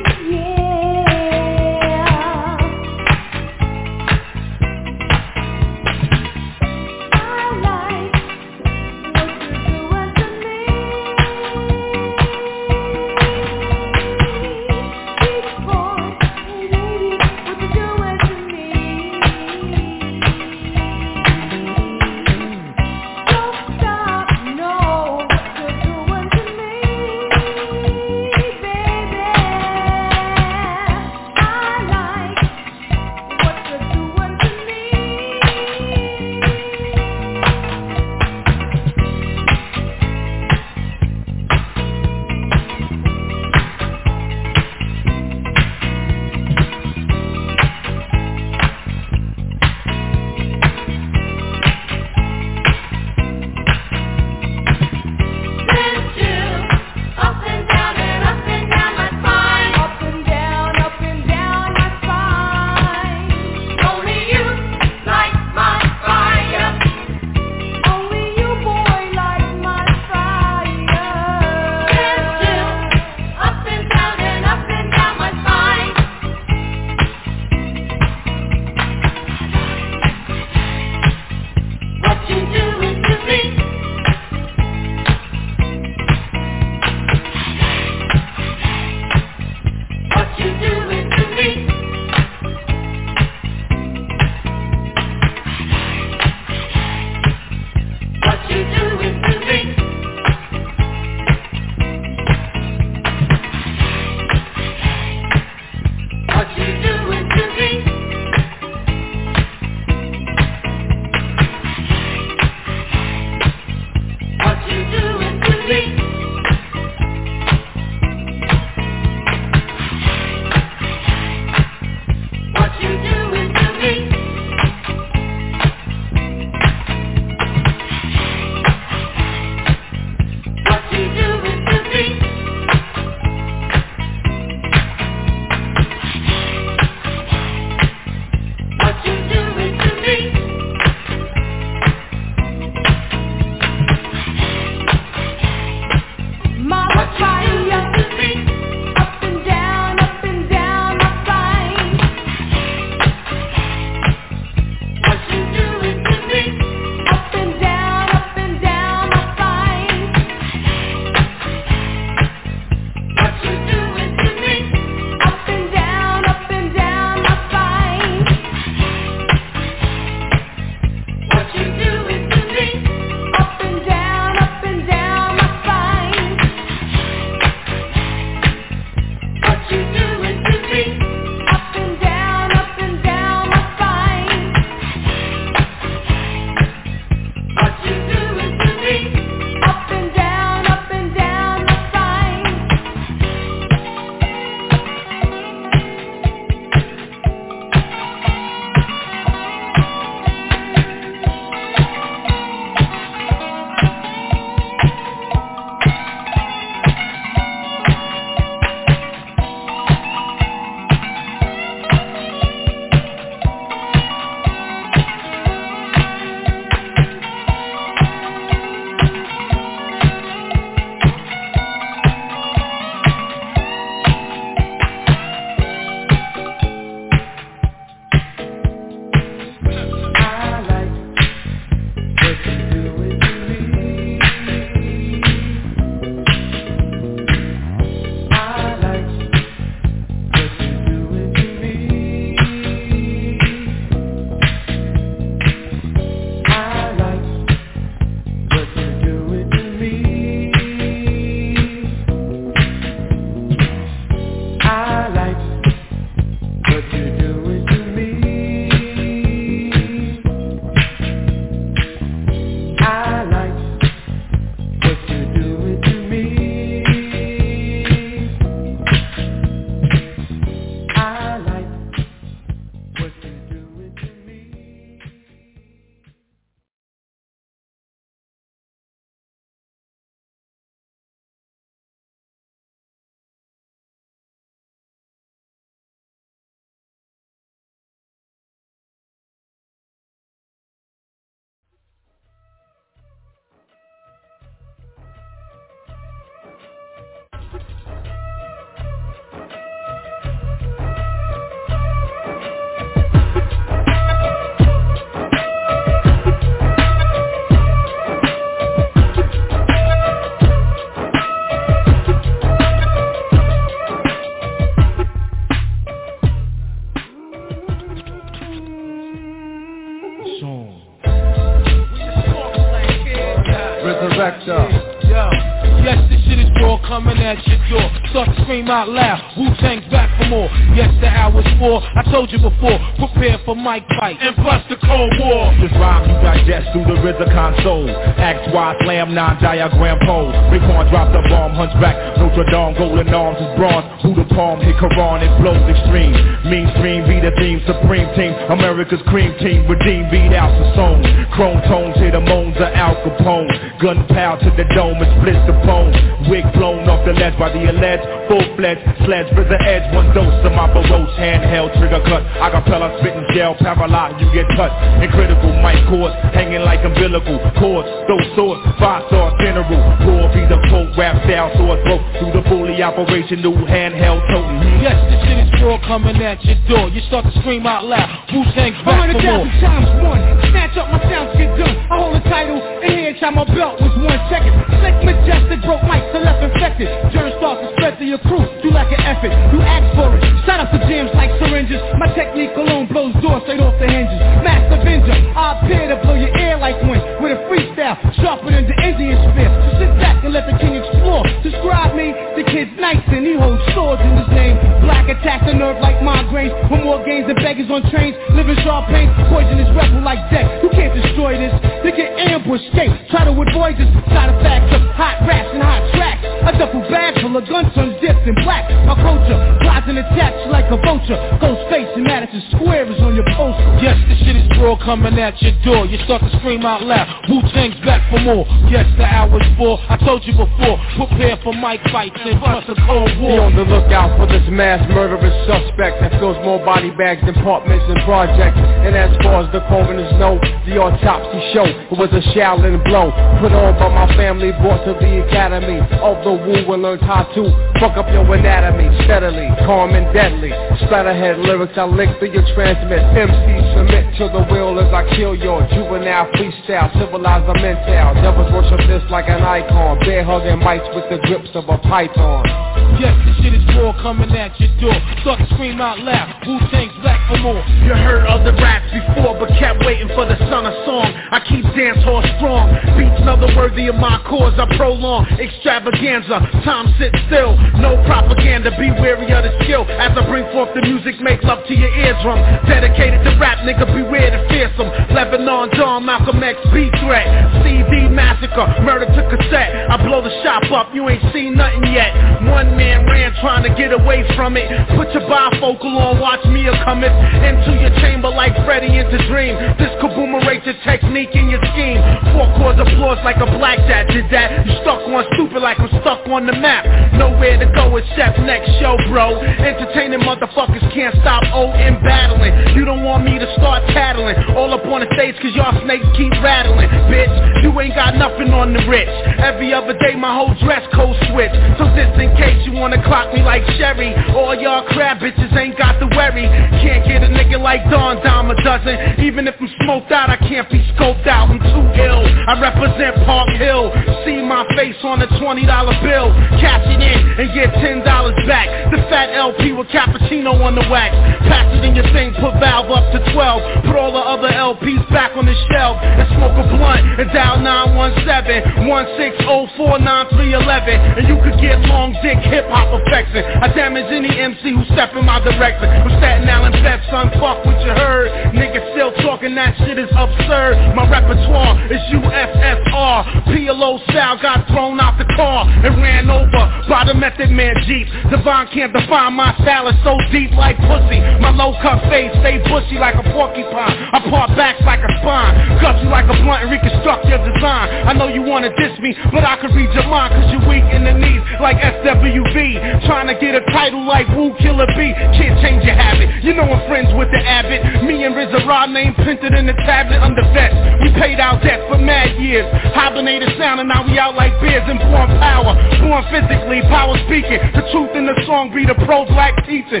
coming at your door. Start to scream out loud, Wu-Tang's back for more. Yes, the hour's four, I told you before. Prepare for mic fight and bust the Cold War. This rhyme you digest through the R Z A console. X, Y, slam, nine diagram pose. Raekwon dropped the bomb, hunchback, Notre Dame, golden arms is bronze. Who the palm, hit Quran, it blows extreme. Mean stream, be the theme, supreme team. America's cream team, redeem, beat out the song. Chrome tones, hit the moans of Al Capone. Gunpowder to the dome and split the bone. Wig blown off the ledge by the alleged. Full-fledged sledge for the edge. One dose of my baroche, handheld, trigger cut. Acapella, spitting gel, paralyzed, you get cut. In critical mic cords, hanging like umbilical cords. Those swords, five-star general. Raw be the quote, rap style, sword throat. Through the fully operational handheld toting. Yes, this shit is raw coming at your door. You start to scream out loud, Wu-Tang's back for more. Times one, snatch up my sounds, get done. I hold the title, and here inside my belt was one second. Slick, majestic, broke mics, so left infected. Germ starts to spread to your crew, do like an effort. You ask for it, start up the jams like syringes. My technique alone blows doors straight off the hinges. Master Avenger, I appear to blow your ear like wind. With a freestyle, sharper than the Indian spear. So sit back and let the king explore. Describe me, the kid's nice and he holds swords in his name. Black attacks the nerve like migraines. With more games than beggars on trains. Living sharp pain, poisonous rebel like death. You can't destroy this, you get ambushed, escape. Try to avoid this, side effects of hot raps and hot tracks. A duffel bag full of guns, sun dipped in black. My culture, flies and attacks like a vulture. Ghost face and Madison Square is on your poster. Yes, this shit is raw coming at your door. You start to scream out loud, Wu-Tang's back for more. Yes, the hour's four, I told you before. Prepare for mic fights and bust the Cold War. Be on the lookout for this mass murderous suspect that fills more body bags than apartments and projects. And as far as the coroners know, the autopsy show, it was a Shaolin blow put on by my family, brought to the academy of the Wu and learned how to fuck up your anatomy steadily, calm and deadly. Splatterhead lyrics I lick through your transmit. M C submit to the will as I kill your juvenile freestyle, civilize the mental. Devils worship this like an icon, bear hugging mics with the grips of a python. Yes, this shit is raw coming at your door. Start to scream out loud, Wu-Tang's back for more. You heard other raps before, but kept waiting for the son of song. I keep dance hall strong, beats another worthy of my cause. I prolong extravaganza, time sit still, no propaganda. Be wary of the skill as I bring forth the music, make love to your eardrum. Dedicated to rap, nigga, beware the fearsome. Lebanon Dawn, Malcolm X, B threat, C D massacre, murder to cassette. I blow the shop up, you ain't seen nothing yet. One man ran trying to get away from it. Put your bifocal on, watch me a cometh into your chamber like Freddy into Dream. This kaboomerate your technique and your scheme. Four chords applause like a black that did that. You stuck on stupid like I'm stuck on the map. Nowhere to go except next show, bro. Entertaining motherfuckers can't stop O in battling. You don't want me to start tattling all up on the stage cause y'all snakes keep rattling. Bitch, you ain't got nothing on the rich. Every other day my whole dress code switch. So just in case you wanna clock me like Sherry, all y'all crab bitches ain't got to worry. Can't get a nigga like Don dime a dozen. Even if I'm smoked out, I can't be scoped out. I'm too ill. I represent Park Hill. See my face on a twenty dollar bill. Cash it in and get ten dollars back. The fat L P with cappuccino on the wax. Pass it in your thing, put valve up to twelve. Put all the other L Ps back on the shelf and smoke a blunt and dial nine one seven, one six zero four nine three one one. And you could get long dick hip hop affection. I damage any M C who step in my direction. From Staten Island vet, son, fuck what you heard. Niggas still talking, that shit is absurd. My repertoire is U S S R. P L O style got thrown out the car and ran over by the Method Man Jeep. Devon can't define my style, it's so deep like pussy. My low cut face stay bushy like a porcupine. I part backs like a spine, gut you like a blunt and reconstruct your design. I know you wanna diss me, but I can read your mind cause you weak in the knees like S W V. Trying to get a title like Wu Killer B. Can't change your habit, you know I'm friends with the Abbott. Me and R Z A name printed in the tablet under vets. We paid our debt for mad years. Hibernated sound and now we out like bears and born power. Born physically, power speaking. The truth in the song be the pro-black teaching.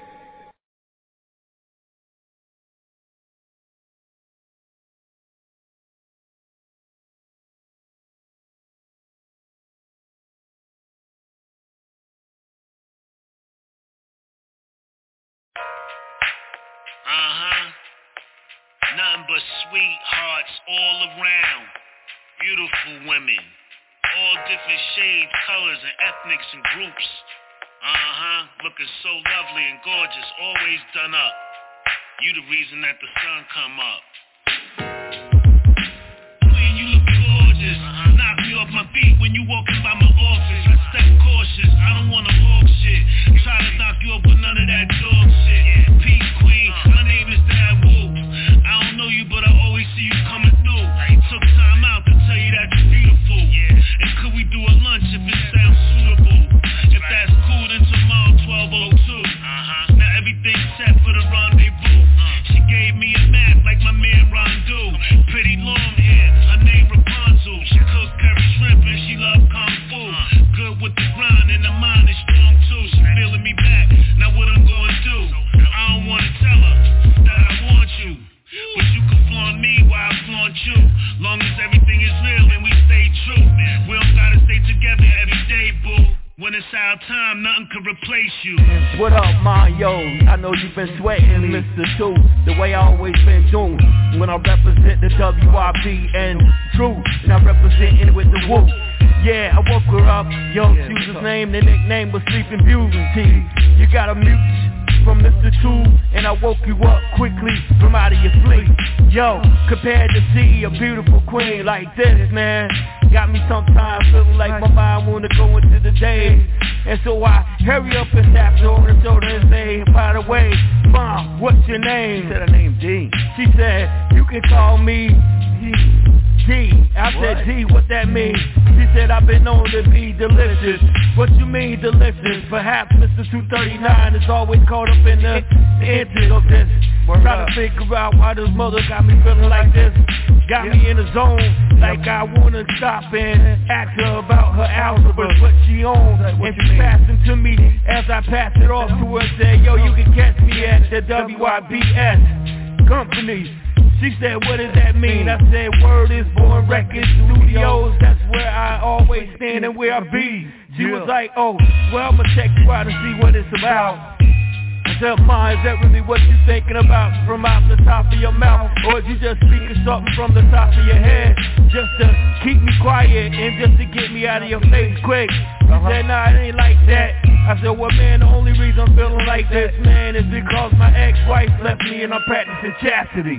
Uh-huh. Nothing but sweethearts all around. Beautiful women. all different shades, colors, and ethnics and groups. Uh-huh, looking so lovely and gorgeous, always done up. You the reason that the sun come up. Queen, you look gorgeous. Uh-huh. Knock me off my feet when you walking by my office. I step cautious, I don't wanna hawk shit. Try to knock you up with none of that dog shit. Yeah. Peace, queen, my name is Dad Wu. I don't know you, but I always see you coming through. I took time out to tell you that you're beautiful. Yeah. And could we do a lunch if it sounds suitable? If that's cool, then tomorrow twelve oh two. Uh-huh. Now everything's set for the rendezvous. Uh. She gave me a map like my man Rondu. Pretty long hair, her name Rapunzel. She cook curry shrimp and she love kung fu. Uh. Good with the grind and the mind is strong too. She feeling me back, now what I'm gonna do? I don't wanna tell her that I want you, but you can flaunt me while I flaunt you. Long as everything is real and we stay true. We don't gotta stay together every day, boo. When it's our time, nothing can replace you. What up, Mario? I know you've been sweating, Mister Two, the way I always been doing. When I represent the W I B and True, and I represent it with the Woo. Yeah, I woke her up, yo, she was his name, the nickname was Sleeping Beauty. You got a mute from Mister Two, and I woke you up quickly from out of your sleep. Yo, compared to see a beautiful queen like this, man, got me sometimes feeling like my mind wanna go into the day. And so I hurry up and tap her on the shoulder and say, by the way, Mom, what's your name? She said her name D. She said, you can call me D. D. I said, D, what that mean? She said, I've been known to be delicious. What you mean delicious? Perhaps Mister two thirty-nine is always caught up in the intent of this. Trying to figure out why this mother got me feeling like this. Got me in the zone, like I wanna stop and ask her about her algebra, what she owns. And she passed it to me as I passed it off to her. Said, yo, you can catch me at the W I B S company. She said, what does that mean? I said, word is Born Records Studios. That's where I always stand and where I be. She was like, oh, well, I'ma check you out and see what it's about. I said, Ma, is that really what you thinking about from out the top of your mouth? Or is you just speaking something from the top of your head just to keep me quiet and just to get me out of your face quick? She uh-huh. said, nah, it ain't like that. I said, well, man, the only reason I'm feeling like this, man, is because my ex-wife left me and I'm practicing chastity.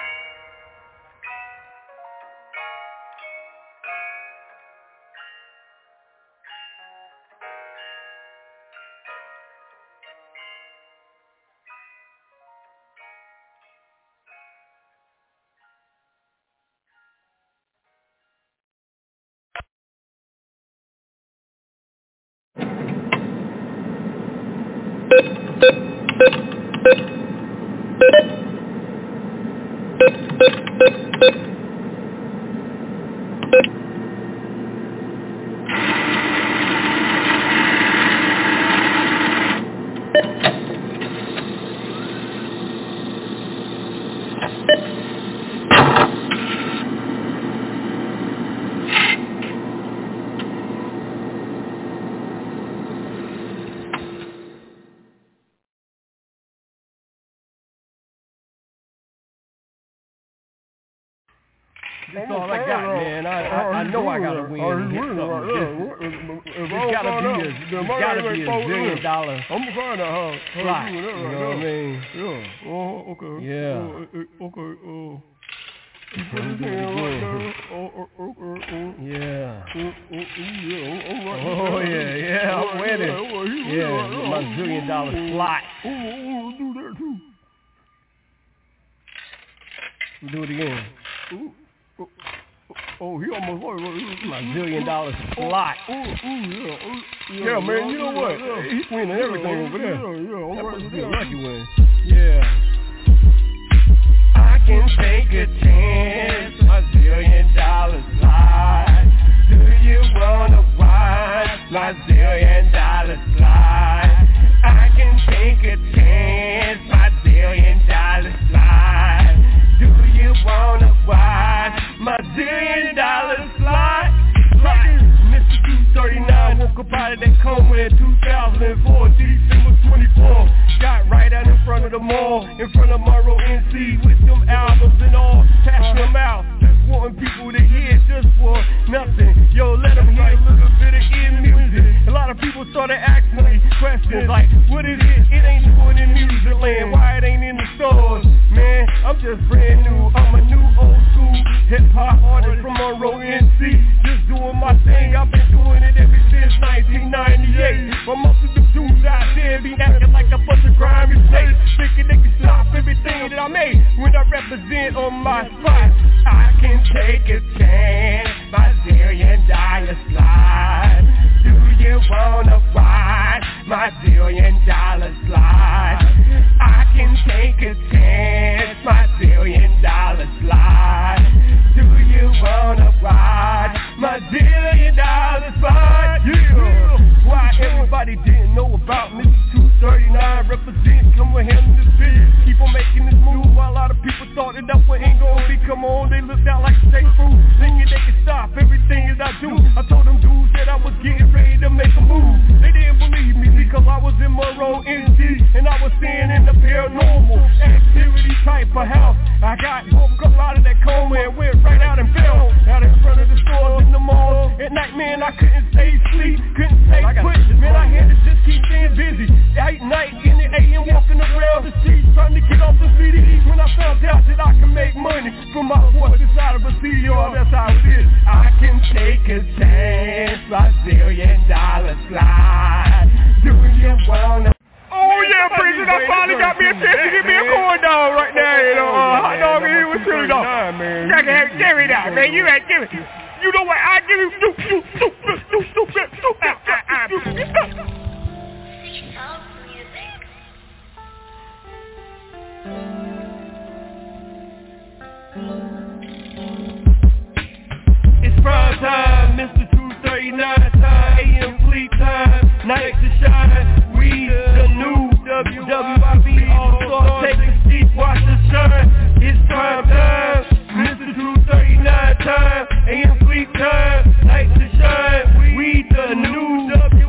That's all I got, man. I, I, I know I gotta win. It's gotta be a, it's gotta be a zillion dollar slot. You know what I mean? Yeah. Oh, okay. Yeah. Okay. Oh. Yeah. Oh yeah, yeah. I'm winning. Yeah, my zillion dollar slot. Do that too. Do it again. Oh, oh, he almost won. My zillion dollar slot. Oh, oh, yeah. Oh, yeah. Yeah, man, you know what? Yeah. He's winning everything yeah, over there. Yeah, yeah. That Right, must be yeah. a lucky win. Yeah. I can take a chance, my zillion dollar slide. Do you wanna watch my zillion dollar slide? I can take a chance, my zillion dollar slide. Do you wanna watch my zillion dollar slide? Right. Mister two thirty-nine woke up out of that coma in two thousand four, December twenty-fourth. Got right out in front of the mall, in front of Monroe N C with them albums and all, passing them out. Just wanting people to hear just for nothing. Yo, let them hear a little bit of ear music. A lot of people started asking me questions like, what is it? It ain't doing in music land. Why it ain't in the stores? Man, I'm just brand new. I'm a new old school hip-hop artist from Monroe, N C. Just doing my thing. I've been doing it ever since nineteen ninety-eight. But most of the dudes out there be acting like a bunch of grimy snakes, thinking they can stop everything that I made. When I represent on my spot, I can take a chance, my zillion dollar slide. Do you wanna ride my zillion dollar slide? I can take a chance, my zillion dollar slide. Do you wanna ride my zillion dollar slide? Yeah. Why everybody didn't know about Mister two thirty-nine represent, come with him to this keep on making this move. While a lot of people thought that that one ain't gonna be, come on, they looked out like steak food, thinking they could stop everything that I do. I told them dudes that I was getting ready to make a move. They didn't believe me because I was in Monroe, N C, and I was staying in the paranormal activity type of house. I got woke up out of that coma and went right out and fell out in front of the stores in the mall. At night, man, I couldn't stay asleep, couldn't stay put. Man, I had to just keep staying busy. At night, in the A M, walking around the streets, trying to get off the C D. When I found out that I can make money from my voice inside of a C D R, that's how it is. I can take a chance, my zillion dollar slide. Do you wanna? Oh yeah, Breezy, I finally got me a chance to get me a corn dog right now, you know, uh, hot dog and he was chili dog. Give me that, man, you ain't give it. You know what, I give you, do, do, do, do, do, do, do, do, do, It's prime time, Mister two thirty-nine time, A M fleet time, night to shine. We the new W W I B all-star, take a seat, watch the shine. It's prime time, Mister two thirty-nine time, A M fleet time, night to shine. We the new W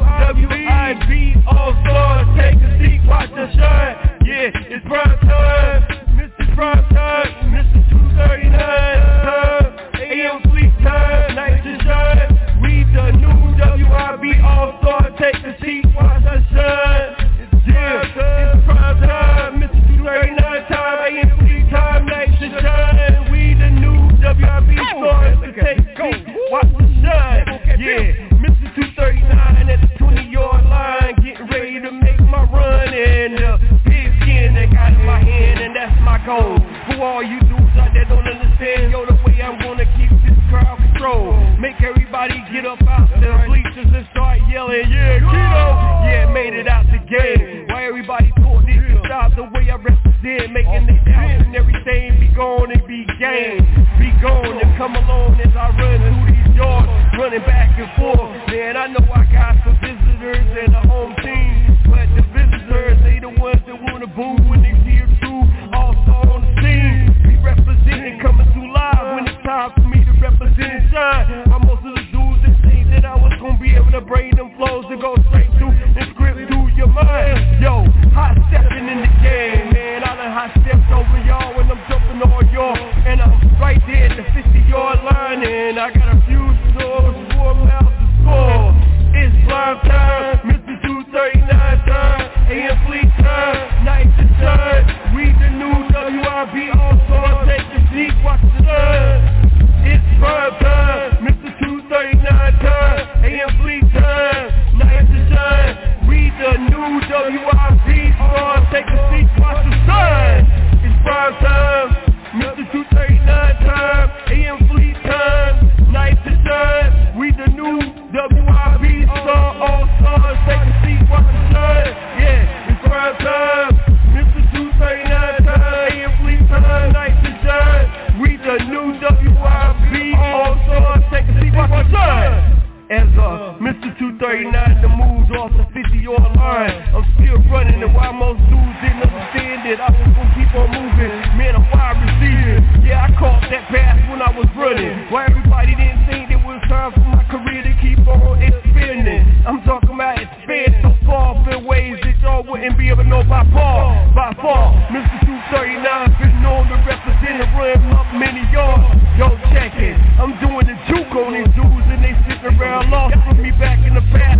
I B all-star, take a seat, watch the shine. Yeah, it's prime time, Mister Prime time, Mister two thirty-nine time, A M fleet time, night to shine. We the new W I B all-star, take a seat, watch the shine. Yeah, it's prime time, Mister two thirty-nine time, A M fleet time, night to shine. We the new W I B stars, to take a seat, watch the shine. Yeah, Mister two thirty-nine at the twenty-yard line, getting ready to make my run. And uh, pigskin that got in my hand, and that's my goal. For all you dudes out there don't understand, yo, the way I'm gonna keep this crowd control. Make everybody get up out the bleachers and start yelling, yeah, Kino! Yeah, made it out the game. Why everybody thought they could stop the way I represent, making it doubts and everything be gone and be game. Be gone and come along as I run through these yards, running back and forth. Man, I know I got some visitors and a home team, but the visitors, they the ones that wanna boo when they see it through. Also on the scene, we representing, coming through live when it's time for me to represent and shine. While most of the dudes that think that I was gonna be able to bring them flows to go straight through and script through your mind. Yo, hot stepping in the game, man. I done hot stepped over y'all when I'm jumping on y'all, and I'm right there at the fifty-yard line, and I got a few stores, four miles to score. It's prime time, Mister two thirty-nine time, A M fleet time, night to shine. We the new W I B all-star, take the seat, watch the sun. It's prime time, Mister two thirty-nine time, A M fleet time, night to shine. We the new W I B all-star, take the seat, watch the sun. It's prime time, Mister two thirty-nine time, A M fleet time, night to shine. We the new W I B star, all-stars, take a seat, watch the sun. Yeah, it's prime time, Mister two thirty-nine time, A M fleet time, night to shine. We the new W I B all-stars, take a seat, watch the sun. As uh, Mister two thirty-nine, the moves off the fifty-yard line, I'm still running, and while most dudes didn't understand that I was gonna keep on moving, man, I'm wide receiving. Yeah, I caught that pass when I was running. Why everybody didn't think it was time for my career to keep on expanding. I'm talking about expand so far in ways that y'all wouldn't be able to know by far. By far, Mister two thirty-nine been known to represent and run up many yards. Yo, check it.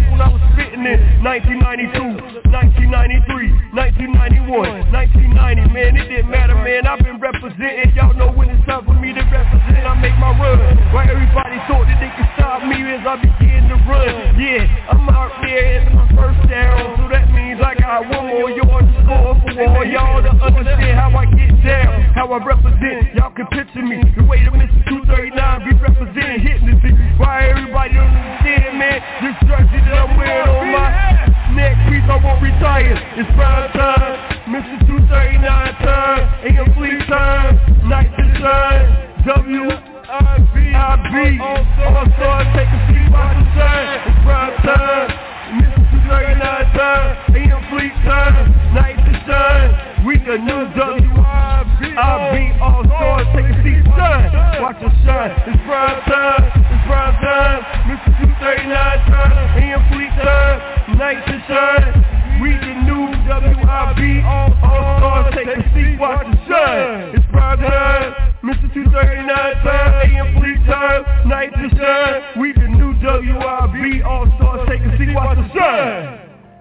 when I was spitting in nineteen ninety-two, nineteen ninety-three, nineteen ninety-one, nineteen ninety, man, it didn't matter, man, I've been representing, y'all know when it's time for me to represent, I make my run, why everybody thought that they could stop me as I begin to run, yeah, I'm out there, it's my first down, so that means I got one more yard to score for all y'all to understand how I get down, how I represent, y'all can picture me, the way that Mister two thirty-nine be representing, hitting the thing, why everybody don't understand, man, this jersey that I'm wearing on my neck piece, I won't retire, it's prime time, Mister two thirty-nine time, A M Fleet time, night to shine, W I B, all-stars take a seat by the shine, it's prime time, Mister two thirty-nine time, A M Fleet time, night to shine, we the new W I B, all-stars take a seat, shine, watch us shine, it's prime time, it's prime time, Mister two thirty-nine time, A M Fleet time, night to shine, we the new W I B, all-stars take a seat, watch us shine, it's prime time, Mister two thirty-nine time, A M Fleet time, night to shine, we the new W I B, all-stars take a seat, watch us shine.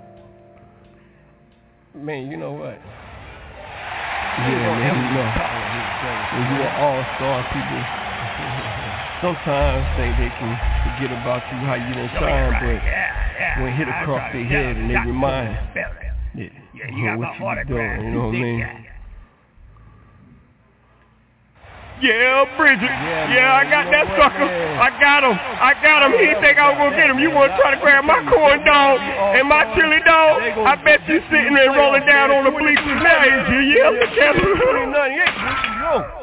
Man, you know what? Yeah, man, you know, when you are all-star, people sometimes think they can forget about you, how you done shine, but when it hit across their head and they remind, yeah, yeah, what you doing, you know what I mean? Yeah, Bridget. Yeah, yeah, I got that sucker. I got him. I got him. He think I was going to get him. You want to try to grab my corn dog and my chili dog? I bet you sitting there rolling down on the bleachers now, is you? Yeah, look at him.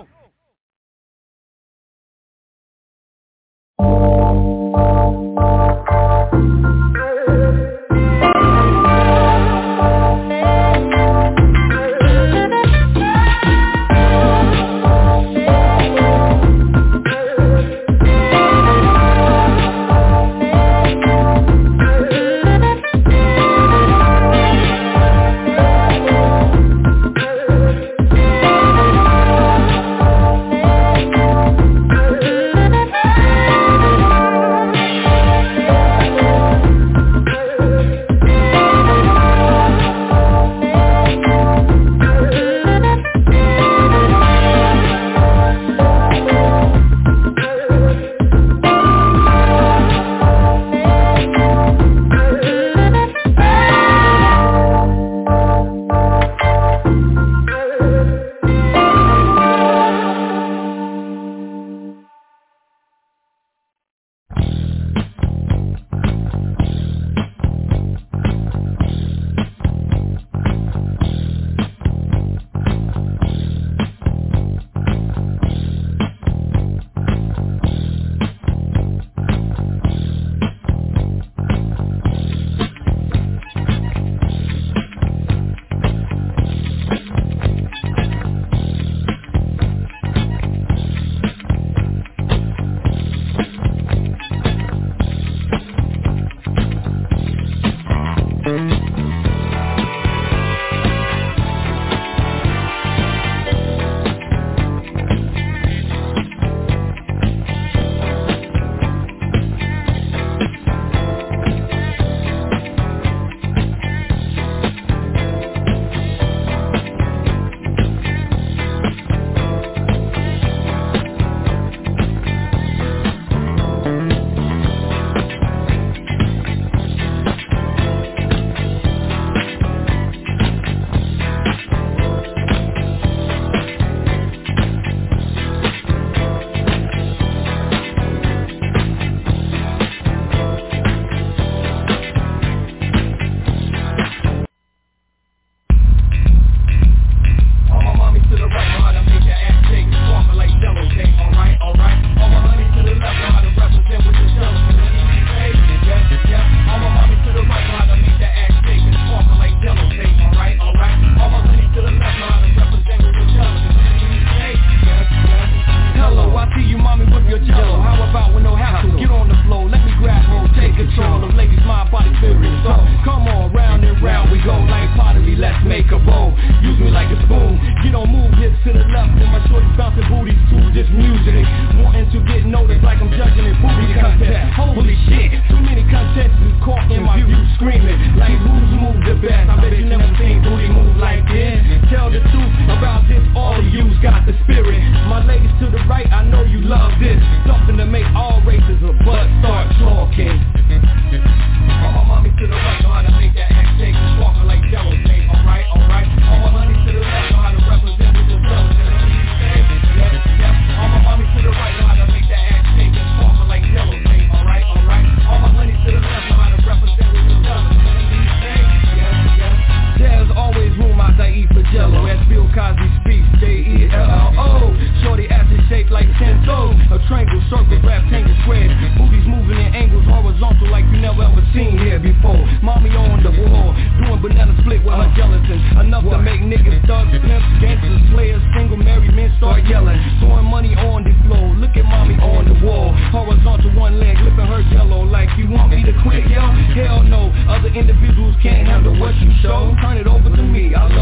Enough what? To make niggas thugs, pimps, gangsters, players, single, married men start yelling. Throwing money on the floor, look at mommy on the wall. Horizontal one leg, lipping her jello. Like you want me to quit, yo? Hell no, other individuals can't handle what you show. Turn it over to me, I'll